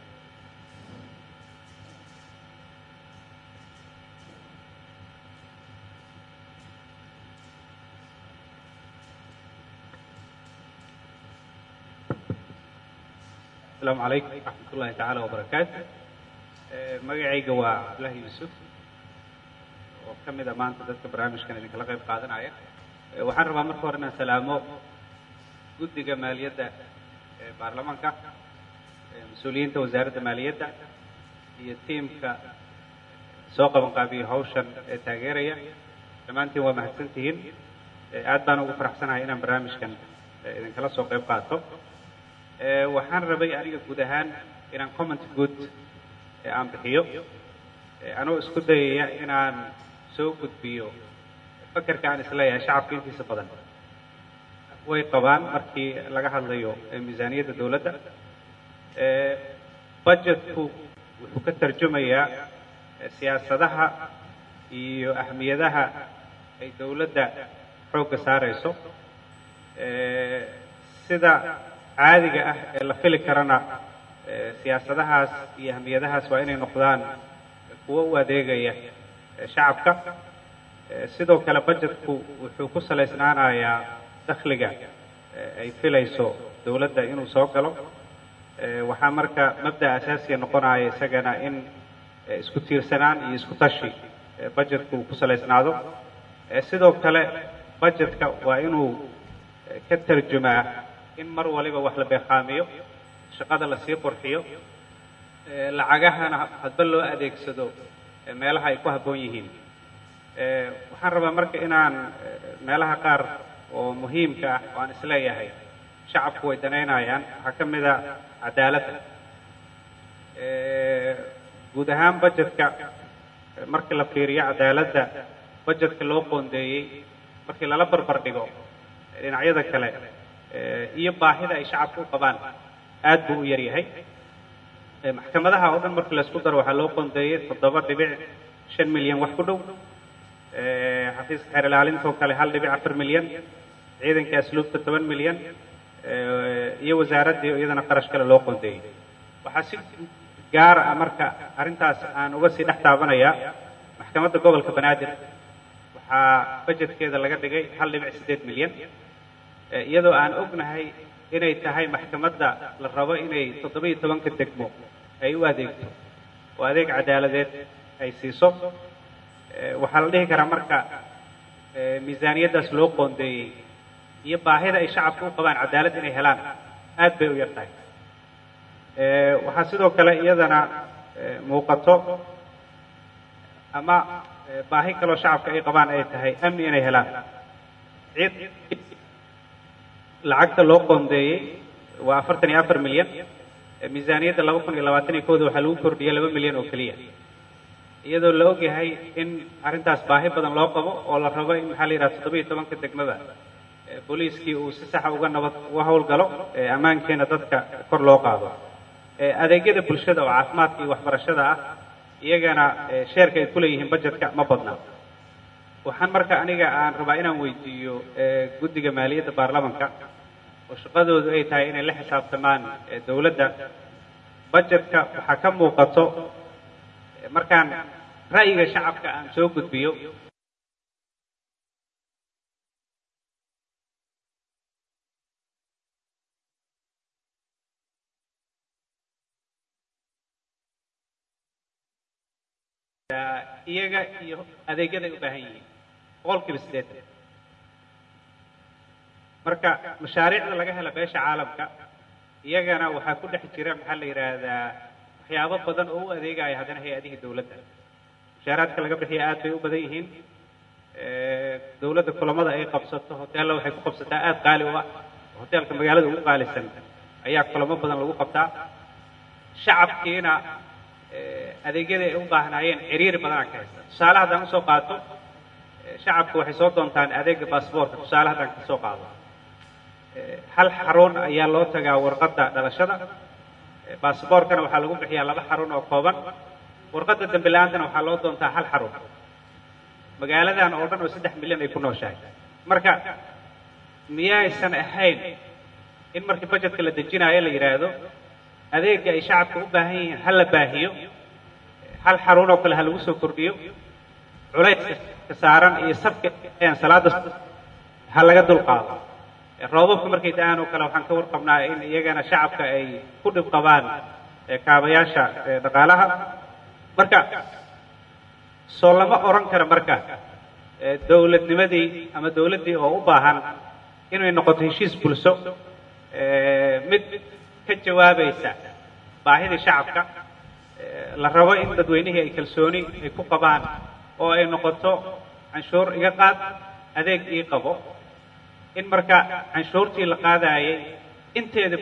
السلام عليكم ورحمة الله تعالى وبركاته. مجاعي جوا عبدالله يوسف وكم إذا ما أنت ذكر برامج كان اللي قيب قادنا عليه وحرب أمر خورنا سلامه جد جمالية برلمان كا مسؤولين وزارة المالية يتم ك سوق مقابل هوشن تاجرية كمان أنت ومحسنتين أدبنا وفرح سنة هنا برامج كان إذا كلا سوق قيب قادته waxaan rabay aniga guud ahaan inaan comment good aan bixiyo anoo isku dayaya inaan soo gudbiyo fakarka aan isleeyahay shacabka intiisa badan way qabaan markii laga hadlayo miisaaniyadda dawladda budgetku wuxuu ka tarjumayaa siyaasadaha iyo ahmiyadaha ay dawladda xoogga saarayso sida caadiga ah ee la fili karana siyaasadahaas iyo ahmiyadahaas waa inay noqdaan kuwo u adeegaya shacabka sidoo kale budgetku wuxuu ku salaysnaanayaa dakhliga ay filayso dawladda inuu soo galo waxaa marka mabda asaasiya noqonaya isagana in isku tiirsanaan iyo isku tashi budgetku ku salaysnaado sidoo kale budgetka waa inuu ka tarjumaa in mar waliba wax la beeqaamiyo shaqada la sii qurxiyo lacagahana hadba loo adeegsado meelaha ay ku habboon yihiin waxaan rabaa marka inaan meelaha qaar oo muhiimka ah oo aan isleeyahay shacabku way danaynayaan waxaa ka mid a cadaaladda guud ahaan budgetka markii la fiiriyo cadaaladda budgetka loo qoondeeyey markii lala barbar dhigo dhinacyada kale iyo baahida ay shacabku u qabaan aad buu u yar yahay maxkamadaha oo dhan markii la isku daro waxaa loo qoondeeyey 7.5 milyan wax ku dhow xafiiska xeer ilaalinta oo kale 1.4 milyan ciidanka asluubta 10 milyan iyo wasaaraddii iyadana qarash kale loo qoondeeyey waxaa si gaar ah marka arrintaas aan uga sii dhex taabanayaa maxkamadda gobolka banaadir waxaa bajetkeeda laga dhigay 1.8 milyan iyadoo aan ognahay inay tahay maxkamadda la rabo inay 17 degmo ay u adeegto oo adeeg cadaaladeed ay siiso waxaa la dhihi karaa marka miisaaniyaddaas loo qoondeeyey iyo baahida ay shacabku u qabaan cadaalad inay helaan aad bay u yar tahay waxaa sidoo kale iyadana muuqato ama baahi kaloo shacabka ay qabaan ay tahay amni inay helaan lacagta loo qoondeeyey waa 44 milyan miisaaniyadda 2021 waxaa lagu kordhiyey 2 milyan oo keliya iyadoo la ogyahay in arrintaas baahi badan loo qabo oo la rabo in maxaa la yidhaha 17 degmada booliiskii uu si saxa uga howlgalo ammaankeena dadka kor loo qaado adeegyada bulshada oo caafimaadka iyo waxbarashada ah iyagana sheerka ay ku leeyihiin bajetka ma badna waxaan marka aniga aan rabaa inaan weydiiyo guddiga maaliyadda baarlamanka oo shaqadoodu ay tahay inay la xisaabtamaan dowladda bajetka waxaa ka muuqato markaan ra'yiga shacabka aan soo gudbiyo iyaga iyo adeegyada ay u baahan yihiin 8% marka mashaariicda laga hela beesha caalamka iyagana waxaa ku dhex jira maxaa la yidhaahdaa waxyaabo badan oo u adeegaya haddana hay-adihii dowladda mushaaraadka laga bixiya aad bay u badan yihiin dowladda kulamada ay qabsato hoteella waxay ku qabsataa aad qaali u ah hoteelka magaalada ugu qaalisan ayaa kulamo badan lagu qabtaa shacabkiina adeegyada ay u baahnaayeen ciriiri badan ka haysta tusaale haddaan usoo qaato shacabku waxay soo doontaan adeega baasboorka tusaale haddaan ka soo qaado hal xarun ayaa loo tagaa warqadda dhalashada baasboorkana waxaa lagu bixiyaa 2 xarun oo kooban warqadda dambi la-aantana waxaa loo doontaa hal xarun magaaladan oo dhan oo 3 milyan ay ku nooshahay marka miyaysan ahayn in markii bajetka la dejinaayo la yidhaahdo adeega ay shacabka u baahan yihiin ha la baahiyo hal xarun oo kale ha lagu soo kordhiyo culayska ka saaran iyo sabka aan salaada ha laga dulqaado roobabka markay da'aan oo kale waxaan ka warqabnaa in iyagana shacabka ay ku dhib qabaan kaabayaasha dhaqaalaha marka soo lama oran karo marka dowladnimadii ama dowladdii oo u baahan inay noqoto heshiis bulsho mid ka jawaabaysa baahidii shacabka la rabo in dadweynihii ay kalsooni ay ku qabaan oo ay noqoto canshuur iga qaad adeeg ii qabo in marka canshuurtii la qaadayay inteeda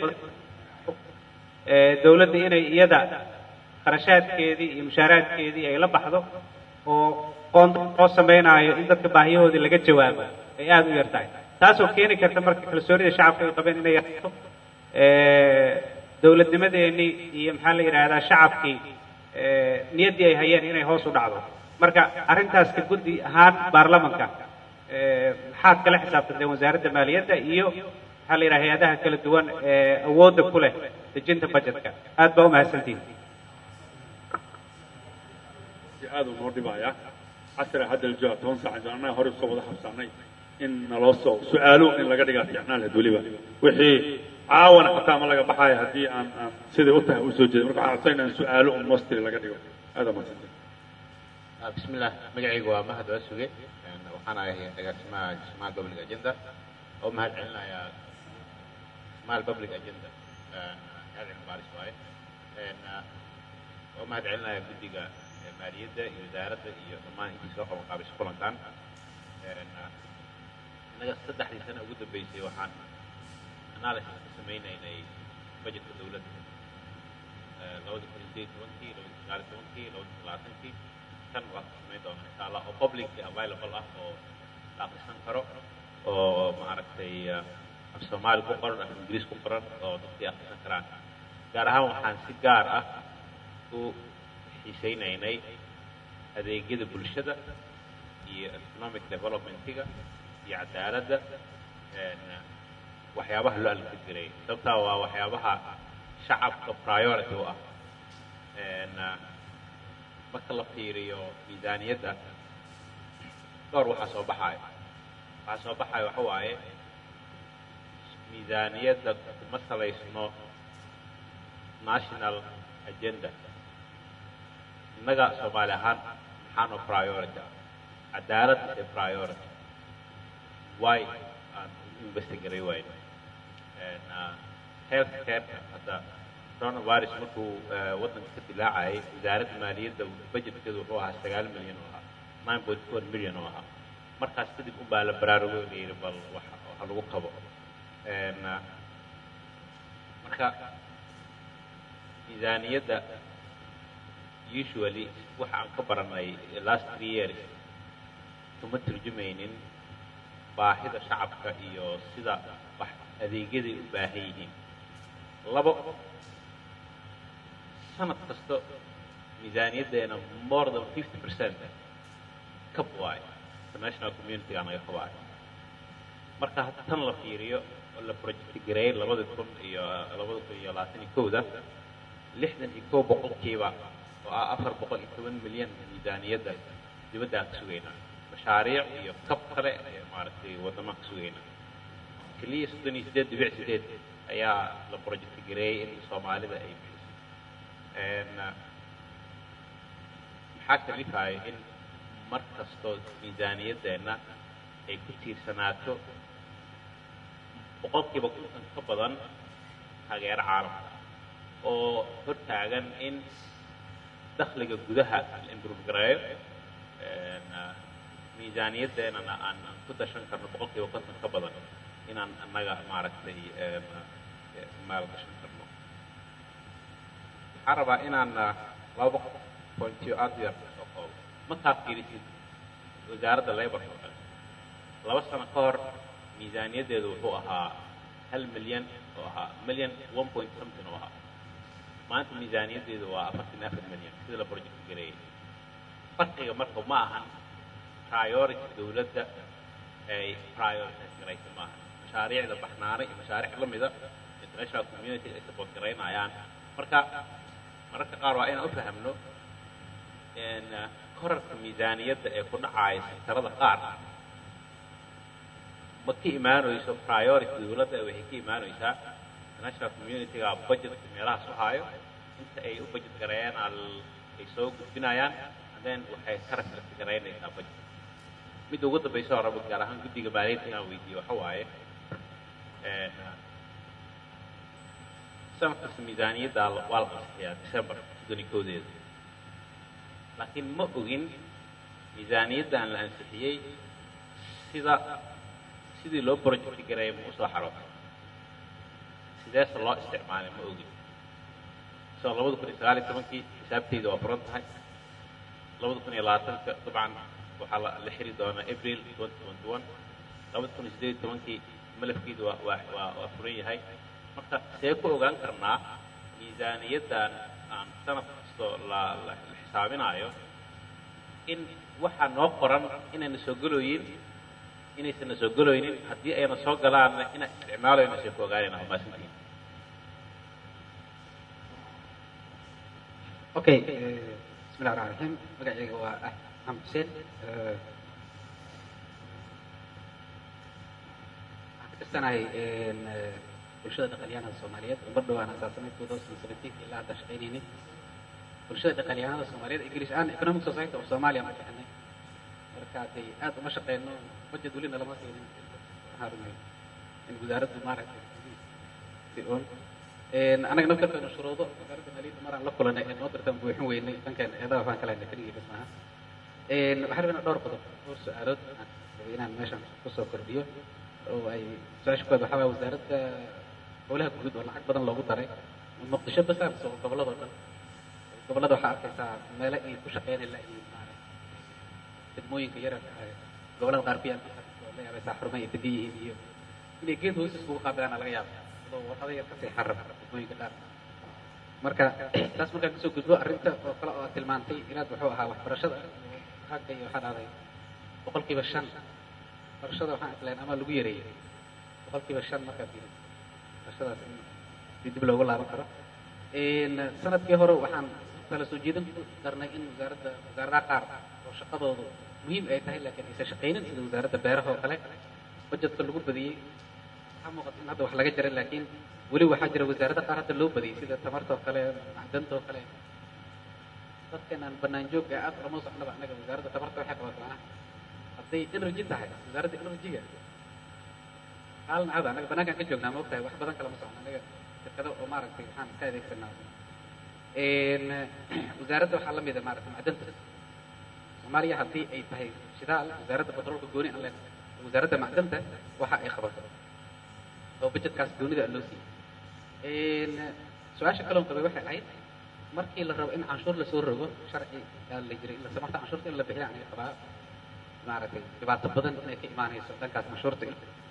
dowladda inay iyada qarashaadkeedii iyo mushaaraadkeedii ay la baxdo oo qoonda loo samaynayo in dadka baahiyahoodii laga jawaabo ay aad u yar tahay taasoo keeni karta marka kalsoonida shacabka ay qabeen inay yarto dowladnimadeennii iyo maxaa la yidhaahdaa shacabkii niyaddii ay hayeen inay hoos u dhacdo marka arrintaas ka guddi ahaan baarlamanka maxaad kala xisaabtanteen wasaaradda maaliyadda iyo maxaa la yidhaha hay-adaha kala duwan ee awoodda ku leh dejinta bajetka aad baa u mahadsantihin aad u noo dhibaya casri hadda la jooga 10 saac annaga hore soo wada xabsanay in naloo soo su'aalo in laga dhigaa ficnaan lahayd weliba wixii caawana xataa ma laga baxayo haddii aan sidai u tahay u soo jeedo marka waxaan codsanayna in su'aalo un mostly laga dhigo aad mahadsantahay بسم الله مقعي ومهد وسوقي وحنا اسمها جسمها بابليك اجندا او مهد علنا يا اسمها البابليك اجندا هذا المبارس واي او مهد علنا يا بديقة مالية وزارة ضمان انتي سوق ومقابل شكرا كان نجا صدح لي سنة وقد بيسي وحان انا لسه سمينا اني بجت الدولة لو دي كنتي 20 لو دي 20 لو دي 30 kan waktu itu misalnya public available lah atau lapisan karo maaragtay af soomaali ku qoran af ingiriis ku qoran oo dadkii akhrisan karaan gaar ahaan waxaan si gaar ah u xiisaynaynay adeegyada bulshada iyo economic developmentiga iyo cadaaladda waxyaabaha loo alka jiray sababtaa waa waxyaabaha shacabka priority u ah marka la fiiriyo miisaaniyadda dhowr waxaa soo baxayo waxa waaye miisaaniyadda kuma salaysno national agenda innaga soomaali ahaan maxaanoo priority ah cadaalad is a priority why aan investigaray wayno health careka hadda coronavirus markuu waddanka ka dilaacayay wasaaradda maaliyadda budgetkeedu wuxuu ahaa 9 milyan oo ahaa 9.4 milyan oo ahaa markaas kadib unbaa la baraarugo la yidhi bal waxa lagu qabo marka miisaaniyadda usually waxa aan ka baranay last 3 years kuma turjumaynin baahida shacabka iyo sida wax adeegyaday u baahan yihiin labo sanad kasta miisaaniyaddeena more than 50% kab waayo international community-ga naga qabaayo marka hadda tan la fiiriyo oo la project gareeyay 2021 61 boqolkiiba oo ah 410 milyan miisaaniyadda dibadda aan ka sugaynaa mashaariic iyo kab kale ee maaragtay wadamo ka sugaynaa kaliya 68.8 ayaa la project gareeyay in soomaalida ay bixiso maxaa kalifaya in mar kastoo miisaaniyaddeena ay ku tiirsanaato boqolkiiba konton ka badan taageero caalamka oo hortaagan in dakhliga gudaha la improve gareeyo miisaaniyaddeenana aan ku dashan karno boqolkiiba konton ka badan inaan annaga maaragtay maal gashan karno waxaan rabaa inaan laba pointiyo aad u yar soo koobo markaa fiirisid wasaaradda laborka oo kale 2 sano ka hor miisaaniyaddeedu wuxuu ahaa 1 milyan oo ahaa milyan 1 point something oo ahaa maanta miisaaniyaddeedu waa 44 milyan sida la project gareeyay farqiga marka ma ahan priority dawladda ay prioritize garaysa maaha mashaariicda baxnaanay iyo mashaariic la mida international community ay support garaynayaan marka mararka qaar waa inaan u fahamno korarka miisaaniyadda ee ku dhacaya sektarada qaar ma ka imaanayso priority dawladda waxay ka imaanaysaa international community-ga budgetka meelahaas u haayo inta ay u budget gareeyaan ay soo gudbinayaan then waxay ka reflect garaynaysaa budget midda ugu dambaysa oo rabo gaar ahaan guddiga maaliyadda inaan weydiiyo waxa waaye sanadkasta miisaaniyadda waa la ansixiyaa December 21 laakiin ma ogin miisaaniyaddan la ansixiyey sidii loo project gareeyay ma usoo xarootay sideese loo isticmaalay ma ogin soo 2019 xisaabteyda waa furan tahay 2020 dabcan waxaa la xiri doonaa April 2021 2018 malafkeedu waa furan yahay marka see ku ogaan karnaa miisaaniyaddan aan sanad kastoo la xisaabinayo in waxaa noo qoran inayna soo galooyin inaysan soo galooynin haddii ayna soo galaanna inaan isticmaalayno see ku ogaanayna maasantiin okay bismillahi rahmaani rahiim magacayga waa Ahmed Hussein waxaan bulshada dhaqaaliyahanada Soomaaliyeed mar dhawaan asaasanay 2017 ilaa hadda shaqaynaynay bulshada dhaqaaliyahanada Soomaaliyeed English and Economic Society of Somalia ma bixinay marka ay aad uma shaqeyno budget wali lama keenin harumay in wasaaraddu maaragtay si on anaga naftarkeena shuruudo wasaaradda maaliyadda maraan la kulanay ee noo dirtan buuxin weynay dhankan eedaha waxaan kala kaliya bas maaha waxaan rabnaa dhowr qodob dhowr su'aalood inaan meeshan ku soo kordhiyo oo ay su-aasha koowaad waxaa waaye wasaaradda howlaha guud oo lacag badan loogu daray muqdisho bas aan soo gobolladoo dhan gobollada waxaa arkaysaa meelo ay ku shaqeynay la iyo degmooyinka yararka ah gobollada qaar ku yaal oo la yaabaysaa xarumo ay degan yihiin iyo inay geed hoostiis kugu qaadayaan laga yaaba adoo wadada yar kasii xarab degmooyinka qaar marka taas markaan kasoo gudbo arrinta oo kale oo aad tilmaantay inaad wuxuu ahaa waxbarashada xagga iyo waxaa dhahday 5% waxbarashada waxaan islayn ama lagu yareeyay 5% markaad fiiriso waxbarashadaas in dib loogu laaban karo sanadkii hore waxaan kala soo jeedin ku darnay in wasaaradaha qaar oo shaqadoodu muhiim ay tahay laakiin aysan shaqaynin sida wasaaradda beeraha oo kale budgetka lagu badiyey waxaa muuqata in hadda wax laga jaray laakiin weli waxaa jira wasaaradda qaar hadda loo badiyey sida tamarta oo kale macdanta oo kale dadkeenaan bannaan joogga aad ulama socnaba annaga wasaaradda tamarta waxay qabataa macnaha hadday energy tahay wasaaradda energy-ga haalna hada annaga bannaankaan ka joognaa ma ogtahay wax badan kalama socno annaga shirkado oo maaragtay waxaan ka adeegsanaa wasaaradda waxaa la mida maaragtay macdanta soomaaliya haddii ay tahay shidaal wasaaradda batroolka gooni aan leenahay wasaaradda macdanta waxa ay qabato oo budgetkaas goonida loo siiyey su-aasha kaloon qabay waxay ahayd markii la rabo in canshuur lasoo rogo sharci yaa la jiray ila samarta canshuurta in la bixiya aniga qabaa maaragtay dhibaato badan inay ka imaanayso dhankaas canshuurta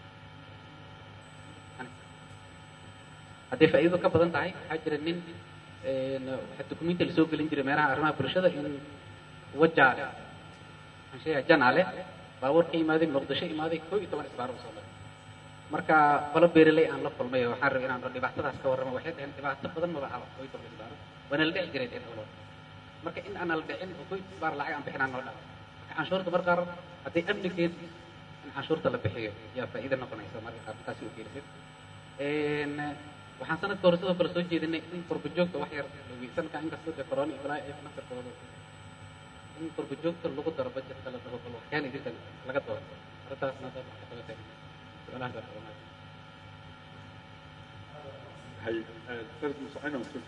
hadday faa'iido ka badan tahay waxaa jira nin waxaa dukumenti lasoo gelin jiray meelaha arrimaha bulshada in wajaale waxaan sheegaa janaale baabuur ka imaaday muqdisho imaaday 11 isbaar u soo maray marka qolo beeraley aan la kulmay waxaan rabay inaan dhibaatadaas ka warramo waxay tahay dhibaato badan ma baxa 11 isbaar waana la dhici jiray dad marka in aan la dhicin oo 11 isbaar lacag aan bixinaan noo dhaco marka canshuurta marka qaar hadday amnigeed in canshuurta la bixiyo yaa faa'iido noqonaysa marka qaar taasi u gelisay waxaan sanadka hore sidoo kale soo jeedinay in qurbajoogta wax yar sanadkan inkastoo dee corona iyo walaa ay naftarkooda in qurbajoogta lagu daro budgetka la dabo bal waxyaan idinka laga doono arrintaasna dad wax ka qabatay su-aalaha baa qabanaya hay ustaad musacina mas'uul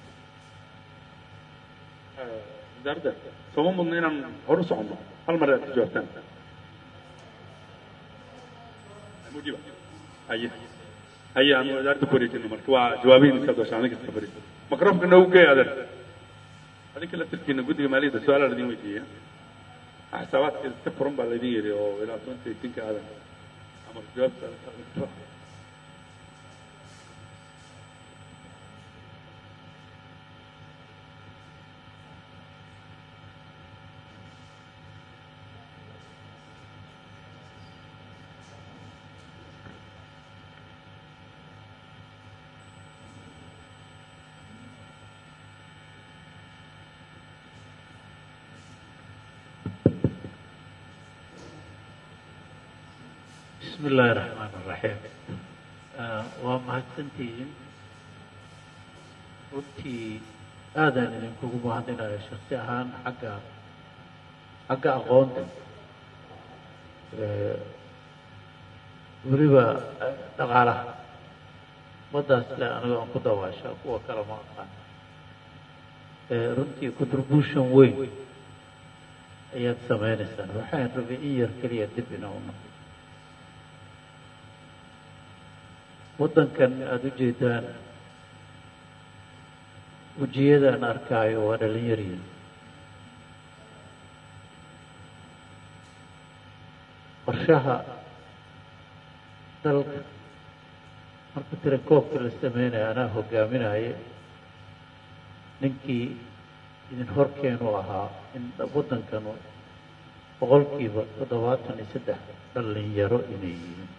wasaaradda sooma mudna inaan hor u soconno hal mar aad ka jawaabtaan mujiba haye هيا أنا وزارة كوريا إنه مركوا جوابين كذا عشان ذيك السفرية مقرف كنا وجاي هذا هذيك اللي تحكي إنه قدي مالي ده سؤال الذي ويجيه حسابات السفرهم بالذي أو إلى 20 تنك هذا أما الجواب بسم الله الرحمن الرحيم ومهتنتين runtii aadaan idinkugu mahadinayo shaksi ahaan xagga aqoonta weliba dhaqaalaha waddaas le aniga aan ku dawaasha kuwa kale ma aqaan runtii contribution weyn ayaad sameynaysaan waxaan rabay in yar keliya dib inaa u noqdo waddankan aada u jeedaan wejiyadaan arkaayo waa dhalinyariin qorshaha dalka marka tirakoobka la sameynayo anaa hogaaminaye ninkii idin horkeenu ahaa in waddankan 73% dhalinyaro inay yihiin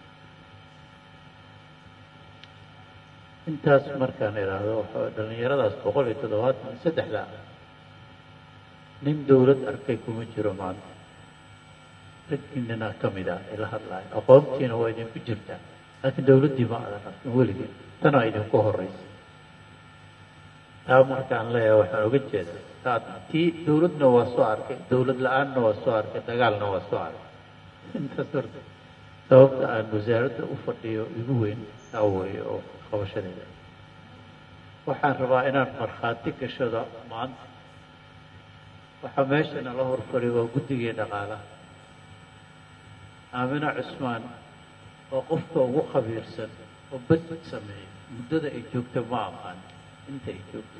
intaas markaan idhaahdo dhalinyaradaas 173 nin dawlad arkay kuma jiro maanta raggiinana ka mid ah ila hadlayo aqoontiina waa idinku jirtaa laakiin dawladdii ma adan arkin weligeen tanaa idinku horeysa taa markaan leeyahay waxaan oga jeedaa tii dawladna waa soo arkay dawlad la-aanna waa soo arkay dagaalna waa soo arkay intaas horta sababta aan wasaaradda u fadhiyo igu weyn taa weeye oo qabashadeeda waxaan rabaa inaan markhaati gashado maanta waxaa meeshana la horfariy waa guddigii dhaqaalaha aamina cusmaan oo qofka ugu khabiirsan oo budget sameeya muddada ay joogto ma aqaan inta ay joogto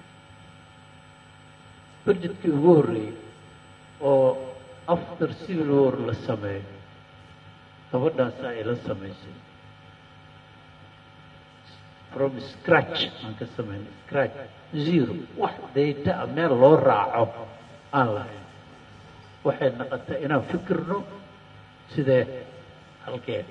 budgetkii ugu horreeyey oo after civil war la sameeyo gabadhaasa ay la samaysay from scratch aan ka samayn scratch zero wax data meel loo raaco aan lahayn waxay noqotay inaan fikirno sidee halkeen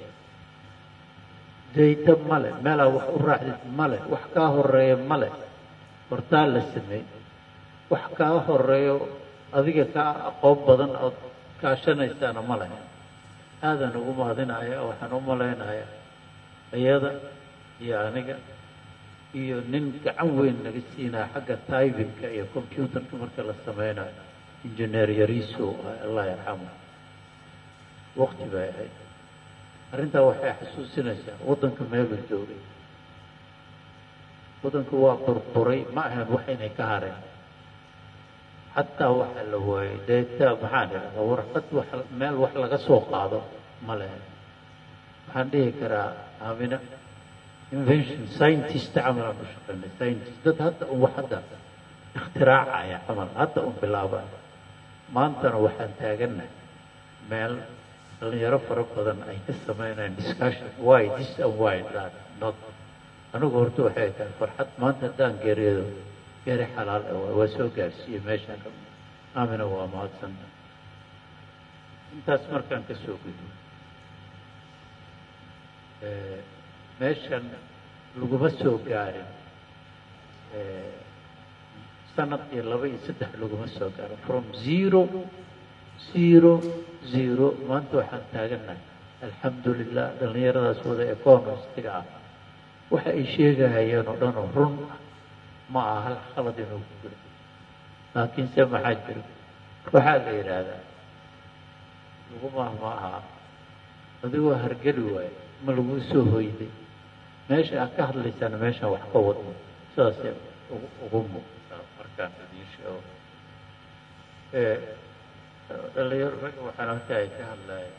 data male meelaa wax u raacdid male wax kaa horeeya male hortaa la sameey wax kaa horeeyo adiga kaa aqoon badan ood kaashanaysaana ma lahayn aadan ugu mahadinaya waxaan u malaynayaa iyada iyo aniga iyo nin gacan weyn naga siinaya xagga typinka iyo computerka marka la sameynayo injineer yariiso allah yarxamo waqti bay ahayd arrintaa waxay xasuusinaysaa waddanka meeluu joogay waddanku waa burburay ma ahayn wax inay ka hareen xataa waxa la waayey data maxaan idhahdaa warqad wax meel wax laga soo qaado ma lehe waxaan dhihi karaa aamina invention scientist camal aan u shaqaynay scientist dad hadda un wax hadda ikhtiraacaya camal hadda un bilaabaya maantana waxaan taagannahay meel dhalinyaro fara badan ay ka sameynayaan discussion why this and why that not anigu horta waxay tahay farxad maanta haddaan geeriyado geeri xalaal waa soo gaarsiiyey meeshaan aamina waa mahadsanta intaas markaan ka soo gudbo meeshan laguma soo gaarin sanad iyo 2 iyo 3 laguma soo gaarin from zero maanta waxaan taagannahay alxamdulilah dhallinyaradaas wada economistiga ah waxa ay sheegahayeen oo dhan oo run ah ma aha hal khalad inuu ku jiro laakiinse maxaa jiro waxaa la yidhaahdaa laguma ma aha adigoo hargeli waaye ma laguu soo hoyday meesha aad ka hadlaysaan meeshaan wax ka wadno sidaasay ugu muuqataa markaan idiin sheego dhalinyaro ragga waxaan halka ay ka hadlayeen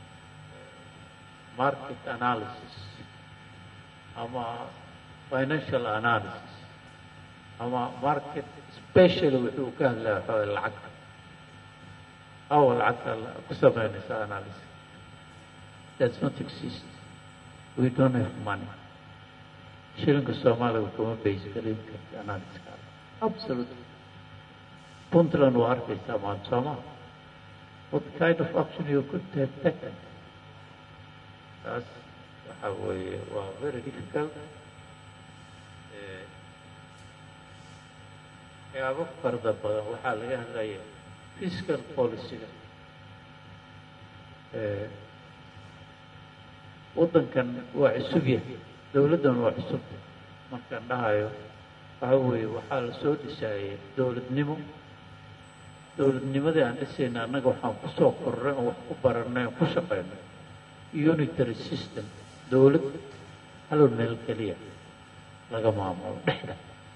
market analysis ama financial analysis ama market specially wuxuu ka hadlaya waxaa lacagta aw lacagta ku sameynaysa analysis does not exist we don't have money shilinka soomaaliga kuma base galin karta analysiska absolutely puntland waa arkaysaa maanta soomaa what kind of action you could have taken taas waxa weeye waa very difficult waxyaabo farda badan waxaa laga hadlaya fiscal policyga waddankan waa cusub yahay dowladdan waa cusubta markaan dhahayo waxa weeye waxaa la soo dhisaayay dowladnimadii aan dhisayna annaga waxaan ku soo kornay oo wax ku baranay oo ku shaqaynay unitary system dowlad hal meel keliya laga maamulo dhexda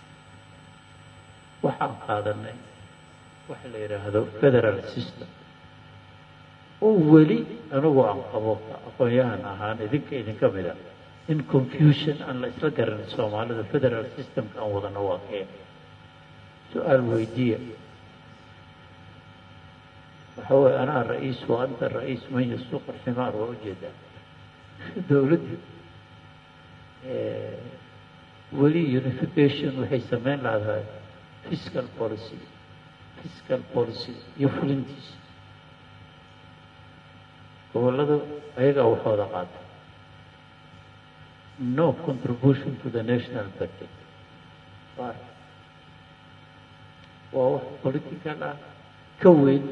waxaan qaadanay waxa la yidhaahdo federal system oo weli anigu aan qabo aqoon-yahan ahaan idinka mid ah in confusion aan la isla garanin soomaalida federal systemka aan wadana waa kee su-aal weydiiya waxa weeye anaa ra-iis wa anta ra-iis man yasuuq alximaar waa ujeedaa dowladda weli unification waxay sameyn lahaday fiscal policy iyo fulintiisa gobolladu ayagaa waxooda qaata no contribution to the national budget waa wax political ah ka weyn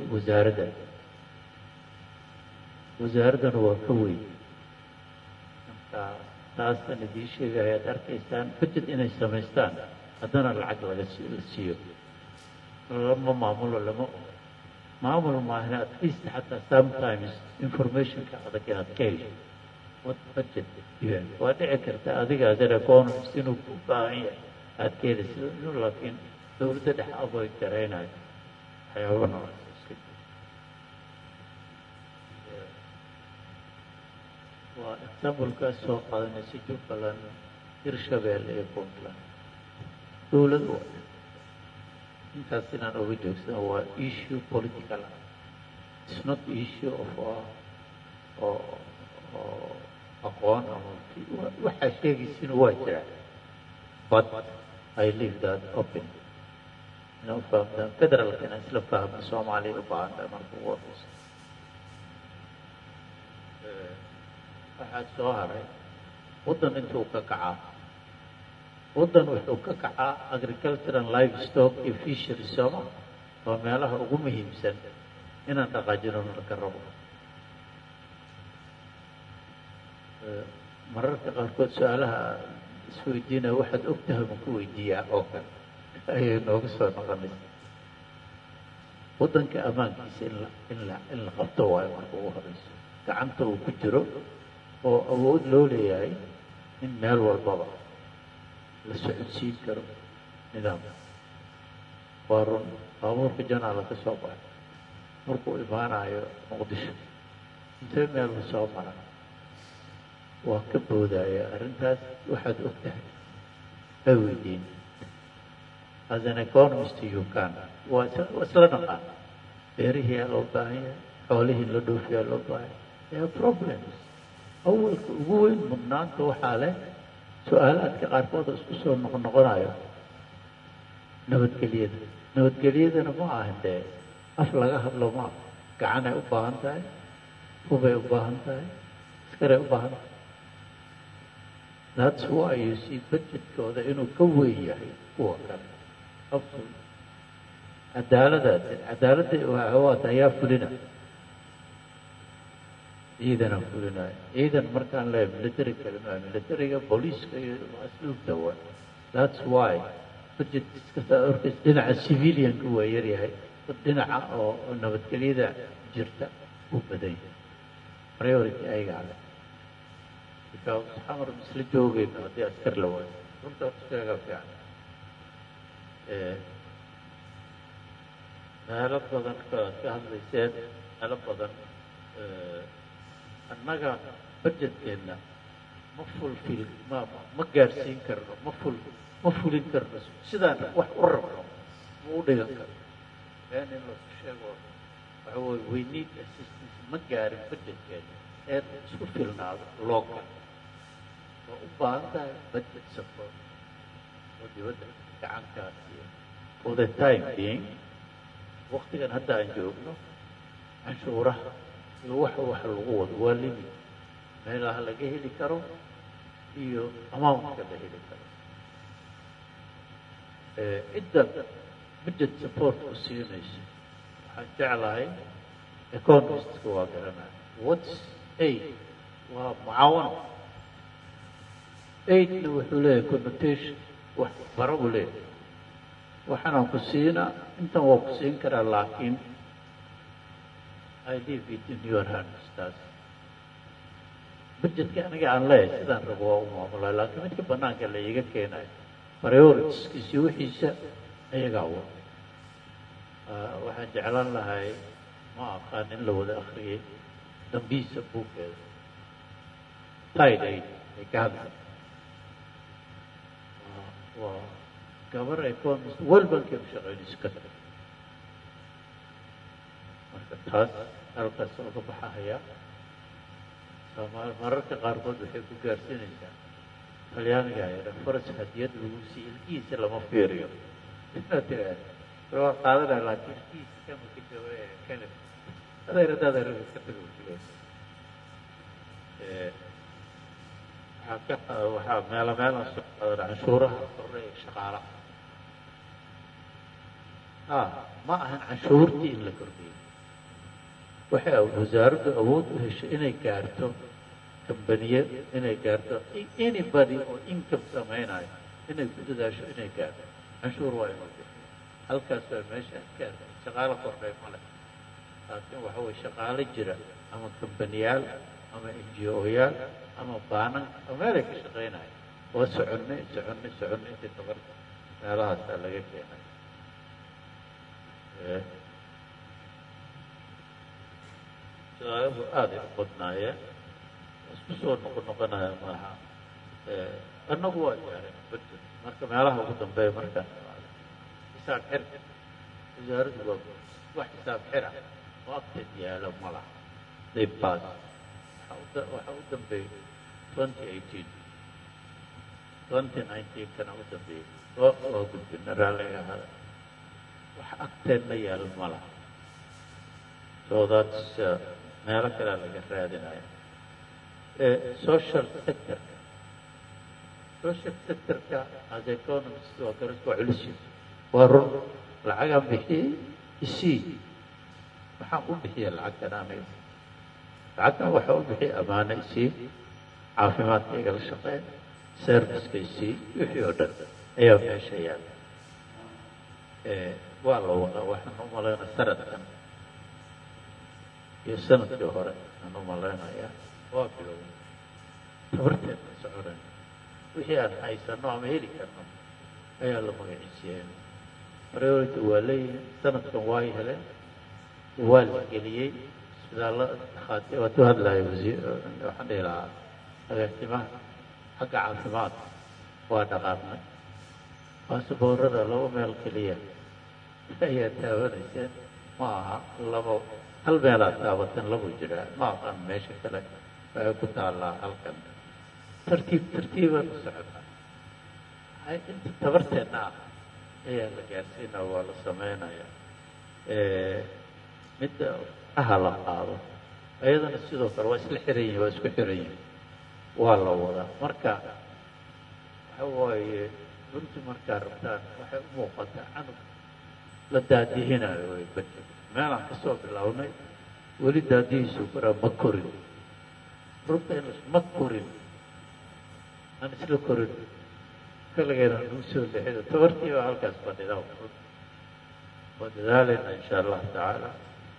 wasaaraddana waa ka weyn marka taastan idiin sheegaya ad arkaysaan budget inay samaystaan haddana lacag la siiyo lama maamulo lama maamul maahna at least xataa sometimes informationka adag inaad ka hesho what budget waa dhici karta adiga adan economist inuu ku baahan yahay aad ka helaysa laakiin dowladda dhex avoid garaynayo waxyaaba noocaas waa examplekaas soo qaadanaysa jubbaland hirshabeelle iyo puntland dowladu intaas inaan oga joogsana waa issue political it's not issue of aqoon ama waxaa sheegaysina waa jira but I leave that open. inaan fahamtaan federaalka inaan isla fahmo soomaaliya u baahan tahay marka ugu horeysa. waxaad soo haray waddan intuu ka kacaa waddan wuxuu ka kacaa agriculture and livestock iyo fishery sooma waa meelaha ugu muhiimsan inaan dhaqaajino marka rabo. mararka qaarkood su-aalaha isweydiinaya waxaad ogtahay ma ku weydiiyaa oo kale ayay nooga soo noqonaysa. waddanka ammaankiisa in la qabto waayo marka ugu horeyso gacanta uu ku jiro oo awood loo leeyahay in meel walbaba la socodsiin karo nidaam. waa run baabuurka janaala ka soo baxay markuu imaanayo muqdisho intee meel u soo mara waa ka boodaya arrintaas waxaad og tahay ha weydiin. as an economist you can waa isla dhaqaan beerihiyaa loo baahan yahay xoolihii la dhoofiyaa loo baahan yahay. there are problems. awalka ugu weyn mudnaanta waxaa leh su-aalaadka qaarkood isku soo noqonayo nabadgelyada. nabadgelyadana ma ahan dee af laga hadlo ma gacanay u baahan tahay hubay u baahan tahay askaray u baahan tahay. that's why you see budgetkooda inuu ka weyn yahay kuwa kale. absolutely cadaaladda waata ayaa fulina ciidana fulinayo. ciidan markaan leeyahay military kalima militariga booliiska iyo asluubta waa. that's why budget iskasta orkays dhinaca civilianka waa yaryahay dhinaca oo nabadgelyada jirta u badan yahay priority ayagaa leh. because xamar misla joogayno haddii askar la waayo runta sheega fiican. meelo badan ka hadlayseen meelo badan annaga budgetkeenna ma gaarsiin karno ma fulin karno sidaan wax u rabno ma u dhigan karno. been in lasu sheego waxa weye we need assistance ma gaarin budgetkeenna ee isku filnaado local waa u baahan tahay budget support oo dibadda gacankaas iyo for the time being waqtigan hadda aan joogno canshuuraha iyo waxa lagu wado waa limit meelaha laga heli karo iyo amount-ka la heli karo. cidda budget support ku siinaysa waxaan jeclahay economistska waa garanaya what's aid waa mucaawano. aidna wuxuu leeyahay connotation wax bara buu leeyahay waxaanaan ku siinaa intan waa ku siin karaa laakiin I leave it in your hands. taas budgetka aniga aan leeyahay sidaan rabo waa u maamulay laakiin midka banaanka la iga keenayo prioritiskiisi wixiisa ayagaa wada. waxaan jeclaan lahay ma aqaan in la wada akriyay dambiisa buugkeeda tide aid ay ka hadlay waa gabar economist walbankay ku shaqeynayso ka tag marka taas halkaas oga baxahaya. mararka qaarkood waxay ku gaarsiinaysaa talyaaniga yadha faras hadiyad lagu sii ilkihiisa lama fiiriyo inaad tiraahdo waa qaadanaya laakiin ilkihiisa kama ka jabo kalif adeeradaada ka tago waxaa meelaan soo qaadan canshuuraha kore ee shaqaalaha ma ahan canshuurtii in la kordhiyo. waxay wasaaraddu awood u heshay inay gaarto kambaniye inay gaarto anybody oo income samaynayo inay ku dadaasho inay gaarto canshuur waa inuu bixiyo. halkaas waa meesha gaarta shaqaalo kordhay male laakiin waxa weye shaqaalo jira ama kambaniyaal ama NGO-yaal ama baanan ama meelay ka shaqaynayo waa soconnay intii tabarta meelahaasaa laga keenay. su-aaluhu aaday u badnaayeen isku soo noqonaya maaha. annagu waa gaaray budget marka meelaha ugu dambeeya markaan xisaab xir wasaaraddu waa wax xisaab xira oo agteed yaala ma laha they pass waxaa u dambeeyay 2018 2019 kana u dambeeyey oo gudbina raalliga ahada wax agteenna yaal ma laha so that's meelo kalea laga raadinaya social sectorka as economist waa garas waa culisi waa run lacagaan bixiyey isii waxaan u bixiya lacagtan aniga lacagtan waxaa u bixiyay ammaano isii caafimaadka igala shaqeyn serviceka isii wixii oo dhan ayaa meesha yaala waa la wadaa waxaan u malaynaa sanadkan iyo sanadkii hore aan u malaynayaa waa biloway tabarteedna soconayn wixii aan haysano ama heli karno ayaa la magaciisiyeen priority waa leeyihin sanadkan waa heleen waa la geliyey isbitaallo dhakhaatiir waa tu hadlaya waxaan dhihi lahaa agaasimaha xagga caafimaadka waa dhaqaaqnay baasboorada laba meel keliya ayaa taabanayseen ma aha labo hal meelaad taabatan labu jiraa ma aqaan meesha kale waxay ku taallaa halkan tartiibaan u socotaa inta tabarteenna ah ayaa la gaarsiinaya waa la sameynaya midda aha la qaado ayadana sidoo kale waa isla xiran yihin waa isku xiran yihin waa la wadaa marka waxa waaye runtii markaa rabtaan waxay u muuqataa canug la daadihinayo way badi meelaan kasoo bilownay weli daadihiisu kuraa ma korin runta in ma korin aan isla korin kaligeena nagu soo lexido tabartiiba halkaas fadhida waa dadaalayna insha allahu tacaala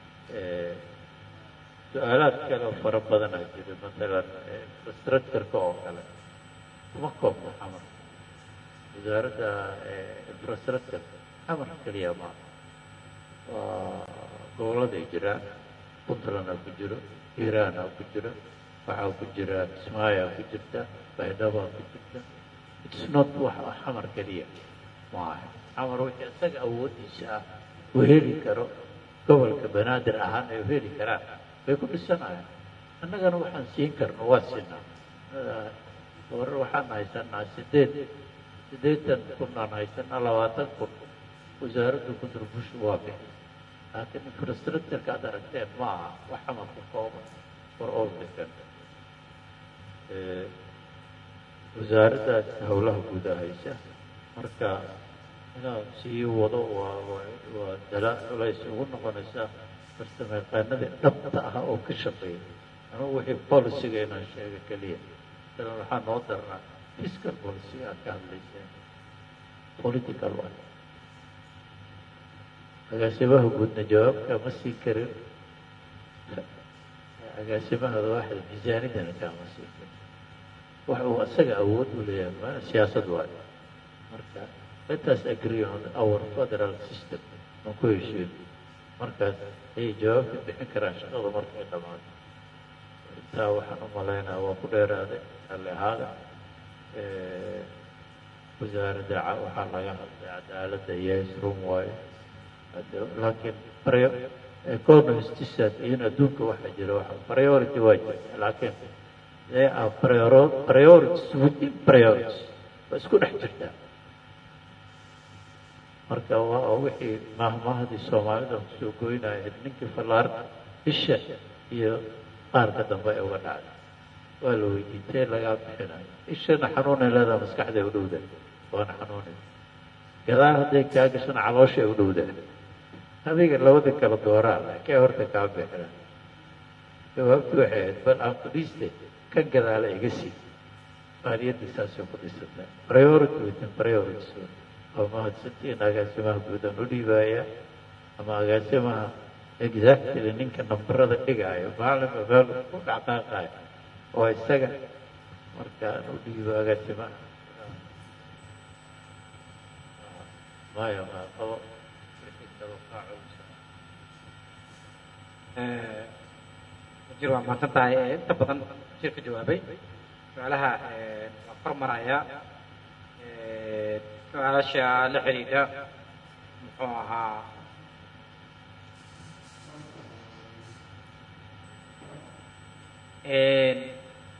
su-aalaad kale oo fara badanaa jira masalan infrastructureka oo kale kuma koobno xamar wasaaradda infrastructure xamar keliya ma waa goboladay jiraan puntlandaa ku jiro hiiraanaa ku jiro waxaa ku jira kismaayaa ku jirta baydhabaa ku jirta it's not wax xamar keliya maaha xamar wixii isaga awoodiisa ah uu heli karo gobolka banaadir ahaan ay heli karaan bay ku dhisanayaan annagana waxaan siin karno waa siinaa warar waxaan haysanaa siddeetan kun aan haysanaa 20 kun wasaaraddu contribution waa bixi laakiin infrastructureka aad aragteen ma aha wax xamar ku kooban for all degan wasaaraddaas howlaha guuda haysa marka inaan sii wado waa dalaa culays ugu noqonaysaa farsamayaqaanadii dhabta ah oo ka shaqeeya anugu wixii policyga inaan sheega keliya dalan waxaa noo darnaa fiscal policy aad ka hadlayseen political one agaasimaha guudna jawaabka ma sii karin agaasimahada waaxda miisaanidana kaama sii karin wax uu isaga awood u leeyahay maana siyaasad waayo marka let us agree on our federal system aan ku heshiin markaas ayay jawaabka bixin karaan shaqada markay dhamaato intaa waxaan u malaynaa waa ku dheeraaday alle ahaada wasaaradda waxaa laga hadlay cadaaladda yes room waayo laakiin economistisaad iyona adduunka waxaa jira waxa priority waa jirta laakiin they are priorities within priorities waa isku dhex jirtaa marka waa wixii mahmahdii soomaalida kusoo goynaya ninkii fallaar isha iyo qaarka dambe ee uga dhacday waa la weydiintee lagaa bixinayo ishana xanuunay leedaha maskaxday u dhowda waana xanuunay gadaal hadday kaa gashana calooshay u dhowda adiga labada kala dooraa kee horta kaa bixina jawaabtu waxay ahayd bal aan fadhiiste kan gadaala iga sii maaliyadda saasay ku dhisata priority within priorities oo mahadsantiin agaasimaha guud aan u dhiibaya ama agaasimaha exactly ninka nambarada dhigaayo maalinba meel ku dhaqaaqayo oo isaga marka aan u dhiibo agaasimaha maya maa qabo wasiir waa mahadsan tahay inta badan wasiir ka jawaabay su-aalaha waa kor maraya su-aalaasha la xidhiidha muxuu ahaa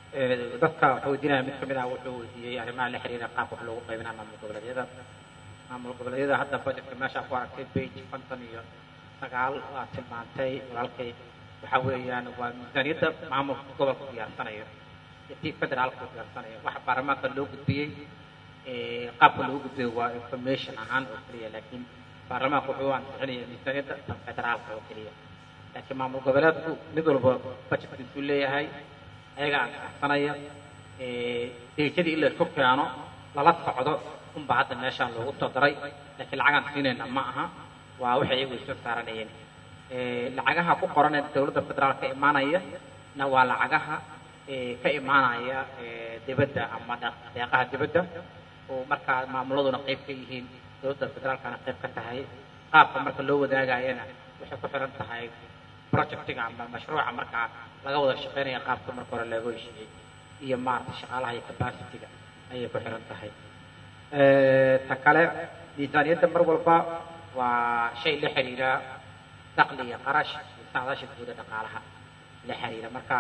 dadka wuxuu weydiinaya mid kamid ah wuxuu weydiiyey arrimaha la xiriira qaabka wax loogu qaybinaa maamul goboleedyada hadda budgetka meesha ku aragtay page 59 waa tilmaantay walaalkay waxa weeyaan waa miisaaniyadda maamulka gobolka diyaarsanayo tii federaalka diyaarsanayo waxa baarlamaanka loo gudbiyey qaabka loo gudbiyey waa information ahaan oo keliya laakiin baarlamaanka wuxuu ansixinaya miisaaniyadda federaalka oo keliya laakiin maamul goboleedku mid walba budgetkiisu leeyahay ayaga ansixinaya deejadii in la isku keeno lala socdo unba hadda meeshaan loogu soo daray laakiin lacagaan siinayna ma aha waa waxay iyagu isoo saaranayeen lacagaha ku qoran ee dowladda federaalka imaanaya na waa lacagaha ka imaanaya dibadda ama deeqaha dibadda oo markaa maamuladuna qayb ka yihiin dowladda federaalkana qayb ka tahay qaabka marka loo wadaagayana waxay ku xiran tahay projectiga ama mashruuca markaa laga wada shaqeynaya qaabka marka hore looga heshiiyey iyo maaragtay shaqaalaha iyo capacity-ga ayay ku xiran tahay ta kale miisaaniyadda mar walba waa shay la xiriira dakhli iyo qarash iyo saadaasha guud ee dhaqaalaha la xiriira marka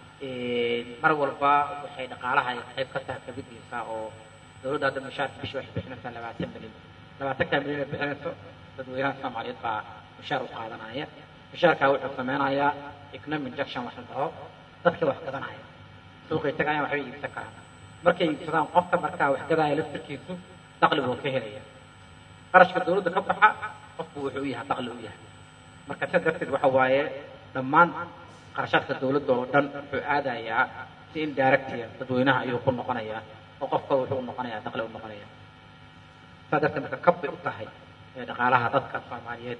mar walba waxay dhaqaalaha ay qayb ka tahay kabidiisa oo dowladda hadda mushaarka bishii waxay bixinaysaa 20 milyan 20 milyan ay bixinayso dadweynaha Soomaaliyeed baa mushaar u qaadanaya mushaarka wuxuu sameynayaa economic injection wax la dhaho dadka wax gadanaya suuqay tagayaan waxay iibsan karaan markay iibsadaan qofka markaa wax gadaya laftirkiisu dakhli buu ka helaya qarashka dowladda ka baxa qofku wuxuu u yahay dakhli u yahay marka sidaa darteed waxa waaye dhammaan qarashaadka dowladda oo dhan wuxuu aadayaa si indirectia dadweynaha ayuu ku noqonayaa oo qofka wuxuu noqonayaa dakhli u noqonayaa sidaa darteed marka kab bay u tahay dhaqaalaha dadka Soomaaliyeed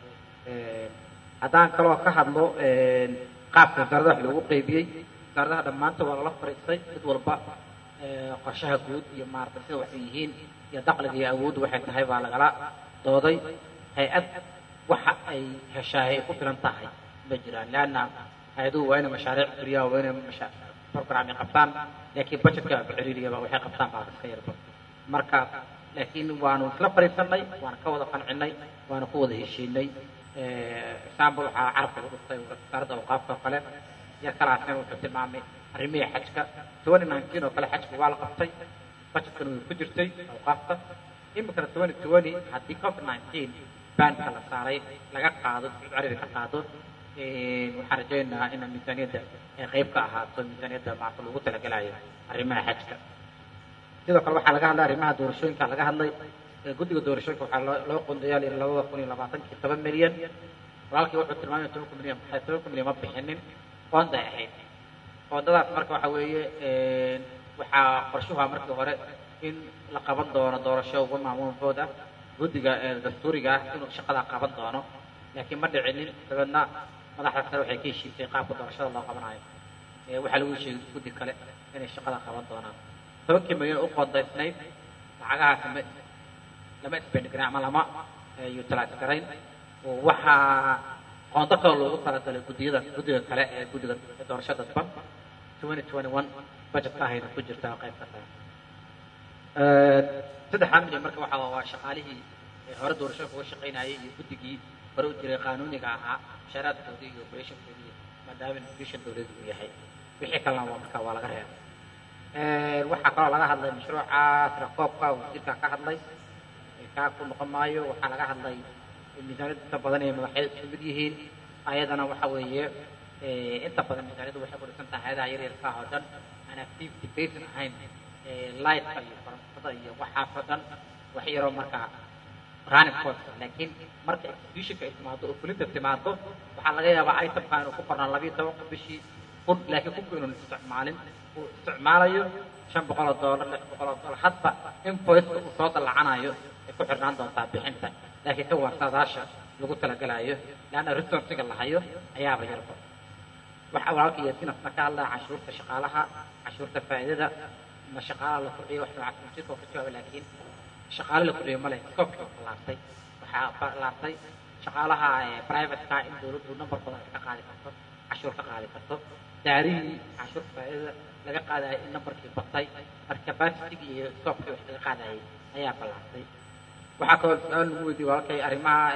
haddaan kaloo ka hadlo qaabka wasaaradda wax loogu qaybiyey wasaaradaha dhammaantood waa lala fariistay mid walba qorshaha guud iyo maaragtay sida waxay yihiin iyo dakhliga iyo awooddu waxay tahay baa lagala dooday hay-ad waxa ay heshaay ay ku filan tahay ma jiraan laanna hay-aduhu waa inay mashaariic fuliyaan waa inay program qabtaan laakiin budgetka ciriiriyaba waxay qabtaan baa iska yarba marka laakiin waanu isla fariisanay waana ka wada qancinay waana ku wada heshiinay example waxaa carabka lagu dhustay wasaaradda awqaafka oo kale yar kalaasna wuxuu tilmaamay arrimihii xajka 2019 oo kale xajka waa la qabtay budgetkana way ku jirtay awqaafta iminkana 2020 haddii covid-19 baanka la saaray laga qaado cariga ka qaado waxaan rajaynayaa in miisaaniyadda ay qayb ka ahaato miisaaniyadda maanta lagu talagalayo arrimaha xajka sidoo kale waxaa laga hadlay arrimaha doorashooyinka laga hadlay guddiga doorashooyinka waxaa loo qoondeeyaa 2020 7 milyan walaalkii wuxuu tilmaamay 10 milyan 10 milyan ma bixinin qoonday ahayd qoondadaas marka waxa weeye waxaa qorshuha markii hore in la qaban doono doorasho ugu maamulkooda guddiga dastuuriga ah inuu shaqada qaban doono laakiin ma dhicinin dabadna madaxda sare waxay ka heshiisay qaabka doorashada loo qabanayo waxaa lagu sheegay guddi kale inay shaqada qaban doonaan 10 milyan u qoondaysnayd lacagahaas lama isbendhigarin ama lama utilize garayn waxaa qoonto kale loogu talagalay guddiga kale ee guddiga doorashada dadban 2021 budgetka ahayna ku jirta qayb ka tahay 3 milyan marka waa shaqaalihii hore doorashada uga shaqaynayay iyo guddigii hore u jiray qaanuuniga ahaa mushaaraadkoodii iyo operationkoodii maadaama institution dowladda uu yahay wixii kalena waa marka waa laga reebay waxaa kaloo laga hadlay mashruuca tirakoobka wasiirka ka hadlay kaa ku noqon maayo waxaa laga hadlay miisaaniyadda inta badan ee madaxyada isku mid yihiin ayadana waxa weeye inta badan miisaaniyaddu waxay ku dhisan tahay hayadaha yaryarka oo dhan aan activity based ahayn lightka iyo korontada iyo waxaas oo dhan wax yaroo markaa running cost laakiin marka executionka ay timaado oo fulinta timaado waxaa laga yaabaa itemka inuu ku qornaa 12 bishii kun laakiin kunku inuu isticmaalin uu isticmaalayo $500 $600 hadba invoice uu soo dalacanayo ay ku xirnaan doontaa bixinta laakiin ka warsaadaasha lagu talagalayo laana resource-ga la hayo ayaaba yarba waxa walaalka yaasiin asna ka hadlaa cashuurta shaqaalaha cashuurta faa'iidada ma shaqaalaha la kordhiyo wax noocaas ma jirto ka jawaab laakiin shaqaale la kordhiyo male scope laabtay waxaa laabtay shaqaalaha private-ka in dowladdu number badan ka qaadi karto cashuur ka qaadi karto daarihii cashuurta faa'iidada laga qaadayo in numberkii batay marka capacity iyo scope wax laga qaadayo ayaa balaastay waxaa kaloo su-aal lagu weydiiyey walaalkay arrimaha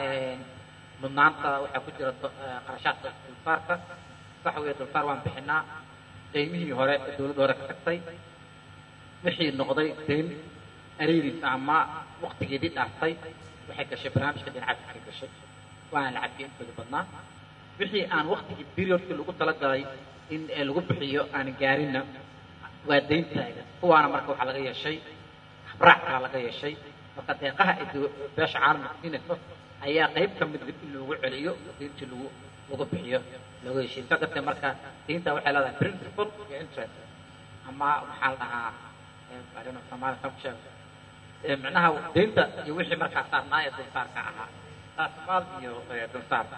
mudnaanta waxaa ku jira qarashaadka dulsaarka sax weeye dulsaar waan bixinaa deymihii hore ee dowladda hore ka tagtay wixii noqday deyn ariiriis ama waqtigeedii dhaaftay waxay gashay barnaamijka dhinaca ka gashay waana la cabiyay intooda badnaa wixii aan waqtigii periodkii lagu talagalay in lagu bixiyo aan gaarinna waa deyntaaga kuwaana marka waxaa laga yeeshay habraac kala laga yeeshay marka deeqaha ay beesha caalamka siinayso ayaa qayb ka mid in loogu celiyo deyntii lagu bixiyo lagu yeeshay inta darteed marka deynta waxay leedahay principal iyo interest ama maxaa la dhahaa arino Soomaali function macnaha deynta iyo wixii markaa saarnaa ee dulsaarka ahaa taasmaal iyo dulsaarka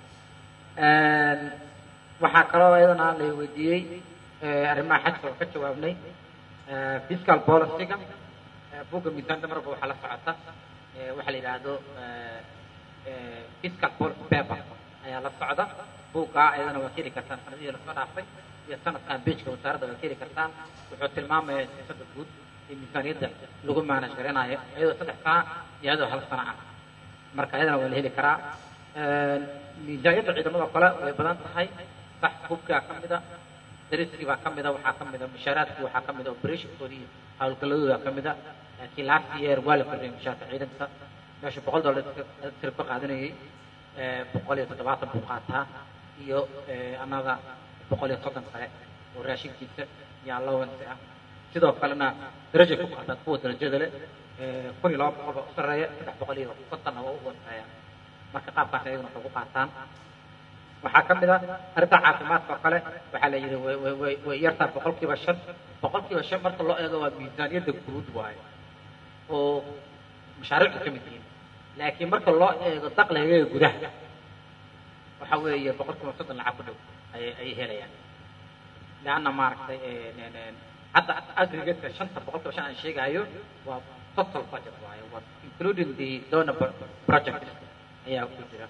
waxaa kaloo iyadana la weydiiyey arrimaha xajka oo ka jawaabnay fiscal policy-ga buugga miisaanka marba waxaa la socota waxaa la yidhaahdo fiscal policy paper ayaa la socda buugga iyadana waa keeni kartaan sanadihii lasoo dhaafay iyo sanadkan beejka wasaaradda waa keeni kartaan wuxuu tilmaamaya siyaasadda guud ee miisaaniyadda lagu maanaj garanayo iyadoo 3 sano iyo iyadoo 1 sano ah marka iyadana waa la heli karaa miisaaniyadda ciidamada kale way badan tahay sax hubkaa ka mida dariskii baa ka mida waxaa ka mida mushaaraadkii waxaa ka mida operationkoodii howlgalladooda ka mida laakiin last year waa la kordhiyay mushaarka ciidanka meesha $100 tir ka qaadanayay 170 buu qaataa iyo anada 130 kale oo raashinkiisa iyo allowance ah sidoo kalena darajo ku qaataa kuwa darajada leh 1200 u sareeya 350 oo u hooseeya marka qaabkaas ayaguna waxay ku qaataan waxaa ka mid ah arrinta caafimaadka kale waxaa la yidhi way yartaa 5% marka loo eego waa miisaaniyadda guud waaye oo mashaariicdu ka mid yihiin laakiin marka loo eego dakhliga gudaha waxa weeye 30% lacag ku dhow ay helayaan laana maaragtay hadda aggregate 5% aan sheegayo waa total budget waaye waa including the donor project ayaa ku jira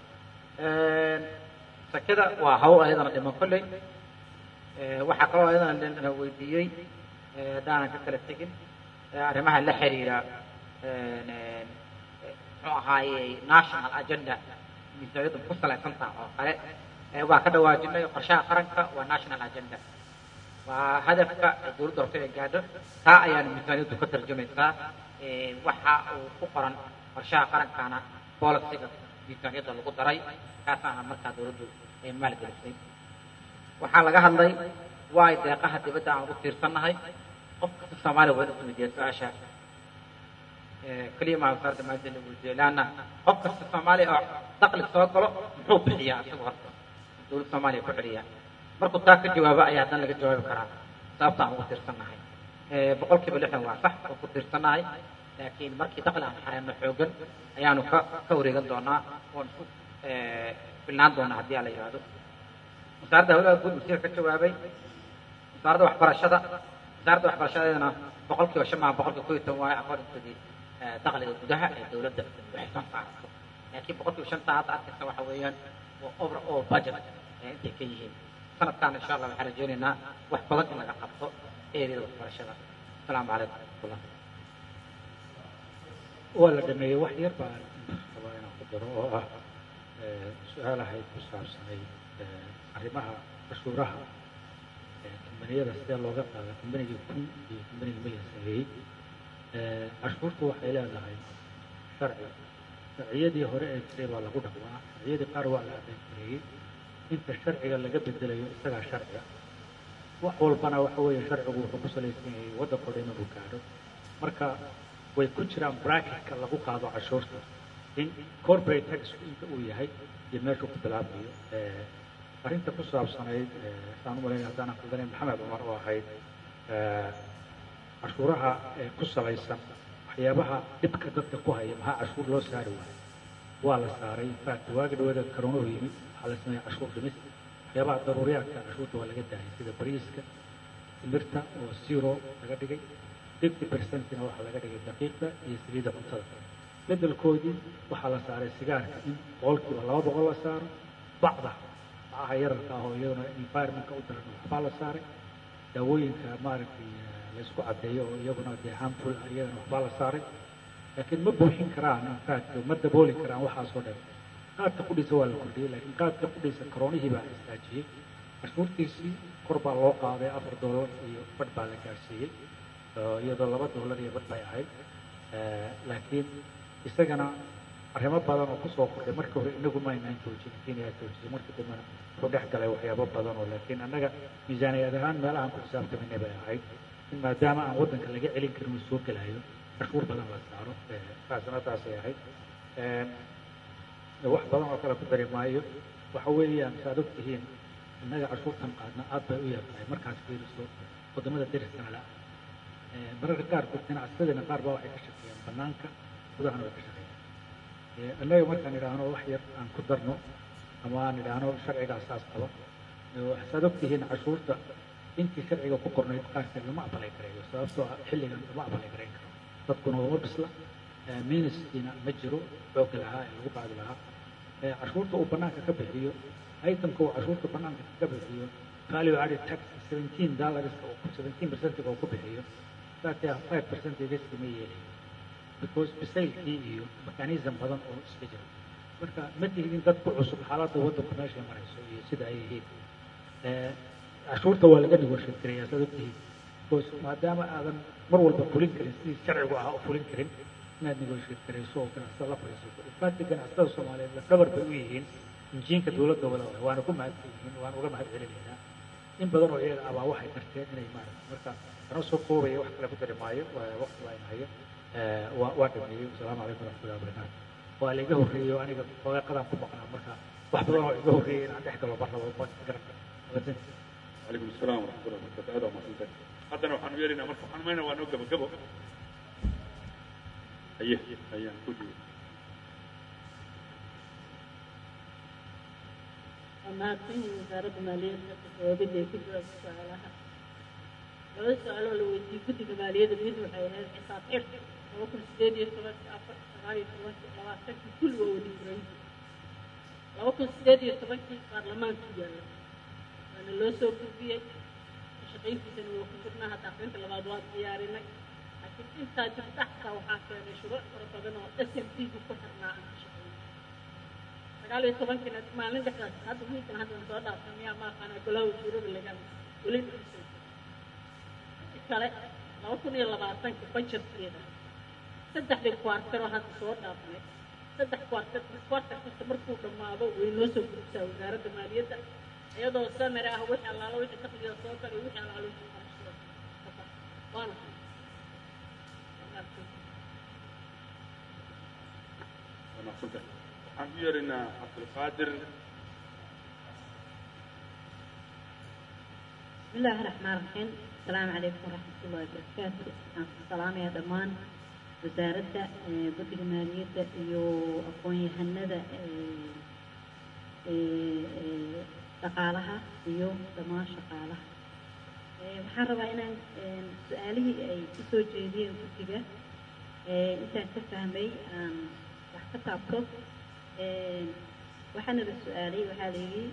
sakada waa hawl ayadana dhiman kolley waxaa kaloo ayadana la weydiiyey daanan ka kala tegin arrimaha la xiriira muxuu ahaayey national agenda miisaaniyadda ku salaysan taha oo kale waa ka dhawaajinay qorshaha qaranka waa national agenda waa hadafka dowladda horta ay gaadho taa ayaana miisaaniyaddu ka tarjumaysaa waxa uu ku qoran qorshaha qarankana policyga miisaaniyadda lagu daray kaasaana markaa dowladdu ay maalgelisay waxaa laga hadlay waa ay deeqaha dibadda aan ugu tiirsannahay qof kasta Soomaaliya waa inuu weydiiyo su-aasha kaliya maa wasaaradda maaliyadda la weydiiyo laanna qof kasta Soomaaliya oo dakhli soo galo muxuu bixiyaa isagu horta dowladda Soomaaliya ku celiya markuu taa ka jawaabo ayaa haddana laga jawaabi karaa sababta aan ugu tiirsannahay 60% waa sax oo ku tiirsannahay laakiin markii dakhli aan xareyno xoogan ayaanu ka wareegan doonaa oo filnaan doonaa haddii aan la yidhaahdo wasaaradda hawlaha guud wasiirka ka jawaabay wasaaradda waxbarashadana 5% 110 waaye aqoontoodii dakhliga gudaha ee dowladda waxay soo saarto laakiin 5% hadda arkaysa waxa weeyaan waa overall budget intay ka yihiin sanadkan insha Allah waxaan rajaynaynaa wax badan in laga qabto eeriyada waxbarashada asalaamu calaykum warahmatullah waa la dhameeyey wax yar baan rabaa inaan ku daro oo ah su-aalahayd ku saabsanay arrimaha cashuuraha kambaniyada sidee looga qaada kambanigii kun iyo kambanigii milyan sameeyey cashuurtu waxay leedahay sharci sharciyadii hore ee jiray baa lagu dhaqmaa sharciyadii qaar waa la adeegsareeyey inta sharciga laga bedelayo isagaa sharciga wax walbana waxa weeye sharcigu wuxuu ku salaysan yahay waddanka o dhan inuu gaadho marka way ku jiraan bracketka lagu qaado cashuurta in corporate taxku inta uu yahay iyo meeshuu ku bilaabayo arrinta ku saabsanayd saan u malaynaya haddaanan khaldanayn maxamed cumar oo ahayd cashuuraha ku salaysan waxyaabaha dhibka dadka ku haya maxaa cashuur loo saari waayo waa la saaray infact waagi dhaweeda karonuhu yimid waxaa la sameeyey cashuur dhimis waxyaabaha daruuriyaadka cashuurta waa laga daayay sida bariiska timirta oo zero laga dhigay 50%-na waxaa laga dhigay daqiiqda iyo saliidda cuntada bedelkoodii waxaa la saaray sigaarka in 200% la saaro bacda bacaha yararka ah oo iyaduna environmentka u daran waxbaa la saaray daawooyinka maaragtay laysku caddeeyo oo iyaguna dee harmful ah iyadana waxbaa la saaray laakiin ma buuxin karaan infact ma dabooli karaan waxaasoo dhan qaadka qudhiisa waa la kordhiyey laakiin qaadka qudhiisa karoonihii baa istaajiyey cashuurtiisii kor baa loo qaaday $4 iyo badh baa la gaarsiiyey iyadoo $2 iyo badh bay ahayd laakiin isagana arrimo badan oo kusoo kordhay markii hore inagu ma aynaan joojin kenya joojisay markii dambena wuxuu dhex galay waxyaabo badan oo laakiin annaga miisaaniyad ahaan meelahaan ku xisaabtaminay bay ahayd in maadaama aan waddanka laga celin karin uu soo gelayo cashuur badan la saaro taasna taasay ahayd wax badan oo kale ku dari maayo waxa weeyaan saad og tihiin innaga cashuurtan qaadna aad bay u yartahay markaas fiiriso waddamada deriskana la mararka qaarkood ganacsadana qaar baa waxay ka shaqeeyaan banaanka gudahana way ka shaqeeyaan annaga markaan idhaahno wax yar aan ku darno ama aan idhaahno sharcigaas saas qaba saad og tihiin cashuurta intii sharciga ku qornayd qaarkeed lama aqbalay karayo sababtoo ah xilligan lama aqbalay karayn karo dadkuna uma bisla ministina ma jiro xoogga lahaa ee lagu qaadi lahaa cashuurta uu banaanka ka bixiyo itemka uu cashuurta banaanka ka bixiyo value added tax $17 oo 17% oo ku bixiyo laakiin 5% ma yeelayo because bisaylkii iyo mechanism badan oo iska jira marka ma tihidin dad ku cusub xaaladda waddanku meeshay marayso iyo sida ay yihiin cashuurta waa laga negotiate gareeyaa saad ogtihiin because maadaama aadan mar walba fulin karin sidii sharcigu ahaa u fulin karin inaad negotiate garayso oo ganacsatada la fadhiisato infaati ganacsatada soomaaliyeed lafdhabar bay u yihiin injiinka dowladda wada waana ku mahadsan yihiin waana uga mahad celinaynaa in badan oo iyaga abaa waxay garteen inay maaragta marka anoo soo koobaya wax kale ku dari maayo waqti baa inahayo waa dhameeyey wasalaamu calaykum waraxmatullahi wabarakaatu waa la iga horreeyey oo aniga fooqeeqadaan ku maqnaa marka wax badan oo iga horreeyey inaan dhex galo barrabo garanka عليكم السلام ورحمة الله وبركاته هذا ما سنتك هذا نوع حنو يرينا مرفوع حنو مينا وانو قبو أيه كودي أما أتني وزارة المالية وبدي كده سؤالها لو سألوا لو يجي كده المالية ده بيدو حياة حساب إيه لو كل سيدي يتوقع أفر سغاري يتوقع لو أتكي كل وودي فريد لو كل سيدي يتوقع برلمان كده أنا لو سوف في شقين في سنة وكنا هتعرفين الغادوات ديارنا لكن أنت تفتح وحاكي مشروع ربنا اسم فيه كفرنا عن شقين فقالوا يتوقع كنا ما عندك هذا هو كان هذا الصوت أسميها ما كان كله وشروع اللي كان ولين بيصير كلا لو كنا يلا بعثنا كبنشر كذا صدق لي كوارتر وهذا الصوت أسمع صدق كوارتر كستمر كوب ما أبغى وينوسو كوب وزارة المالية iyadoo samir ah wixii allaala wixii dakhliga soo galay wixii allaala wixii qarashada waana waxaan ku yeerinaa cabdulqaadir بسم الله الرحمن الرحيم السلام عليكم ورحمة الله وبركاته السلام يا دمان وزارة قدر مالية يو أقوي هندا shaqaalaha iyo dhammaan shaqaalaha waxaan rabaa inaan su-aalihii ay ku soo jeediyeen guddiga intaan ka fahmay aan wax ka taabto waxaana la su-aalay waxaa la yidhi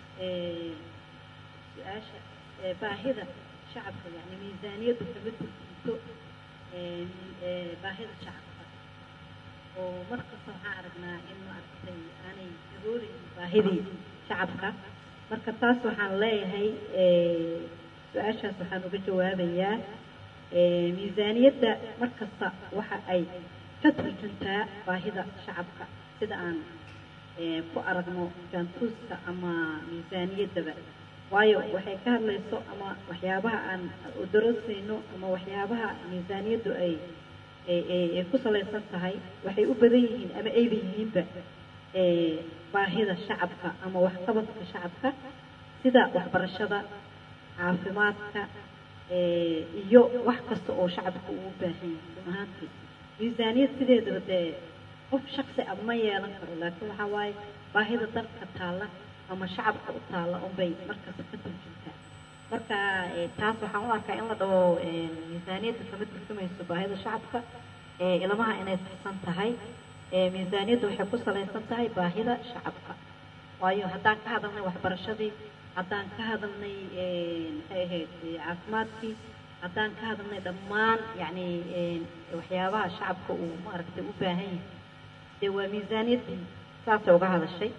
su-aasha baahida shacabka yani miisaaniyaddu kama turjunto baahida shacabka oo markasta waxaan aragnaa in maaragtay aanay daboolayn baahidii shacabka marka taas waxaan leeyahay su-aashaas waxaan uga jawaabayaa miisaaniyadda markasta waxa ay ka turjuntaa baahida shacabka sida aan ku aragno jaantuuska ama miisaaniyaddaba waayo waxay ka hadlayso ama waxyaabaha aan udarosayno ama waxyaabaha miisaaniyaddu ay ku salaysan tahay waxay u badan yihiin ama ayba yihiinba baahida shacabka ama waxqabadka shacabka sida waxbarashada caafimaadka iyo wax kasta oo shacabka uu baahan yahay run ahaantii miisaaniyad sideedaba dee qof shaksi ah ma yeelan karo laakiin waxaa waaye baahida dalka taalla ama shacabka u taalla unbay markasta ka turjuntaa marka taas waxaan u arkaa in la dhaho miisaaniyadda kama turjumayso baahida shacabka ilamaha inay saxsan tahay miisaaniyaddu waxay ku salaysan tahay baahida shacabka waayo haddaan ka hadalnay waxbarashadii haddaan ka hadalnay maxay ahayd caafimaadkii haddaan ka hadalnay dhammaan yacni waxyaabaha shacabka uu maaragtay u baahan yahay dee waa miisaaniyaddii saasay uga hadashay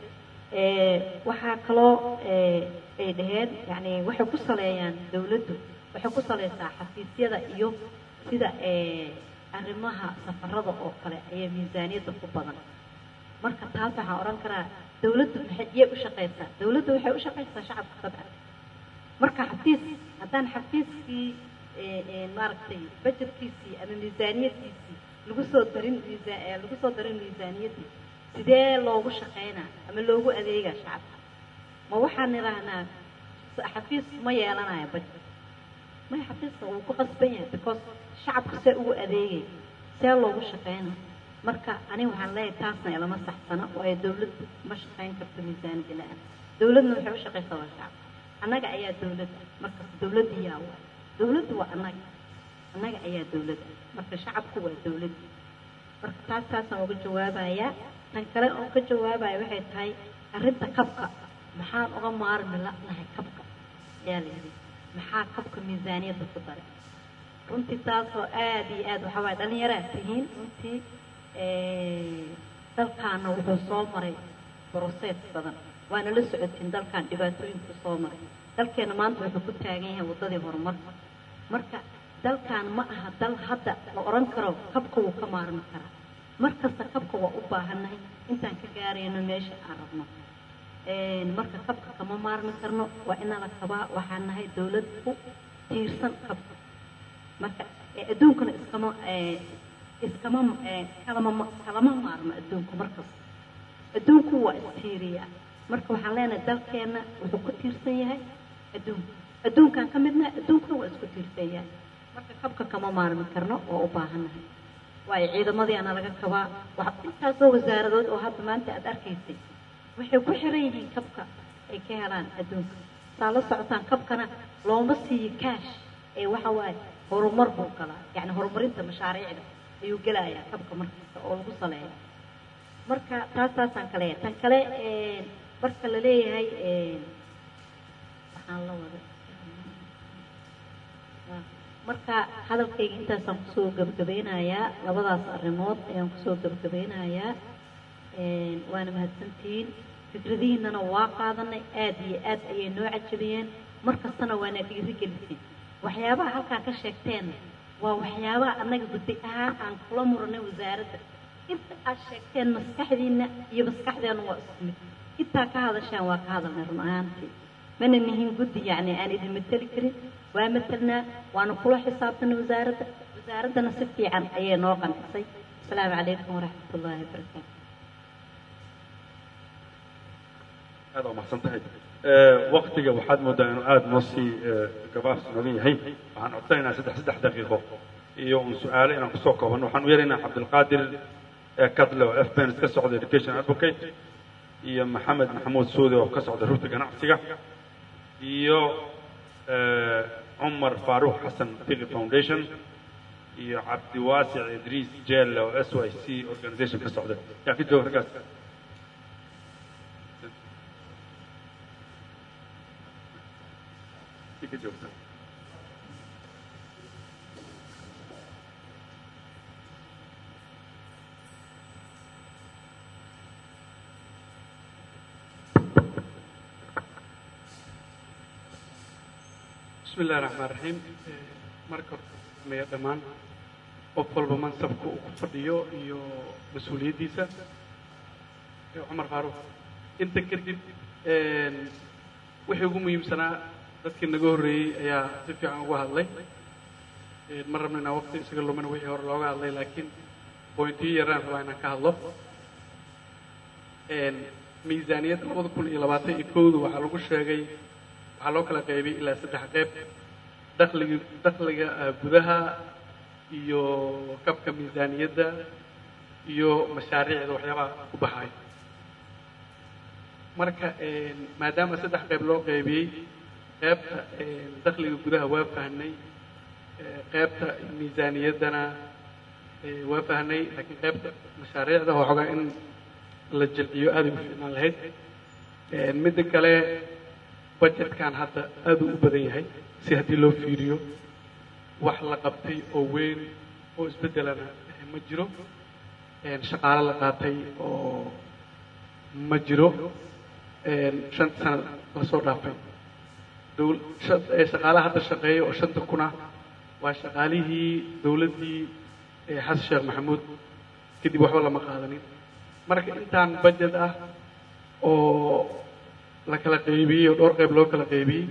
waxaa kaloo ay dhaheen yani waxay ku saleeyaan dawladdu waxay ku saleysaa xafiisyada iyo sida arrimaha safarada oo kale ayaa miisaaniyadda ku badan marka taas waxaan odhan karaa dawladdu maxay u shaqaysaa dawladdu waxay u shaqaysaa shacabka dabcan marka xafiis haddaan xafiiskii maaragtay bajetkiisii ama miisaaniyadkiisii lagu soo darin miisaaniyaddii sidee loogu shaqaynaa ama loogu adeegaa shacabka ma waxaan idhaahnaa xafiis ma yeelanayo bajet may xafiiska wuu ku qasban yahay because shacabka see ugu adeegay see loogu shaqayna marka aniga waxaan leeyahay taasna ilama saxsana waayo dawladdu ma shaqayn karto miisaaniyad la-aan dawladna waxay u shaqaysaa waa shacabka annaga ayaa dawladda markas dawladda yaa waay dawladdu waa annaga ayaa dawladda marka shacabku waa dawladda marka taasaan uga jawaabayaa tan kale oo ka jawaabaya waxay tahay arrinta kabka maxaan uga maarmi la'nahay kabka ayaa la yidhi maxaa kabka miisaaniyadda ku daray runtii taasoo aad iyo aad waxaa waay dhallinyaraad tihiin runtii dalkaana wuxuu soo maray brosees badan waana la socotiin dalkan dhibaatooyinku soo maray dalkeena maanta wuxuu ku taagan yahay waddadii horumarka marka dalkan ma aha dal hadda la odhan karo kabka wuu ka maarmi karaa markasta kabka waa u baahannahay intaan ka gaarayno meesha aan rabno marka kabka kama maarmi karno waa inala kabaa waxaan nahay dawlad ku tiirsan kabka marka adduunkana kalama maarmo adduunku markasta adduunku waa istiiriya marka waxaan leenahay dalkeena wuxuu ku tiirsan yahay adduunkaan ka midna adduunkuna waa isku tiirsan yahay marka kabka kama maarmi karno waa u baahannahay waayo ciidamadiana laga kabaa intaasoo wasaaradood oo hadda maanta aad arkaysay waxay ku xiran yihiin kabka ay ka helaan adduunka saa la socotaan kabkana looma siiyo kaash waxa waaye horumar buu galaa yani horumarinta mashaariicda ayuu gelayaa kabka markasta oo lagu saleeya marka taasaan kale tan kale marka la leeyahay waxaan la wada marka hadalkayga intaasaan kusoo gabagabeynayaa labadaas arrimood ayaan kusoo gabagabeynayaa waana mahadsantihiin fikradihiinana waa qaadanay aad iyo aad ayay noo cajabiyeen markastana waana dhiirigeliseen waxyaabaha halkaa ka sheegteen waa waxyaabaha annaga guddi ahaan aan kula muranay wasaaradda inta aad sheegteen maskaxdiina iyo maskaxdeena waa isku mid intaa ka hadashaan waa ka hadalnay run ahaantii mana nihin guddi yacni aan idin mateli karin waa matelnaa waana kula xisaabtanay wasaaraddana si fiican ayay noo qancisay asalaamu calaykum waraxmat ullaahi wabarakaatu aad waa mahadsan tahay waktiga waxaad moodaa inuu aada noo sii gabaabsi noogan yahay waxaan codsanaynaa saddex daqiiqo iyo un su-aalo inaan kusoo koobano waxaan u yeeraynaa cabdilqaadir kadle oo fbens ka socda education advocate iyo maxamed maxamuud suudi oo ka socda rugta ganacsiga iyo cumar faaruux xasan fiqi foundation iyo cabdiwaasic idriis jelle oo s y c organization ka socda yaa ka jooga raggaas ka joogta بسم الله الرحمن الرحيم marka maya dhamaan qof walba mansabka uu ku fadhiyo iyo mas-uuliyaddiisa cumar faaruux inta kadib wixii ugu muhiimsanaa dadkii naga horreeyey ayaa si fiican uga hadlay ma rabno inaan waqti isaga lumina wixii hore looga hadlay laakiin bointiyo yaraan rabaa inaan ka hadlo miisaaniyadda 2021 waxaa lagu sheegay waxaa loo kala qaybay ilaa 3 qayb dakhliga gudaha iyo kabka miisaaniyadda iyo mashaariicda waxyaabaha ku baxay marka maadaama 3 qayb loo qaybiyey qaybta dakhliga gudaha waa fahnay qaybta miisaaniyaddana waa fahnay laakiin qaybta mashaariicda waxoogaa in la jilciyo aad u fiicnaan lahayd midda kale budgetkan hadda aad u badan yahay si haddii loo fiiriyo wax la qabtay oo weyn oo isbeddelana ma jiro shaqaale la qaatay oo ma jiro shanta sano lasoo dhaafay shaqaalaha hadda shaqeeya oo 5,000 ah waa shaqaalihii dowladdii xasan sheekh maxamuud kadib waxba lama qaadanin marka intaan budget ah oo la kala qaybiyey oo dhowr qayb loo kala qaybiyey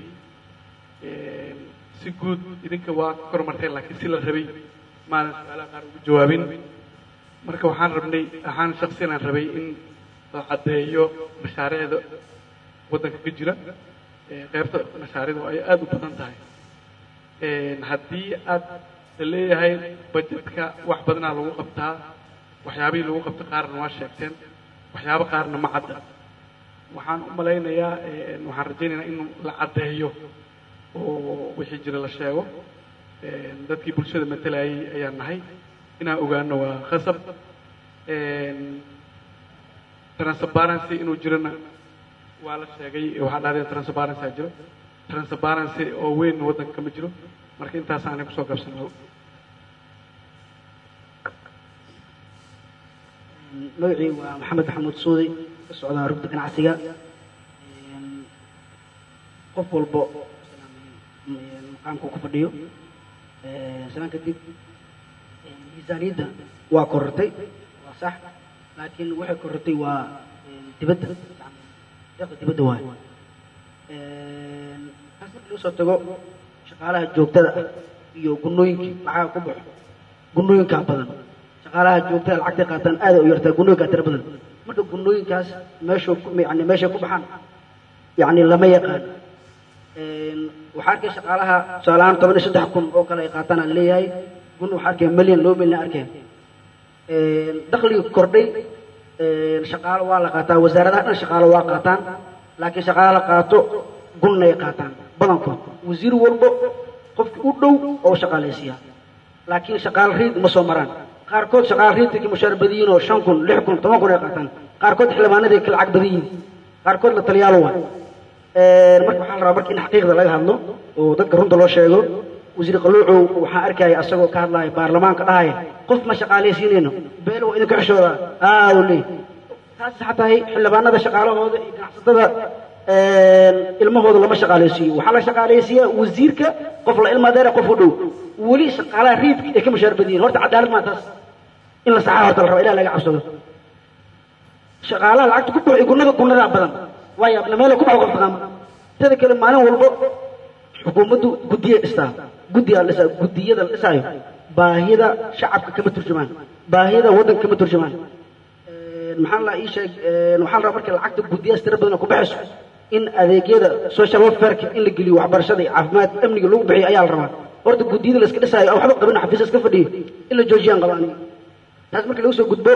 si guud idinka waa kormarteen laakiin si la rabay maanan su-aalaha qaar ugu jawaabin marka waxaan shaksiyan rabay in la caddeeyo mashaariicda waddanka ka jira qaybta mashaariicda ay aada u badan tahay haddii aad leeyahay budgetka wax badanaa lagu qabtaa waxyaabihii lagu qabta qaarna waa sheegteen waxyaabo qaarna ma cadda waxaan u malaynayaa waxaan rajaynaynaa in la caddeeyo oo wixii jira la sheego dadkii bulshada matalayay ayaan nahay inaan ogaano waa khasab transparency inuu jirana waa la sheegay waxaa dhahdeen transparency aa jiro transparency oo weyn waddanka kama jiro marka intaasaanay kusoo qabsano magacii waa maxamed maxamuud suudi ka socdaa rugta ganacsiga qof walbo maqaamku ku fadhiyo sanaan kadib miisaaniyadda waa korortay waa sax laakiin waxay korortay waa dibadda deeqda dibadda waayo taas markii lagu soo tago shaqaalaha joogtada iyo gunooyinkii lacagaha ku baxo gunooyinkaa badan shaqaalaha joogtada lacagtay qaataan aad ay u yartaa gunooyinkaa tira badan marka gunooyinkaas meeshay ku baxaan yani lama yaqaan waxaa arkay shaqaalaha tusaalahaan 13,000 oo kale ay qaataan aan leeyahay gun waxaa arkay milyan 2 milyan arkeen dakhliga kordhay shaqaalo waa la qaataa wasaaradaha dhan shaqaalo waa qaataan laakiin shaqaalo qaato gunna ay qaataan badankood wasiir walbo qofkii u dhow oo shaqaalaysiiya laakiin shaqaal riid ma soo maraan qaarkood shaqaal riidkii mushaar badiyiin oo 5,000 6,000 10,000 ay qaataan qaarkood xildhibaanadii kala lacag badiyiin qaarkood la taliyaalo waa marka waxaa la rabaa marka in xaqiiqda laga hadlo oo dadka runta loo sheego wasiir qaluucow waxaan arkaya asagoo ka hadlaya baarlamaanka dhahaya qof ma shaqaalaysiinayno beel waa idinka xishoodaa uu leey taas xataa xildhibaanada shaqaalahooda iyo ganacsatada ilmahooda lama shaqaalaysiiyo waxaa la shaqaalaysiiyaa wasiirka qof la ilmadeera qof u dhow weli shaqaalaha riidka ay ka mushaar badiyiin horta cadaalad maa taas in la saxaa horta la raba ilaah laga cabsado shaqaalaha lacagta ku buuxiy gunadaa badan waayo abna meel ku baxo qofta tada kale maalin walbo xukuumaddu guddiye dhistaa guddiyada la dhisaayo baahida shacabka kama turjumaan baahida waddanka kama turjumaan maxaa la ii sheeg waxaa la rabaa marka lacagta guddiyaas tira badan ku baxayso in adeegyada social welfare in la geliyo waxbarashada iyo caafimaad amniga lagu bixiyo ayaa la rabaa horta guddiyada la iska dhisaayo waxba qabin xafiis iska fadhiyo in la joojiyaan qaba aniga taas marka lagu soo gudbo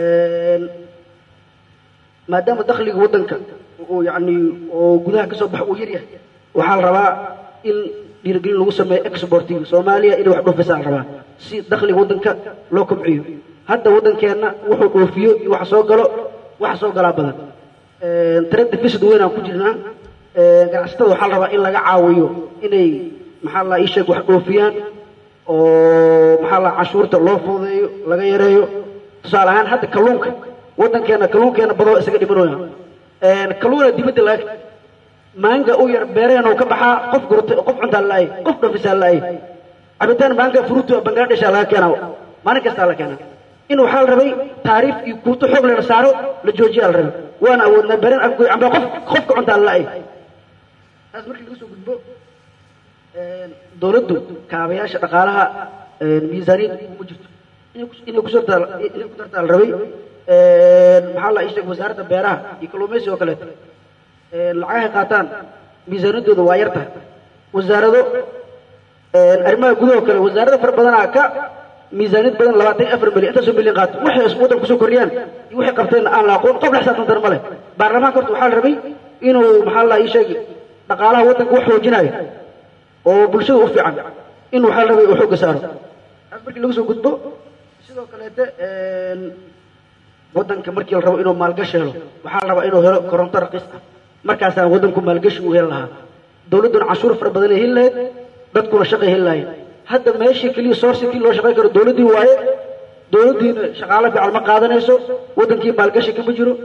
maadaama dakhliga waddanka oo yani oo gudaha ka soo bax uu yar yahay waxaa la rabaa in dhiirigelin lagu sameeyo exportiga soomaaliya inay wax dhoofisaa la rabaa si dakhliga waddanka loo kobciyo hadda waddankeenna wuxuu dhoofiyo iyo waxa soo galaa badan trade deficit weyn aan ku jirnaa ganacsatada waxaa la rabaa in laga caawiyo inay maxaa la ii sheeg wax dhoofiyaan oo maxaa la cashuurta loo fududeeyo laga yareeyo tusaale ahaan hadda kalluunka kalluunkeena badoo isaga dhimanooya kalluuna dibadda laga maanga u yar beereen oo ka baxaa qof cuntaa la-ay qof dhafisaa la-ay cabitaan maanga fruutu bangladesh laga keenaa maalin kastaa la keenaa in waxaa la rabay taariif iyo kuuto xoog la saaro la joojiya la rabay waana awoodnaa beereen afgoy amba qofka cuntaa la-ay taas markii lagu soo gudbo dowladdu kaabayaasha dhaqaalaha miisaaniyadda kuma jirto inay ku dartaa la rabay maxaa la ii sheeg wasaaradda beeraha iyo kalluumaysiga oo kaleeto lacagahay qaataan miisaaniyaddooda waa yar tahay wasaarado arrimaha gudaha oo kale wasaarada fara badanaa ka miisaaniyad badan 24 milyan intaasoo milyan qaato waxay waddanka kusoo kordhiyaan iyo waxay qabteen aan la aqoon qof la xisaabtan ma leh baarlamaanka horta waxaa la rabay inuu maxaa la ii sheeg dhaqaalaha waddanka wax xoojinayo oo bulshada u fiican in waxaa la rabay uu xoogga saaro taas markii lagu soo gudbo sidoo kaleete waddanka markii la rabo inuu maalgashi helo waxaa la rabaa inuu helo koronto raqiis ah markaasaa waddanku maalgashi uu heli lahaa dowladduna cashuur fara badan ay heli lahayd dadkuna shaqay heli lahayd hadda meeshii keliya sourcekii loo shaqayn karo dowladdii waaye dowladdiina shaqaalo fiican ma qaadanayso waddankii maalgashi kama jiro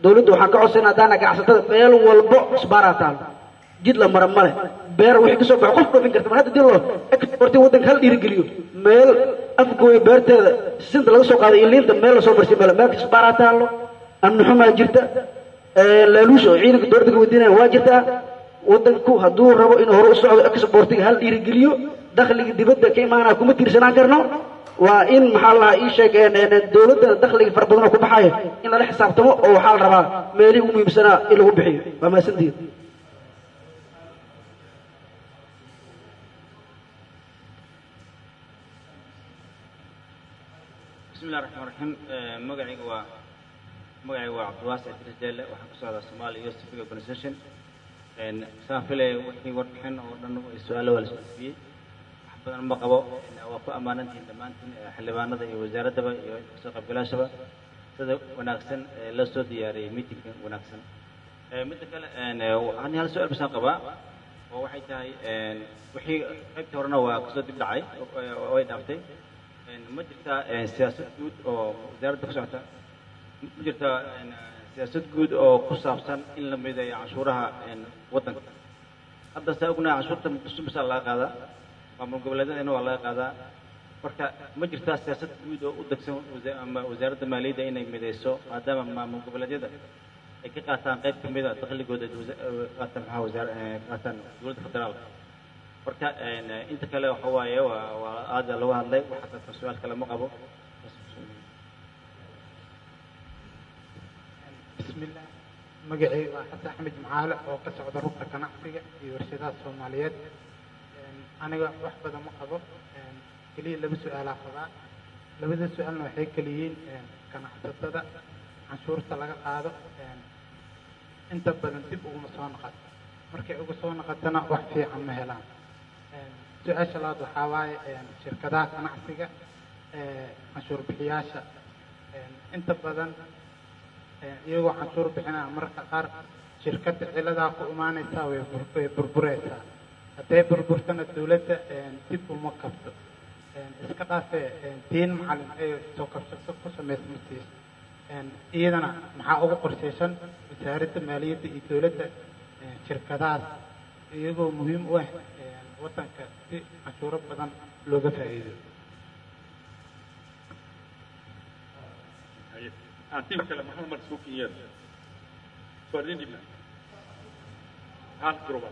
dawladda waxaan ka codsanaa haddaana ganacsatada meel walbo isbaaraa taalo jid la mara male beer wixii kasoo baxo qof dhoofin karta mar hadda dii loo exporti waddanka hal dhiirigeliyo meel afgooya beerteeda sinta laga soo qaaday iyo liinta meel lasoo marsiin male meel isbaaraa taalo amni xumaa jirta laaluush oo ciidanka dowladda ka weydiinaya waa jirtaa waddanku hadduu rabo inuu hore u socdo exportiga hal dhiirigeliyo dakhliga dibadda ka imaanaya kuma tiirsanaan karno waa in maxaa lahaa ii sheeg dawladda dakhliga fara badan oo ku baxaya in lala xisaabtamo oo waxaa la rabaa meelihii ugu muhiimsanaa in lagu bixiyo waa mahadsantihiin بسم الله الرحمن الرحيم مقعي عبد الواسع الرجال وحق سعودة الصومال يوسف اورجانيزيشن سان فيلي وحي وربحن او دنو السؤال ولا سؤال بدن ما قبو waa ku amaanantiin dhammaantiin xildhibaanada iyo wasaaradaba iyo soo qaybgalaashaba sida wanaagsan la soo diyaariyay meetingka wanaagsan midda kale aan hal su'aal baan qabaa oo waxay tahay wixii qaybta horena waa kasoo dib dhacay way dhaaftay ma jirtaa siyaasad guud oo wasaaradda ku socota ma jirtaa siyaasad guud oo ku saabsan in la mideeyo canshuuraha waddanka hadda saa ognahay canshuurta muqdisho bisa laga qaadaa maamul goboleedyadana waa laga qaadaa marka ma jirtaa siyaasad guud oo u degsan wasaaradda maaliyadda inay mideyso maadaama maamul goboleedyada ay ka qaataan qayb ka mid a dakhligooda qaataan qaataan dowladda federaalka marka inta kale waxa waaye waa aada lagu hadlay waxa dadka su-aal kale ma qabo bismillah magacay waa xasan axmed macaale oo ka socda rugta ganacsiga iyo warshadaha soomaaliyeed aniga wax badan ma qabo keliya laba su-aalaa qabaa labada su-aalna waxay keliyiin ganacsatada canshuurta laga qaado inta badan dib uguma soo noqoto markay uga soo noqotana wax fiican ma helaan su-aasha labaad waxaa waaye shirkadaha ganacsiga canshuur bixiyaasha inta badan iyagoo canshuur bixinaya mararka qaar shirkadda ciladaa ku imaanaysaa way burbureysaa hadday burburtana dawladda dib uma kabto iska dhaafee diin macalin ay soo kabsato ku samaysa martiis iyadana maxaa ugu qorshaysan wasaaradda maaliyadda iyo dawladda shirkadahaas iyagoo muhiim u ah waddanka si canshuuro badan looga faa'iido أعطيهم كلام محمد سوكي سؤالين جبنا هات جروبا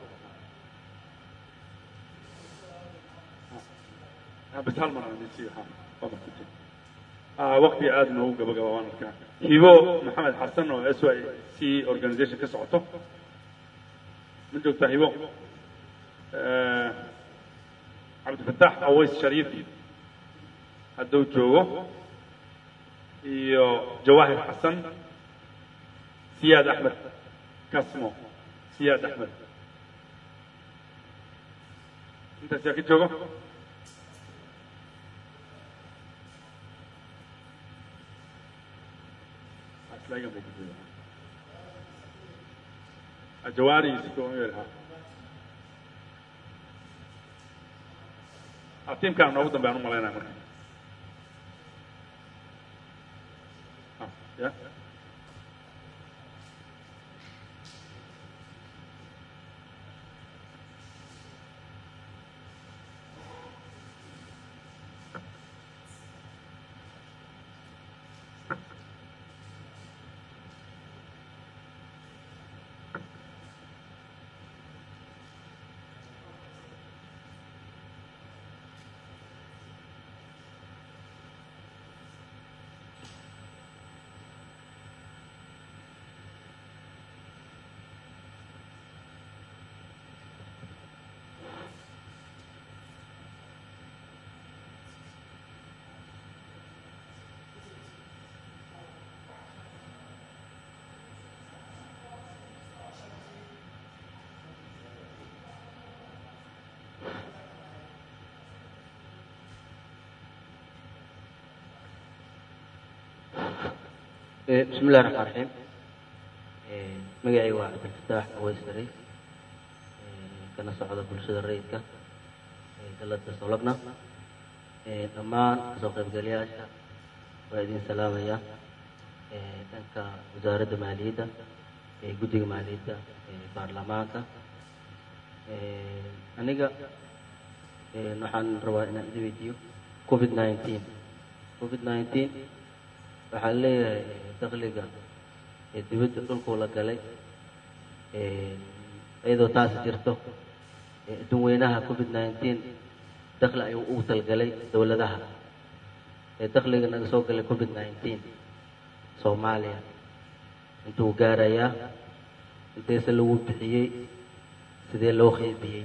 بس هالمرة نسي وقتي عاد إنه هو قبل وانا كان هيبو محمد حسن و SY سي أورجانيزيشن كسعته من جوته هيبو عبد الفتاح أويس شريف هدو جوه iyo جواهر حسن سياد أحمد كاسمو سياد أحمد أنت ساكت جوجو أسلاقي موجود الجواري يسكون يلها التيم كان نوضا بأنه ملاينا مرة Yeah. بسم الله الرحمن الرحيم مقعي واحد الفتاح أويس رئيس كان صعودة كل شيء الرئيس كلا تسولقنا لما سوق بقلياشا وعيدين سلام يا dhanka wasaaradda maaliyadda guddiga maaliyadda baarlamaanka aniga waxaan rabaa inaan idin weydiiyo covid-19 waxaa leeyahay dakhliga dibadda dhulkuu la galay iyadoo taas jirto dadweynaha covid-19 dakhli ayuu ugu talgalay dowladaha dakhliga naga soo galay covid-19 soomaaliya intuu gaarayaa inteese lagu bixiyey sidee loo qeybiyey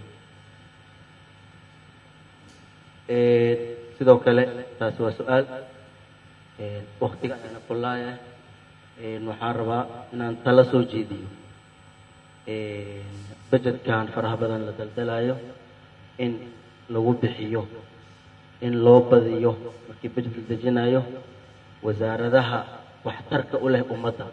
sidoo kale taasi waa su-aal waktiga ayna kullaaya waxaan rabaa inaan tala soo jeediyo budgetkan faraha badan la daldalayo in lagu bixiyo in loo badiyo markii budget la dejinayo wasaaradaha waxtarka u leh ummadda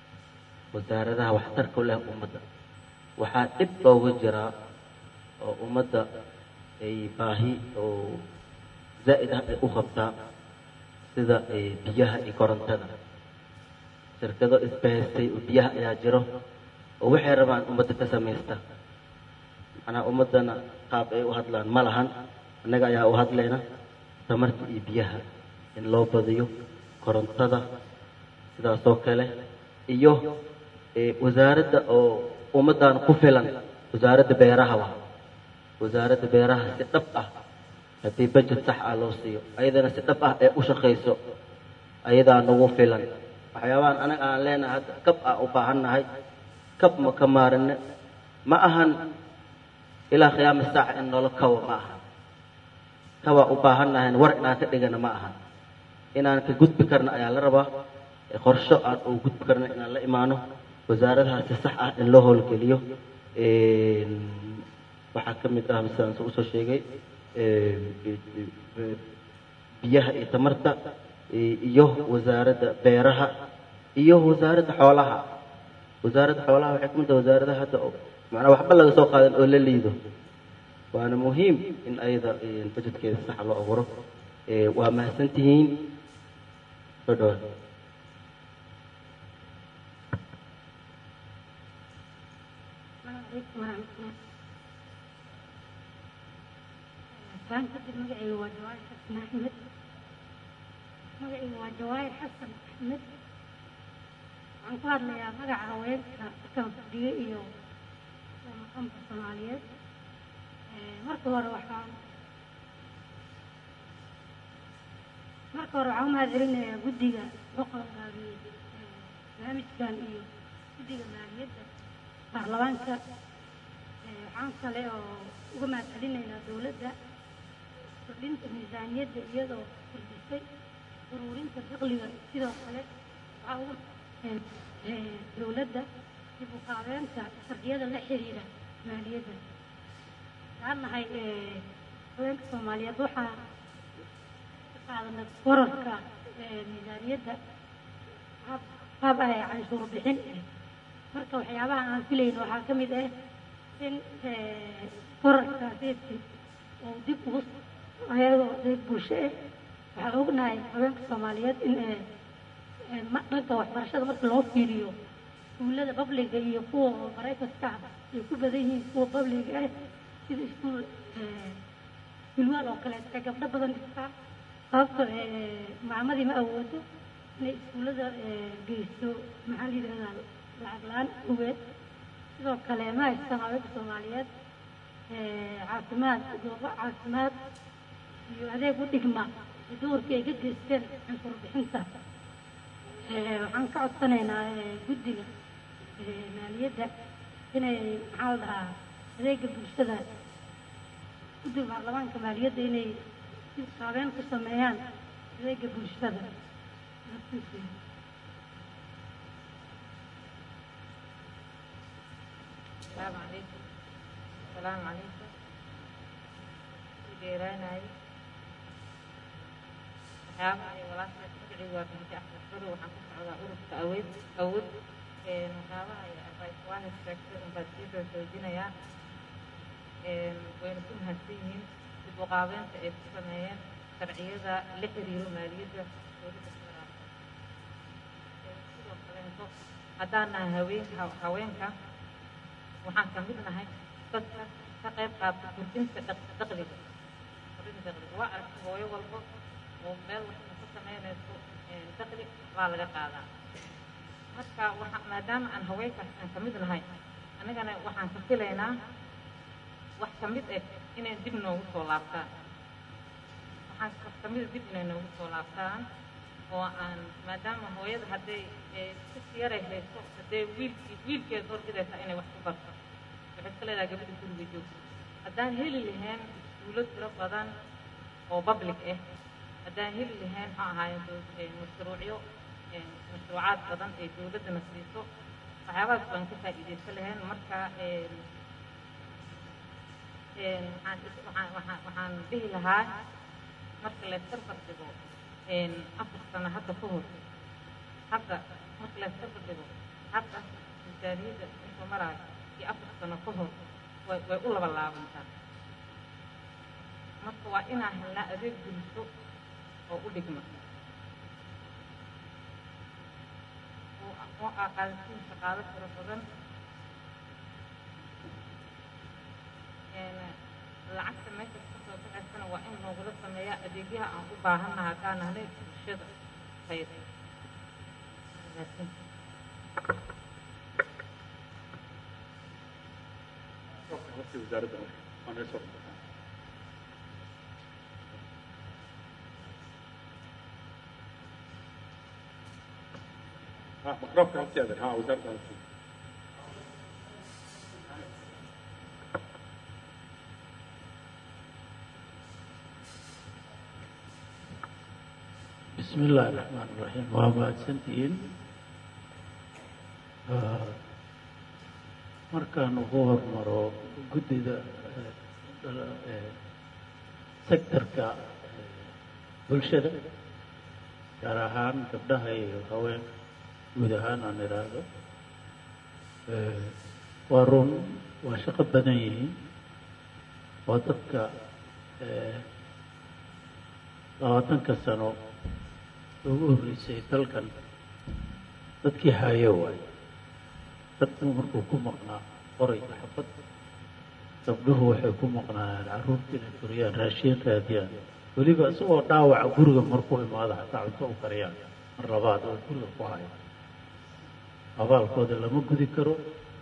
waxaa dhib looga jiraa oo ummadda ay baahi oo zaa'id ah ay u qabtaa sida biyaha iyo korontada shirkado isbahaystay oo biyaha ayaa jiro oo waxay rabaan ummadda ka samaysta macnaa ummaddana qaab ay u hadlaan ma lahan annaga ayaa u hadlayna tamarta iyo biyaha in loo badiyo korontada sidaasoo kale iyo wasaaradda oo ummaddan ku filan wasaaradda beeraha si dhab ah haddii budget sax ah loo siiyo ayadana si dhab ah ee u shaqayso ayadaa nagu filan waxyaabahan anaga aan leenahay hadda kab ah u baahannahay kab ma ka maarine ma ahan ilaa qiyaama saaca in nolo kawa ma ahan kabaa u baahannahayn war inaan ka dhigana ma ahan inaan ka gudbi karna ayaa la rabaa qorsho aan ugu gudbi karna inaan la imaano wasaaradaha si sax ah in loo howlgeliyo waxaa ka mid ah sidaan usoo sheegay biyaha iyo tamarta iyo wasaaradda beeraha iyo wasaaradda xoolaha waxay ka mid tahay wasaaradaha hadda oo macnaa waxba laga soo qaadan oo la liido waana muhiim in ayada budgetkeeda sax loo abuuro waa mahadsantihiin soo dhawaad magacayga waa jawaahir xasan axmed waxaan ku hadlayaa magaca haweenka kan fadhiyo iyo maqamka soomaaliyeed marka hore waxaan u mahadcelinayaa guddiga soo qabanqaabiyey barnaamijkan iyo guddiga maaliyadda baarlamaanka waxaan kale oo uga mahadcelinaynaa dowladda kordhinta miisaaniyadda iyadoo kordhisay ururinta dakhliga sidoo kale waxaa uga dowladda dib u qaabeynta sharciyada la xiriira maaliyadda waxaan nahay haweenka soomaaliyeed waxaa ka qaadanay korarka miisaaniyadda qaab canshuur bixin marka waxyaabaha aan filayno waxaa ka mid ah in korarkaasi uu dib ugu ayadoo adeeg bulsho waxaan ognahay haweenka soomaaliyeed in dhanka waxbarashada marka loo fiiriyo iskuullada babliga iyo kuwa maraykanka ah ay ku badan yihiin kuwa babliga ah sida iskuul wilwaal oo kaleeto ay gabdho badan dhigtaan sababto maamadii ma awoodo inay iskuullada geysto maxaa la yidhahdaa lacag la-aan ogeed sidoo kale ma haystaan haweenka soomaaliyeed goobo caafimaad iyo adeeg u dhigma doorkii ay ka geysteen canshuur bixinta waxaan ka codsanaynaa guddiga maaliyadda inay maxaa la dhahaa adeega bulshada guddiga baarlamaanka maaliyadda inay si qaabeyn ku sameeyaan adeega bulshada السلام عليكم جيراناي waxyaabaha walaasha magacaygu waa binti axmed bado waxaan ku socdaa ururka awood waxyaabaha advice sheegtay unbaad sii soo xoojinayaa wayna ku mahadsan yihiin dib u qaabeynta ay ku sameeyeen sharciyada la xiriiro maaliyadda dowladda federaalka ahaato haddaan nahay haweenka waxaan ka mid nahay dadka ka qayb qaata kordhinta dakhliga waa aragti hooyo walbo oo meel waxay ku samaynayso dakhli waa laga qaadaa marka maadaama aan haweenkaas aan ka mid nahay annagana waxaan ka filaynaa wax ka mid ah inay dib noogu soo laabtaan wax ka mid dib inay noogu soo laabtaan oo aan maadaama hooyada hadday si yaray hayso hadday wiilkeed horjidaysa inay wax ku barto waxay iska leedahay gabadha guriga joogto haddaan heli lahayn iskuulo tiro badan oo public ah haddaan heli lahayn maxaa ahaayeen mashruucaad badan ee dowladdana siiso waxyaabahaas baan ka faa'iidaysan lahayn marka waxaan dhihi lahaa marka laysbarbar dhigo 4 sano hadda ka hor hadda marka laysbarbar dhigo hadda miisaaniyadda intuu maraayo iyo 4 sano ka hor way u laba laabantaa marka waa inaan helnaa adeeg bulsho oo u dhigma oo aqaansiin shaqaalo tiro badan lacagta meesha ka soo baxaysana waa in noogula sameeyaa adeegyaha aan u baahannaha haddaan nahnay bulshada fayda مقربك هاتي هذا ها وزارة هاتي بسم الله الرحمن الرحيم وما سنتين markaan ugu hormaro guddida sektorka bulshada gaar ahaan gabdhaha iyo haween guud ahaan aan idhaahdo waa run waa shaqo badan yihiin waa dadka 20 sano ugu horreysay dalkan dadkii hayo waaye dadku markuu ku maqnaa qoray xabad gabdhuhu waxay ku maqnaayeen carruurta inay koriyaan raashin raadiyaan weliba isagoo dhaawaca guriga markuu imaado xataa cunto u kariyaan mar labaad oo guriga ku hayo abaalkooda lama gudi karo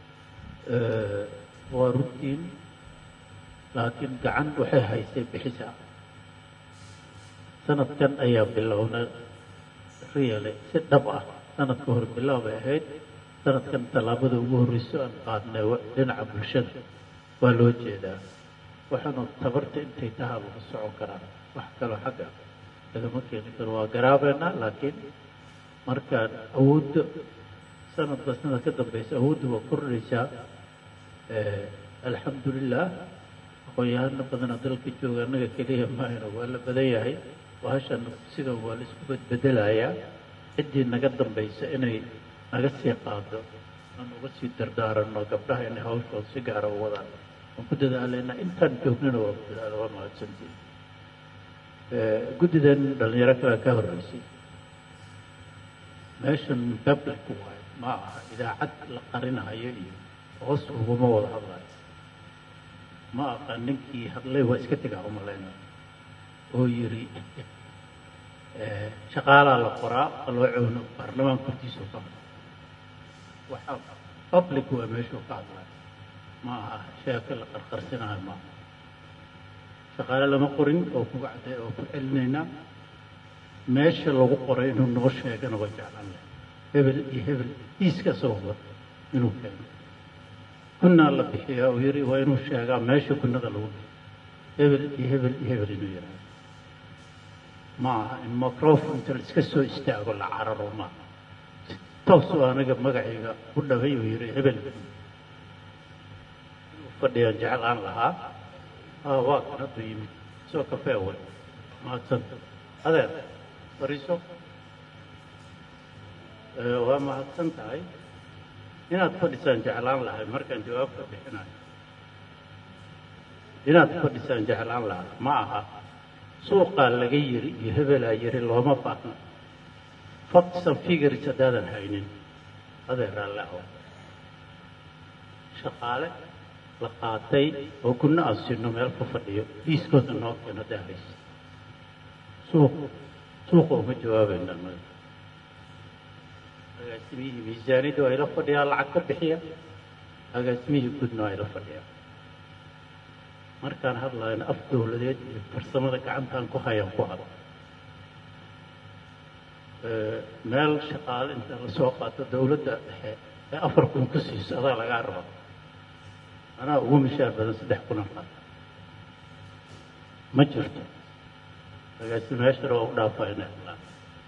waa runtiin laakiin gacan waxay haysay bixisa sanadkan ayaa bilowna riyale si dhab ah sanadka hor bilow bay ahayd sanadkan tallaabada ugu horreyso aan qaadnay dhinaca bulshada waa loo jeedaa waxaanu tabarta intay tahaa lagu socon karaa wax kaloo xagga lagama keeni karo waa garaabeynaa laakiin markaan awoodda sanadba sanad ka dambaysa awoodda waa kordhaysaa alxamdulilah aqoon-yahano badana dalka jooga annaga keliya maahayna waa la badan yahay bahashan sidan waa la isku bedbedelayaa ciddii naga dambaysa inay naga sii qaado aan uga sii dardaaranno gabdhaha inay hawshooda si gaara u wadaan waan ku dadaalaynaa intaan joognana waa ku dadaala waa mahadsantiin guddidan dhalinyaro kale ka horreysay meeshan public waaye ma aha idaacad la qarinayo iyo hoos uguma wada hadlayo ma aqaan ninkii hadlay waa iska tegaa umalayna oo yiri shaqaalaa la qoraa qaloocoona baarlamaan kortiisa ka hadla waxaa public waa meeshuu ka hadlayo ma aha sheeko la qarqarsinayo ma aha shaqaale lama qorin oo kuga cadday oo ku celinaynaa meesha lagu qoray inuu noo sheegana waa jeclaan lahay hebel iyo hebel iiska soo wad inuu keeno kunnaa la bixiyaa uu yiri waa inuu sheegaa meesha kunnada lagu bixiyo hebel iyo hebel iyo hebel inuu yidhaahdo ma aha in microphone inta la iska soo istaago la cararo ma aha toosoo aniga magacayga ku dhaway uu yiri hebel inuu fadhiyaan jeclaan lahaa waa kan hadduu yimid soo kafee way mahadsan adeer fariiso waa mahadsan tahay inaad fadhisaan jeclaan lahay markaan jawaabka bixinayo inaad fadhisaan jeclaan lahay ma aha suuqaa laga yiri iyo hebelaa yiri looma baahna facts and figures haddaadan haynin adeeraa la aho shaqaale la qaatay oo kunna aan siino meel ku fadhiyo liiskooda noo keeno daahaysa suuqa uma jawaabayna annaga agaasimihii miisaaniyaddu ay la fadhiyaan lacag ka bixiya agaasimihii gudna ay la fadhiyaan markaan hadlayna af dowladeed iyo farsamada gacantaan ku hayaan ku hadlo meel shaqaale inta la soo qaato dowladda dhexe ee 4,000 ku siiso adaa lagaa raba anaa ugu mishaar badan 3,000 qaata ma jirto agaasimayaashana waa u dhaafaa inay hadlaan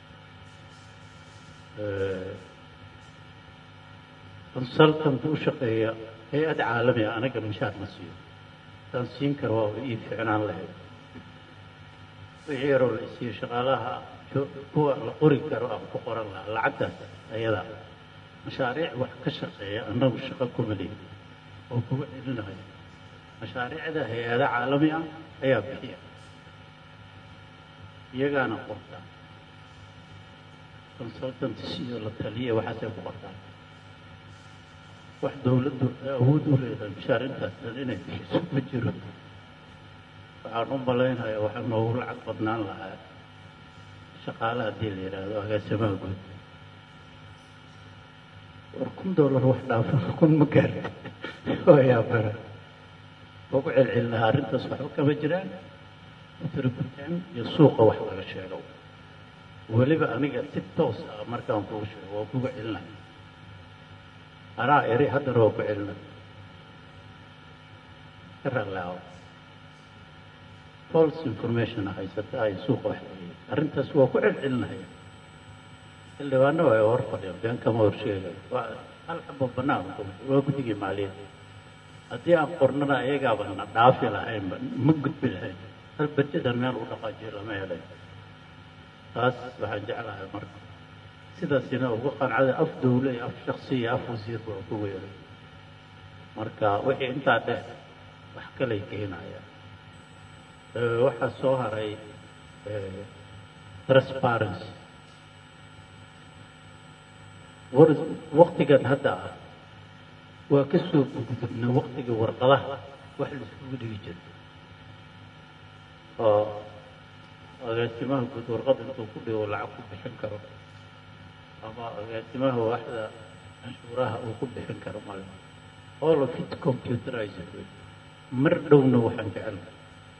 consultant u shaqeeya hay-ad caalami ah anaga mishaar ma siiyo haddaan siin karo waa ii fiicnaan lahayd wixii yaroo la isiiyo shaqaalaha kuwa la qori karo aan ku qoran lahaa lacagtaas ayada mashaariic wax ka shaqeeya annagu shaqo kuma lihin oo kuga celinayo mashaariicda hay-ada caalami ah ayaa bixiya iyagaana qortaa consultants iyo la taliya waxaasay ku qortaan wax dowladdu awood u leedahay mishaar intaas dhan inay bixiso ma jiro waxaan u malaynayaa waxaa noogu lacag badnaan lahaa shaqaale haddii la yidhaahdo agaasimaha guud war $1 wax dhaafan kun ma gaarta yaa bara waa ku celcelin lahaa arrintaas waxba kama jiraan utributaan iyo suuqa wax laga sheego weliba aniga si toos ah markaan kugu sheego waa kuga celinahay anaa eri haddana waa ku celinahay ka raalaawo false information haysata ay suuqa wax laga arrintaas waa ku celcelinahay xildhibaano waa hor fadhiya been kama hor sheegayo waa hal xabo bannaan waa guddigii maaliyadda haddii aan qornana ayagaaba na dhaafi lahaynba ma gudbi lahayn hal berjadan meel u dhaqaajiyo lama helay taas waxaan jeclahay marka sidaasina ugu qancada af dowle iyo af shaksi iyo af wasiirba waa ku weeray marka wixii intaa dheer wax kalay keenaya waxaa soo haray transparency waqtigan hadda ah waa ka soo gudubna waqtigii warqadaha wax la iskugu dhigi jiray oo agaasimaha guud warqad intuu ku dhigo lacag ku bixin karo ama agaasimaha waaxda canshuuraha uu ku bixin karo male all of it computerized mar dhowna waxaan jecelnahay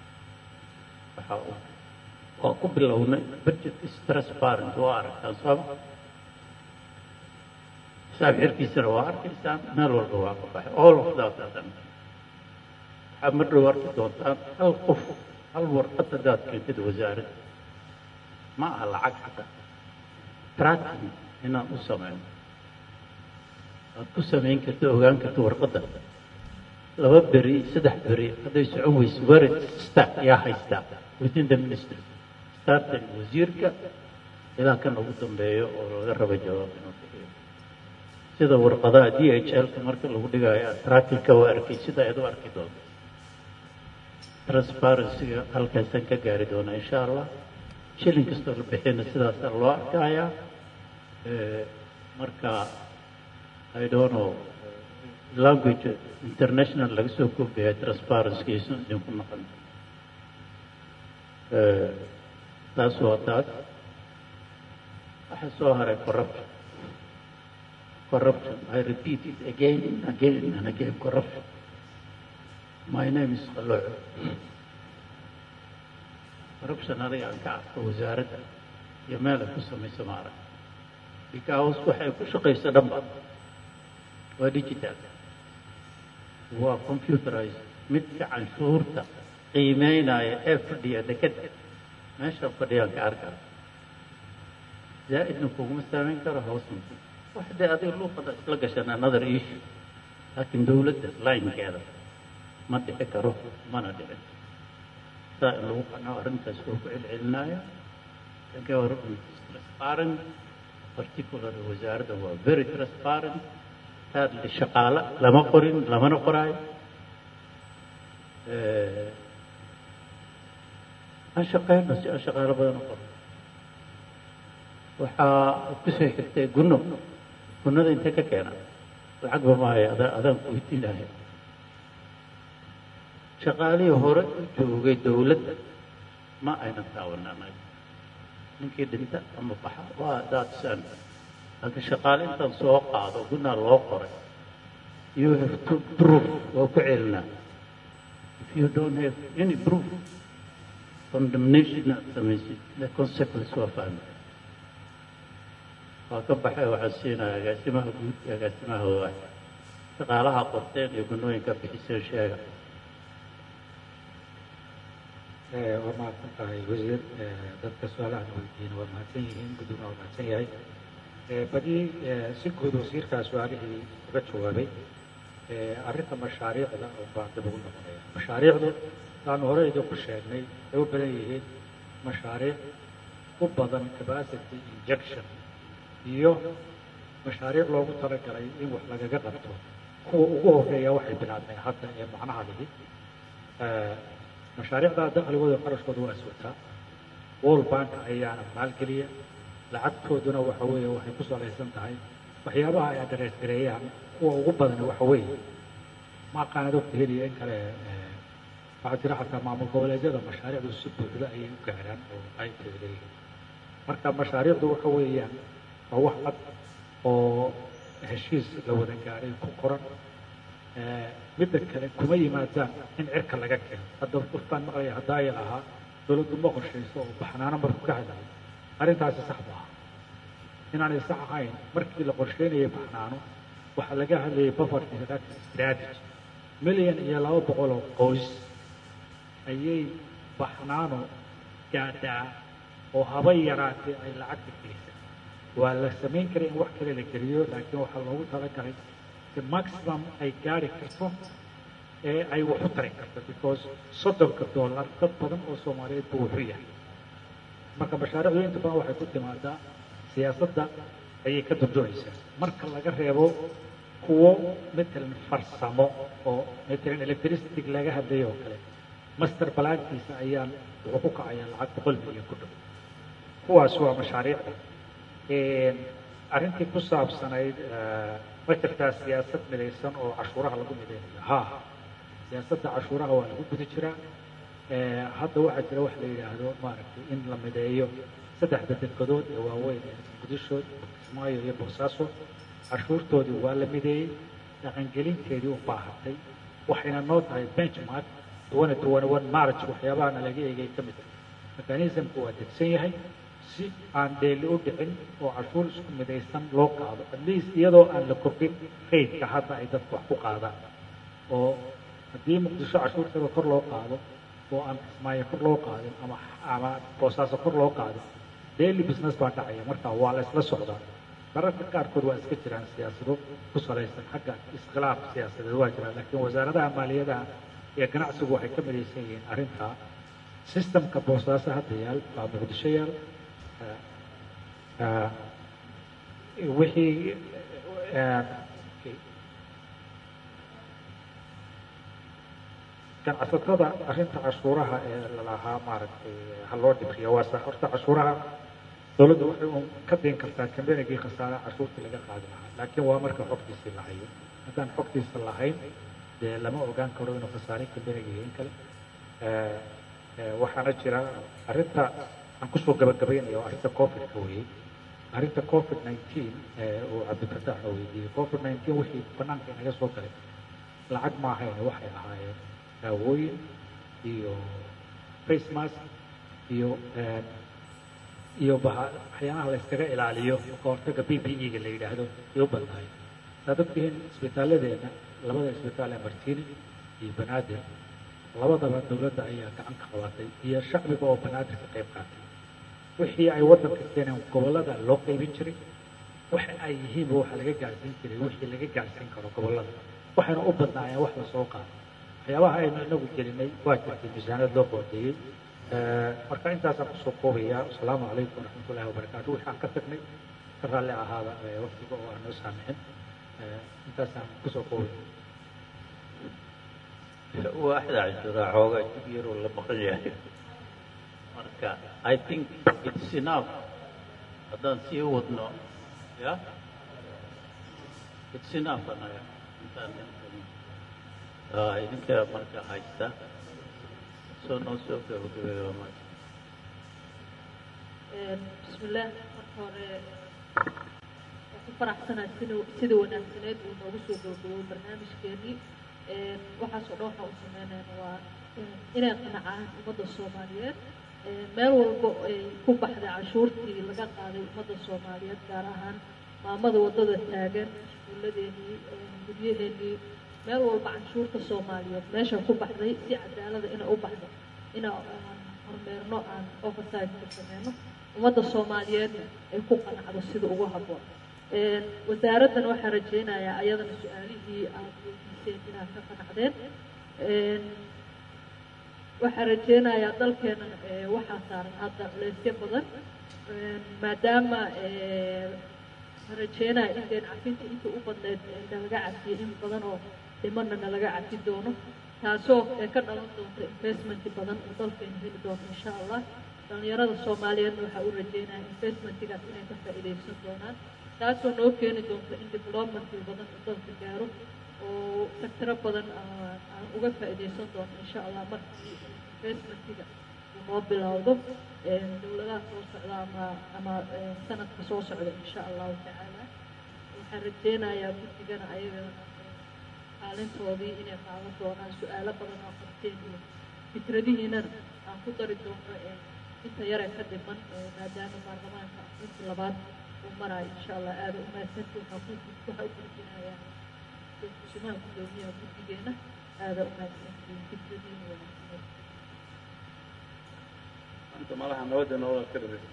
waa ku bilownay budget is transparent waa aragtaan sooma xisaab xirkiisana waa arkaysaan meel walba waa ka baxay all of that adan waxaa mar dhow arki doontaan hal qof hal warqad haddaad keentid wasaaradda ma aha lacag xata tracking inaan u sameyno aad ku samayn karta ogaan karta warqadda 2 beri 3 beri hadday socon weyso warid staff yaa haystaa within the ministry starting wasiirka ilaa kan ugu dambeeyo oo laga rabo jawaab inuu bixiyo sida warqadaha DHL-ka marka lagu dhigayo tracking-ka waa arkay sida aad u arki doonto transparency-ga halkaasaan ka gaari doonaa insha allah shilin kastoo la bixina sidaasaa loo arkayaa marka I don't know language international laga soo koobiyaa transparency-giisu idinku noqon taas waa taas waxaa soo haray corruption I repeat it again and again corruption my name is Qalooco corruption adiga aan ka arko wasaaradda iyo meel ay ku samayso maarag because waxay ku shaqaysa dhanba waa digital waa computerized midka canshuurta qiimeynaya ee fadhiya dekeda meesha fadhiyaan ka arkaa zaa'idna kuguma samayn karo hoosna waxdee adiga luuqada isla gashan another issue laakiin dowladda linekeeda ma dhici karo mana dhicin saa in lagu qanco arrintaas oo ku celcelinaya government is transparent particularly wasaaradda waa very transparent taadli shaqaale lama qorin lamana qoraayo aan shaqeyno si aan shaqaalo badan u qorno waxaa kusoo xigtay gunno gunada intee ka keena lacagba maayo adaan ku weydiinaya shaqaalihii hore u joogay dowladda ma aynan taawananay ninkii dhinta ama baxa waa daadsan laakiin shaqaale intaan soo qaado gunaa loo qoray you have to prove waa ku celinaa if you don't have any proof condemnation aad samaysid the consequence waa fahmi waa ka baxay waxaa siinaya agaasimaha guud iyo agaasimaha waax shaqaalaha qorteen iyo gunooyinka bixiseen sheega waa mahadsan tahay wasiir dadka su-aalahan weydiin waa mahadsan yihiin guddoomiyuhu waa mahadsan yahay badi si guud wasiirkaa su-aalihii uga jawaabay arrinta mashaariicda oo baan dib ugu noqonaya mashaariicdu taanu hore idinku sheegnay ay u badan yihiin mashaariic u badan capacity injection iyo mashaariic loogu talagalay in wax lagaga qabto kuwa ugu horeeya waxay bilaabmeen hadda ee macnaha lihi mashaariicda dakhligooda qarashkooda waa iswataa world bank ayaana maalgeliya lacagtooduna waxa weeye waxay ku salaysan tahay waxyaabaha ay adreesgareeyaan kuwa ugu badan waxa weeye ma aqaanad ogta heliya in kale waxaa jira xataa maamul goboleedyada mashaariicdu si buuxda ayay u gaaraan oo qaybteeda leeyihiin marka mashaariicdu waxa weeyaan waa wax cad oo heshiis la wada gaaray ku qoran midda kale kuma yimaadaan in cirka laga keeno hadda qofkaan maqlaya haddaa ay lahaa dowladdu ma qorshayso oo baxnaano markuu ka hadlayo arrintaasi sax maaha inaanay sax ahayn markii la qorsheynayay baxnaano waxaa laga hadlayay poverty reduction strategy 1,200,000 oo qoys ayay baxnaano gaadhaa oo haba yaraatee ay lacagta gelisay waa la samayn karay in wax kale la geliyo laakiin waxaa loogu talagalay the maximum ay gaari karto ee ay wax u tari karto because $30 dad badan oo Soomaaliyeed buu wuxuu yahay marka mashaariicdu inta badan waxay ku timaadaa siyaasadda ayay ka durjoonaysaa marka laga reebo kuwo matalan farsamo oo matalan electricity laga hadlayo oo kale master plankiisa ayaan wuxuu ku kacayaa lacag 100 milyan ku dhow kuwaas waa mashaariicda arrintii ku saabsanayd ma jirtaa siyaasad midaysan oo cashuuraha lagu midaynayo ha siyaasadda cashuuraha waa lagu guda jiraa hadda waxaa jira wax la yidhaahdo maaragtay in la mideeyo 3 dekedood ee waaweyn ee Muqdisho Kismaayo iyo Boosaaso cashuurtoodii waa la mideeyey dhaqangelinteedii u baahatay waxayna noo tahay benchmark 2021 March waxyaabahana laga eegay ka mid ah mechanismku waa degsan yahay si aan dheeli u dhicin oo cashuur isku midaysan loo qaado at least iyadoo aan la kordhin kaydka hadda ay dadku wax ku qaadaan oo haddii Muqdisho cashuurteeda kor loo qaado oo aan Kismaayo kor loo qaadin ama Boosaaso kor loo qaadin daily business baa dhacaya marka waa la isla socdaa mararka qaarkood waa iska jiraan siyaasado ku salaysan xagga iskhilaaf siyaasadeed waa jiraan laakiin wasaaradaha maaliyadaha iyo ganacsigu waxay ka midaysan yihiin arrintaa systemka Boosaaso hadda yaal waa Muqdisho yaal wixii ganacsatada arrinta cashuuraha ee lalahaa maaragtay ha loo dhibriyo waa sax horta cashuuraha dowladdu waxay uun ka dayn kartaa kambanigii khasaare cashuurtii laga qaadi lahaa laakiin waa marka xogtiisii la hayo haddaan xogtiisa lahayn dee lama ogaan karo inuu khasaare kambanigii iyo in kale waxaana jira arrinta aan kusoo gabagabaynayo arrinta COVID-ka weeyey arrinta COVID-19 oo cabdifatax oo weydiiyey COVID-19 wixii banaanka inaga soo galay lacag ma ahayn waxay ahaayeen daawooyin iyo face mask iyo waxyaalaha la iskaga ilaaliyo ka hortaga PPE-ga la yidhaahdo iyo badnahay saad ogtihiin isbitaalladeena labada isbitaal ee Martini iyo Banaadir labadaba dowladda ayaa gacan ka qabatay iyo shacbiga oo Banaadir ka qayb qaatay wixii ay waddanka keeneen gobollada loo qaybin jiray waxa ay yihiin waxa laga gaarsiin jiray wixii laga gaarsiin karo gobollada waxayna u badnaayeen wax la soo qaado waxyaabaha aynu inagu gelinay waa jirtay miisaanad loo qoorteeyey marka intaasaan kusoo koobayaa asalaamu calaykum waraxmatullaahi wabarakaatu waxaan ka tagnay ka raalli ahaada waqtiga oo aan noo saamixin intaasaan kusoo koobaya واحد عشرة حوجة كبير ولا بقية مركا I think it's enough هذا سيودنا يا It's enough anaya intaan idinka marka haysta soo noo soo gabagabeeyo waa maanta. بسم الله مرحبا ku faraxsanahay sida wanaagsaneed uu noogu soo gabagabo barnaamijkeennii waxaasoo dhan waxaa u sameynayna waa inay qanacaan ummadda Soomaaliyeed meel walba ay ku baxday canshuurtii laga qaaday ummadda Soomaaliyeed gaar ahaan maamada wadada taagan iskuulladeennii guryaheennii meel walba canshuurta Soomaaliyeed meesha ku baxday si cadaalada inay u baxdo inaan hormeerno aan oversight ku sameyno ummadda Soomaaliyeed ay ku qanacdo sida ugu habboon wasaaraddan waxaan rajeynayaa ayadana su-aalihii aad weydiiseen inaad ka qanacdeen waxaan rajeynayaa dalkeennan waxaa saaran hadda culeysyo badan maadaama rajeynaya in deen cafinta inta u badneyd nalaga cafiyo in badan oo dhimanna nalaga cafi doono taasoo ka dhalan doonta investment badan oo dalkeena heli doono insha allah dhalinyarada Soomaaliyeedna waxaa u rajeynaya investmentigaas inay ka faa'iidaysan doonaan taasoo noo keeni doonta in development badan uu dalka gaaro oo sectoro badan aan uga faa'iidaysan doono insha allah markii investmentiga uu noo bilowdo dowladaha soo socda ama sanadka soo socda insha allahu tacaala waxaan rajeynayaa guddigana ayagana kaalintoodii inay qaadan doonaan su-aalo badan oo qabteen iyo fikradihiinana aan ku dari doono inta yare ka dhiman maadaama baarlamaanka inta labaad uu marayo insha allah aada u mahadsanti waxaa u gudbinayaa kusimaha gudoomiyaha guddigeena aada u mahadsantiin fikradiina wanaagsaneed أنت مالها نود إنه هو كده بس.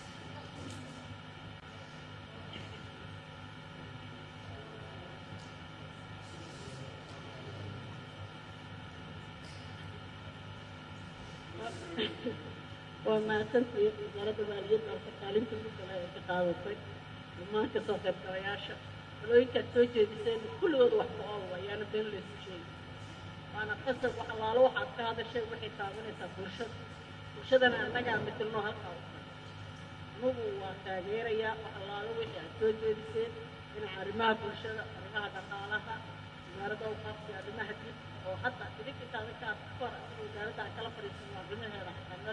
وما تنسي وزارة المالية والتكاليف المتقاضية وما كسوق الرياشة ولو يمكن توجه بسين كل وضوح بقوة يعني بين الشيء وأنا قصد وحلالو حتى هذا الشيء وحي تابعني تبرشد وشدنا أننا مثلنا هالقوة نبو وتاجيريا وحلالو وحي توجه بسين إن عرمها برشد عرمها دقالها وزارة أوقاف عرمها دي وحتى تلك تابعك أفكار وزارة أكلا فريسين وعرمها راح تعمل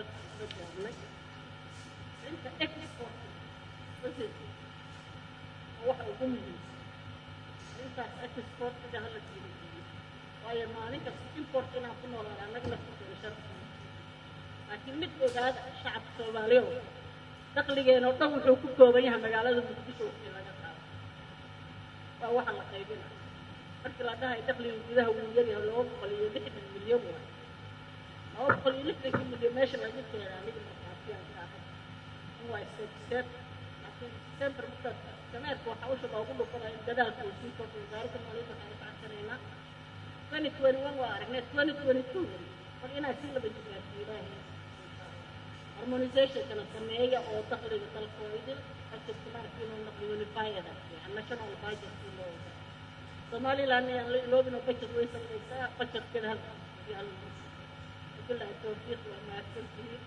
أنت إكسبورت بس هو حكومي أنت إكسبورت ده هلا تيجي وهي ما عليك إمبورت أنا أقول ولا أنا أقول لك شرط لكن مثل هذا الشعب الصومالي دخلي أنا طول حكومة بينها مقالة المقدسة في هذا فهو حلا قيدنا marka la dhahay dakhliga gudaha uu yar yahay 260 milyan waa 260 milyan meesha laga keenay aniga markaasiyaan ka ahay waa set laakiin center mustad sameerku waxa uu shaqo ugu dhufanay dadaalka uu sii kordhay wasaaradda maaliyadda waxay ka codsanayna 2021 waa aragnay 2022 war inaa si laba jibaartiyay harmonization kana sameeya oo dakhliga dalkooda halka isticmaalka inuu noqdo unified ah national budget loo Somaliland لو بنو بشر ويسمى إنسان بشر كده هل يعني كلها توفيق وما فيه.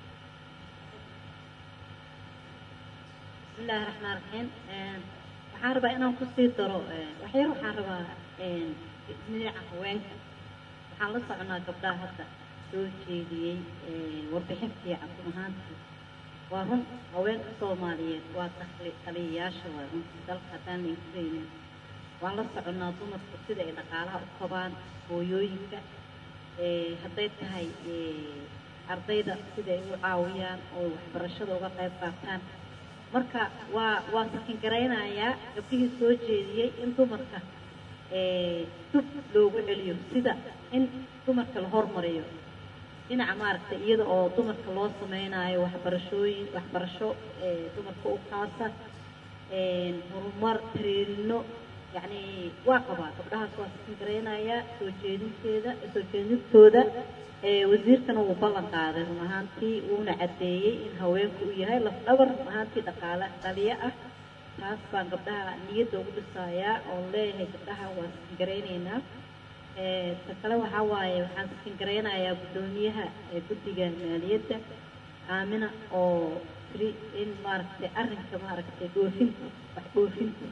بسم الله الرحمن الرحيم. وحاربة أنا كسي درو وحير وحاربة نيع وين وحالة صعنا قبلها هذا دوشي دي وربحين في عقلهان وهم وين الصوماليين وتخلي خلياش وهم دل ختان يكرين waan la soconaa dumarku sida ay dhaqaalaha u qabaan hooyooyinka hadday tahay ardayda sida ay u caawiyaan oo waxbarashada uga qayb qaataan marka waa sakin garaynayaa gabdhihii soo jeediyey in dumarka dub loogu celiyo sida in dumarka la hormariyo dhinaca maaragtay iyada oo dumarka loo sameynayo waxbarasho dumarka u kaasa horumar tareerino يعني واقبة قبلها سواسكين كرينايا سوجينتودا وزير كانوا وبلغ قاعدة مهانتي ونعدي إن هواين كويها لفدور مهانتي دقالة دالية تاس بان قبلها نية دوغ بسايا أولي هي قبلها واسكين كرينينا تكالوا حواي وحاسكين كرينايا بدونيها قدقة مالية آمنة أو تري إن ماركتي أرنك ماركتي دوفينتو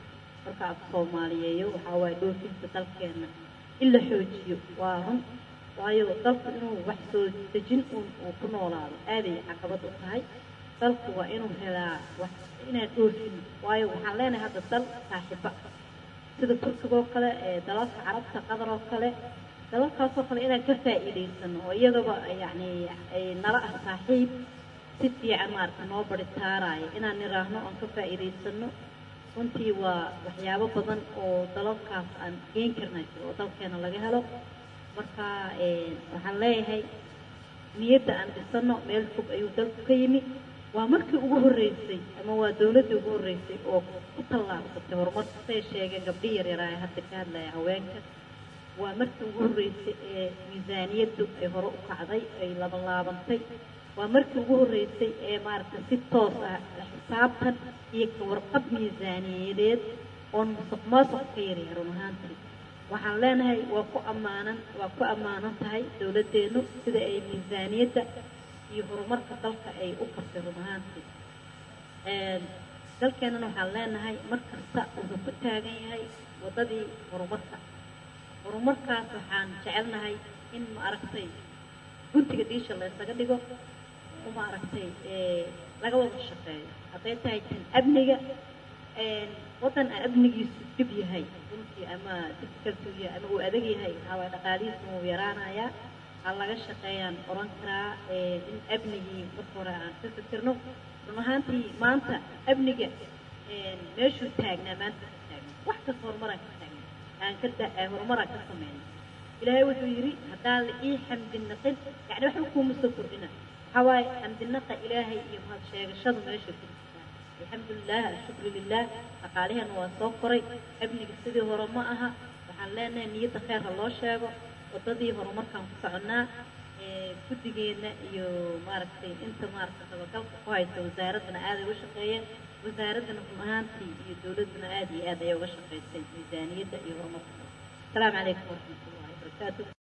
marka af soomaaliyeeyo waxaa waaye dhoofinta dalkeena in la xoojiyo waa run waayo dalku inuu wax soo dejin uu ku noolaado aaday caqabad u tahay dalku waa inuu helaa wax inaan dhoofin waayo waxaan leenahay hadda dal saaxiiba sida turkiga oo kale dalalka carabta qatar oo kale dalalkaasoo kale inaan ka faa'iidaysano oo iyagaba yacni ay nala ah saaxiib si fiican maaragta noo baritaaraya inaan niraahno aan ka faa'iidaysano runtii waa waxyaabo badan oo dalalkaas aan geen karnay oo dalkeena laga helo marka waxaan leeyahay niyadda aan dhisano meel fog ayuu dalku ka yimi waa markii ugu horreysay ama waa dawladdii ugu horreysay oo ku tallaabsatay horumarka say sheegeen gabdhi yaryaraay hadda ka hadlaya haweenka waa markii ugu horreysay ee miisaaniyaddu ay hore u kacday ay labanlaabantay waa markii ugu horreysay ee maaragtay si toos ah xisaabtan iyo ka warqab miisaaniyadeed oon musuqmaasuq ka yaryahay run ahaantii waxaan leenahay waa ku ammaanan tahay dawladdeenu sida ay miisaaniyadda iyo horumarka dalka ay u qabtay run ahaantii dalkeenana waxaan leenahay mar kasta wuxuu ku taagan yahay waddadii horumarkaas waxaan jecelnahay in maaragtay guntiga dhiisha la isaga dhigo oo maaragtay laga wada shaqeeyo hadday tahay tan amniga waddan aan amnigiisu dhib yahay runtii ama difficulty yahay ama uu adag yahay waxaa waay dhaqaalihiisa wuu yaraanayaa ha laga shaqeeyaan oran karaa in amnigii marka hore aan ka fikirno run ahaantii maanta amniga meeshuu taagnaa maanta ka taagna wax kasta horumaraan ka taagna horumaraan ka sameyna ilaahay wuxuu yidhi haddaan la ii xamdi naqin yani waxba kuuma soo kordhina waxaa waaye xamdi naqa ilaahay iyo mahad sheegashadu meesha ku jirtaa alxamdulilah alshukru lilah dhaqaaliheena waa soo koray amniga sidii hore ma aha waxaan leenahay niyadda kheer ha loo sheego waddadii horumarkaan ku soconnaa guddigeena iyo maaragtay inta maaragtay dabagalka ku haysta wasaaraddana aaday uga shaqeeyeen wasaaraddana run ahaantii iyo dawladduna aad iyo aad ayay uga shaqaysay miisaaniyadda iyo horumarka asalaamu calaykum waraxmatullahi wabarakaatu